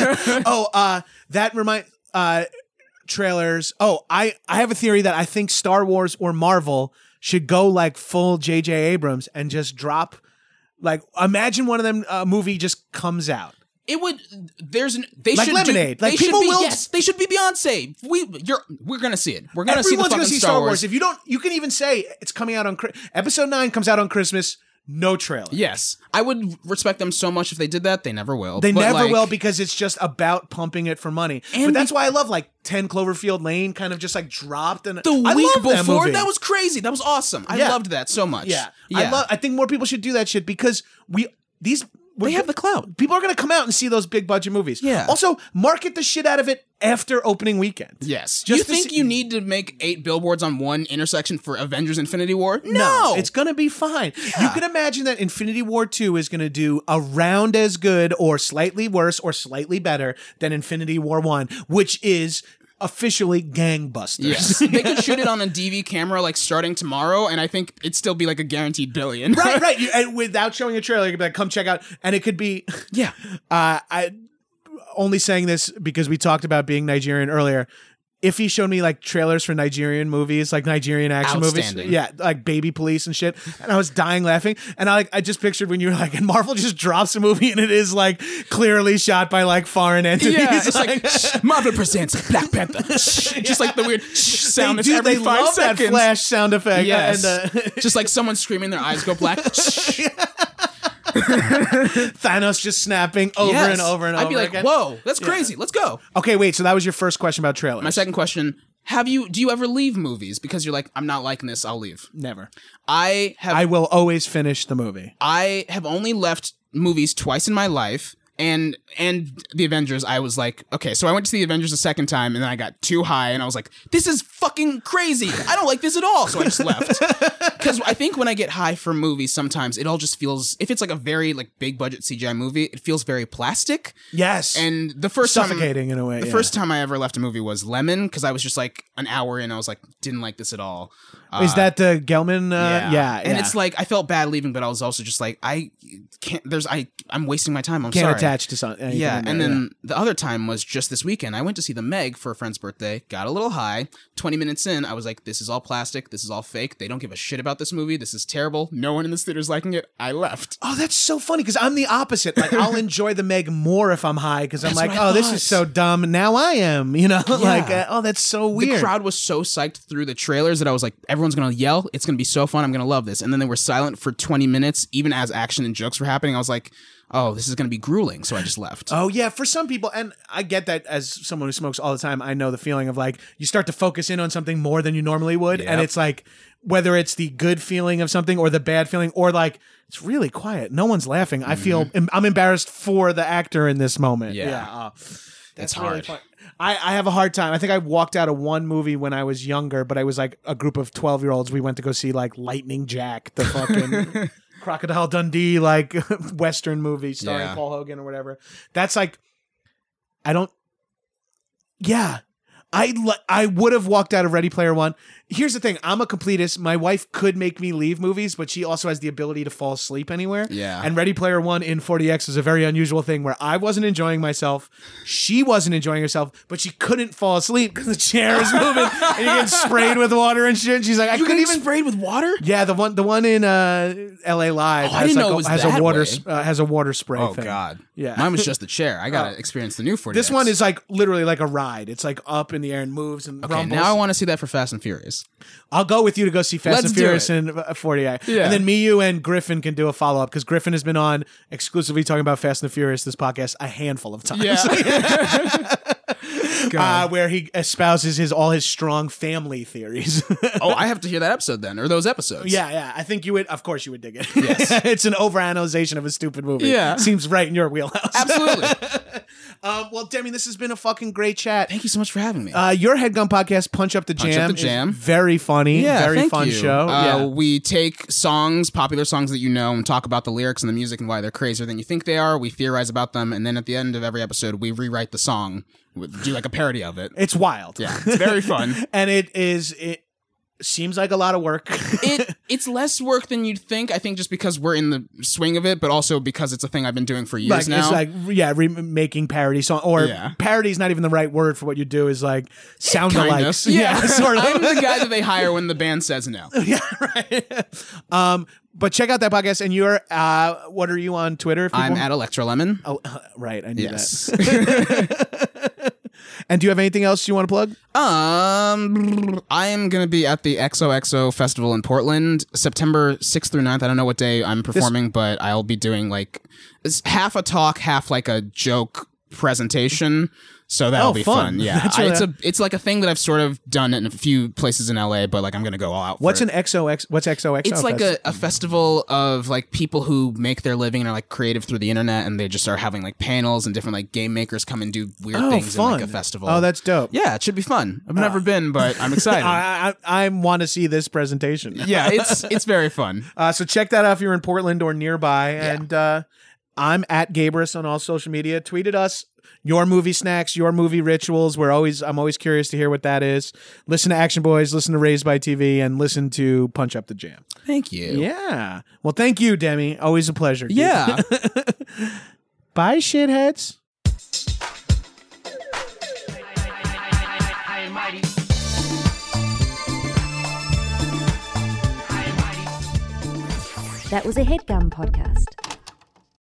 Speaker 4: oh, uh, that remind uh, trailers. Oh, I I have a theory that I think Star Wars or Marvel should go like full J J Abrams and just drop. Like, imagine one of them uh, movie just comes out.
Speaker 3: It would. There's an. They
Speaker 4: Like
Speaker 3: should
Speaker 4: Lemonade.
Speaker 3: Do,
Speaker 4: Like,
Speaker 3: they should
Speaker 4: people
Speaker 3: be.
Speaker 4: will-
Speaker 3: Yes, they should be Beyonce. We. You're. We're gonna see it. We're gonna see the
Speaker 4: Everyone's
Speaker 3: fucking
Speaker 4: gonna see
Speaker 3: Star,
Speaker 4: Star
Speaker 3: Wars.
Speaker 4: Wars. If you don't, you can even say it's coming out on Chri- Episode Nine comes out on Christmas. No trailer.
Speaker 3: Yes, I would respect them so much if they did that. They never will.
Speaker 4: They
Speaker 3: But,
Speaker 4: never
Speaker 3: like,
Speaker 4: will because it's just about pumping it for money.
Speaker 3: And
Speaker 4: But that's
Speaker 3: be-
Speaker 4: why I love like ten Cloverfield Lane kind of just like dropped and
Speaker 3: The
Speaker 4: I
Speaker 3: week
Speaker 4: love that
Speaker 3: before,
Speaker 4: movie.
Speaker 3: that, was crazy. That was awesome. I
Speaker 4: Yeah.
Speaker 3: loved that so much.
Speaker 4: Yeah.
Speaker 3: yeah.
Speaker 4: I love I think more people should do that shit because we these
Speaker 3: They have the clout.
Speaker 4: People are going to come out and see those big budget movies.
Speaker 3: Yeah.
Speaker 4: Also, market the shit out of it after opening weekend.
Speaker 3: Yes.
Speaker 4: Just
Speaker 3: you
Speaker 4: to
Speaker 3: think
Speaker 4: see-
Speaker 3: you need to make eight billboards on one intersection for Avengers Infinity War? No.
Speaker 4: It's going to be fine. You can imagine that Infinity War two is going to do around as good or slightly worse or slightly better than Infinity War one, which is officially gangbusters.
Speaker 3: Yes. They could shoot it on a D V camera like starting tomorrow, and I think it'd still be like a guaranteed billion.
Speaker 4: Right, right. You, and without showing a trailer, you could be like, come check out. And it could be,
Speaker 3: Yeah.
Speaker 4: uh, I only saying this because we talked about being Nigerian earlier. If he showed me like trailers for Nigerian movies, like Nigerian action movies,
Speaker 3: Outstanding.
Speaker 4: yeah, like Baby Police and shit, and I was dying laughing. And I like, I just pictured when you were like, and Marvel just drops a movie and it is like clearly shot by like foreign entities.
Speaker 3: Yeah, it's like shh, Marvel presents Black Panther. Shh, just like the weird shh sound
Speaker 4: they
Speaker 3: that's
Speaker 4: do,
Speaker 3: every
Speaker 4: they
Speaker 3: five
Speaker 4: love
Speaker 3: seconds.
Speaker 4: that flash sound effect.
Speaker 3: Yes.
Speaker 4: And, uh,
Speaker 3: just like someone screaming, their eyes go black. Shh.
Speaker 4: Thanos just snapping over
Speaker 3: Yes.
Speaker 4: and over and
Speaker 3: I'd
Speaker 4: over
Speaker 3: be like,
Speaker 4: again.
Speaker 3: whoa, that's crazy. Let's go.
Speaker 4: Okay, wait. So that was your first question about trailers.
Speaker 3: My second question: Have you? Do you ever leave movies because you're like, I'm not liking this, I'll leave?
Speaker 4: Never.
Speaker 3: I have.
Speaker 4: I will always finish the movie.
Speaker 3: I have only left movies twice in my life. And and the Avengers, I was like, okay, so I went to see the Avengers a second time, and then I got too high, and I was like, this is fucking crazy. I don't like this at all. So I just left. Because I think when I get high for movies, sometimes it all just feels, if it's like a very like big budget C G I movie, it feels very plastic.
Speaker 4: Yes.
Speaker 3: And the first
Speaker 4: Suffocating
Speaker 3: time,
Speaker 4: in a way.
Speaker 3: The
Speaker 4: yeah.
Speaker 3: first time I ever left a movie was Lemon, because I was just like an hour in, I was like, didn't like this at all.
Speaker 4: Is
Speaker 3: Uh,
Speaker 4: that the Gelman? Uh, yeah.
Speaker 3: and
Speaker 4: yeah.
Speaker 3: it's like I felt bad leaving, but I was also just like, I can't. There's I. I'm wasting my time. I'm
Speaker 4: can't
Speaker 3: sorry.
Speaker 4: attach to something.
Speaker 3: Yeah, and then the other time was just this weekend. I went to see the Meg for a friend's birthday. Got a little high. Twenty minutes in, I was like, "This is all plastic. This is all fake. They don't give a shit about this movie. This is terrible. No one in this theater's liking it." I left.
Speaker 4: Oh, that's so funny because I'm the opposite. Like, I'll enjoy the Meg more if I'm high because I'm
Speaker 3: That's
Speaker 4: like,
Speaker 3: what I
Speaker 4: oh, this
Speaker 3: thought.
Speaker 4: is so dumb. Now I am, you know, like, uh, oh, that's so weird.
Speaker 3: The crowd was so psyched through the trailers that I was like, "Everyone's gonna yell. It's gonna be so fun. I'm gonna love this." And then they were silent for twenty minutes, even as action and jokes were happening. I was like, "Oh, this is gonna be grueling." So I just left.
Speaker 4: Oh yeah, for some people, and I get that as someone who smokes all the time, I know the feeling of like you start to focus in on something more than you normally would, and
Speaker 3: Yep.
Speaker 4: it's like whether it's the good feeling of something or the bad feeling, or like it's really quiet, no one's laughing. I feel I'm embarrassed for the actor in this moment.
Speaker 3: Mm-hmm. Yeah.
Speaker 4: uh, that's
Speaker 3: hard.
Speaker 4: really fun. I, I have a hard time. I think I walked out of one movie when I was younger, but I was like a group of twelve year olds. We went to go see like Lightning Jack, the fucking Crocodile Dundee, like Western movie starring
Speaker 3: Yeah.
Speaker 4: Paul Hogan or whatever. That's like, I don't. Yeah, I li- I would have walked out of Ready Player One. Here's the thing. I'm a completist. My wife could make me leave movies, but she also has the ability to fall asleep anywhere.
Speaker 3: Yeah.
Speaker 4: And Ready Player One in forty X is a very unusual thing where I wasn't enjoying myself. She wasn't enjoying herself, but she couldn't fall asleep because the chair is moving and you get sprayed with water and shit. And she's like, I
Speaker 3: You
Speaker 4: couldn't
Speaker 3: get
Speaker 4: even.
Speaker 3: sprayed with water?
Speaker 4: Yeah, the one the one in uh, L A Live
Speaker 3: Oh, I
Speaker 4: has,
Speaker 3: didn't
Speaker 4: like
Speaker 3: know
Speaker 4: a,
Speaker 3: it was
Speaker 4: has
Speaker 3: that
Speaker 4: a water
Speaker 3: way.
Speaker 4: s- uh, has a water spray
Speaker 3: Oh,
Speaker 4: thing.
Speaker 3: God.
Speaker 4: Yeah.
Speaker 3: Mine was just the chair. I got to experience the new forty X.
Speaker 4: This one is like literally like a ride. It's like up in the air and moves and
Speaker 3: Okay,
Speaker 4: rumbles.
Speaker 3: now I want to see that for Fast and Furious.
Speaker 4: I'll go with you to go see Fast
Speaker 3: Let's
Speaker 4: and
Speaker 3: do
Speaker 4: Furious
Speaker 3: it.
Speaker 4: in uh, forty X.
Speaker 3: Yeah.
Speaker 4: And then me, you, and Griffin can do a follow up because Griffin has been on exclusively talking about Fast and Furious, this podcast, a handful of times. uh, where he espouses his all his strong family theories.
Speaker 3: Oh, I have to hear that episode then, or those episodes.
Speaker 4: Yeah, yeah. I think you would, of course, you would dig it.
Speaker 3: Yes.
Speaker 4: It's an overanalyzation of a stupid movie.
Speaker 3: Yeah.
Speaker 4: Seems right in your wheelhouse.
Speaker 3: Absolutely.
Speaker 4: um, well, Demi, this has been a fucking great chat.
Speaker 3: Thank you so much for having me.
Speaker 4: Uh, your Headgun podcast, Punch Up the
Speaker 3: Punch Up
Speaker 4: Jam,
Speaker 3: the Jam.
Speaker 4: is very funny,
Speaker 3: yeah,
Speaker 4: very
Speaker 3: thank
Speaker 4: fun
Speaker 3: you.
Speaker 4: show.
Speaker 3: Uh,
Speaker 4: yeah.
Speaker 3: We take songs, popular songs that you know, and talk about the lyrics and the music and why they're crazier than you think they are. We theorize about them, and then at the end of every episode, we rewrite the song, we do like a parody of it.
Speaker 4: It's wild.
Speaker 3: Yeah, it's very fun.
Speaker 4: And it is, it seems like a lot of work.
Speaker 3: it it's less work than you'd think. I think just because we're in the swing of it, but also because it's a thing I've been doing for years
Speaker 4: like,
Speaker 3: now.
Speaker 4: it's like, yeah, remaking parody song, or
Speaker 3: Yeah.
Speaker 4: parody is not even the right word for what you do, is like sound
Speaker 3: Kind
Speaker 4: alikes.
Speaker 3: of.
Speaker 4: Yeah, sort of.
Speaker 3: I'm the guy that they hire when the band says no.
Speaker 4: Yeah, right. Um, but check out that podcast. And you're, uh, what are you on Twitter? if
Speaker 3: I'm
Speaker 4: people-
Speaker 3: at Electro Lemon.
Speaker 4: Oh, uh, right. I knew
Speaker 3: Yes.
Speaker 4: that. And do you have anything else you want to plug?
Speaker 3: Um, I am going to be at the X O X O Festival in Portland, September sixth through ninth. I don't know what day I'm performing, but I'll be doing like it's half a talk, half like a joke presentation. So that'll
Speaker 4: Oh,
Speaker 3: be
Speaker 4: fun.
Speaker 3: fun. Yeah,
Speaker 4: That's
Speaker 3: I,
Speaker 4: really-
Speaker 3: it's a it's like a thing that I've sort of done in a few places in L A, but like I'm going to go all out. For
Speaker 4: What's
Speaker 3: it.
Speaker 4: an X O X? What's X O X O?
Speaker 3: It's like a, a festival of like people who make their living and are like creative through the internet, and they just are having like panels and different like game makers come and do weird
Speaker 4: Oh,
Speaker 3: things
Speaker 4: fun.
Speaker 3: in like a festival.
Speaker 4: Oh, that's dope.
Speaker 3: yeah, it should be fun. I've never been, but I'm excited.
Speaker 4: I, I, I want to see this presentation.
Speaker 3: yeah, it's it's very fun.
Speaker 4: Uh, so check that out if you're in Portland or nearby. And uh, I'm at Gabrus on all social media. Tweet at us your movie snacks, your movie rituals. We're always I'm always curious to hear what that is. Listen to Action Boys, listen to Raised by T V, and listen to Punch Up the Jam.
Speaker 3: Thank you.
Speaker 4: Yeah. Well, thank you, Demi. Always a pleasure. dude.
Speaker 3: Yeah.
Speaker 4: Bye, shitheads.
Speaker 2: That was a HeadGum podcast.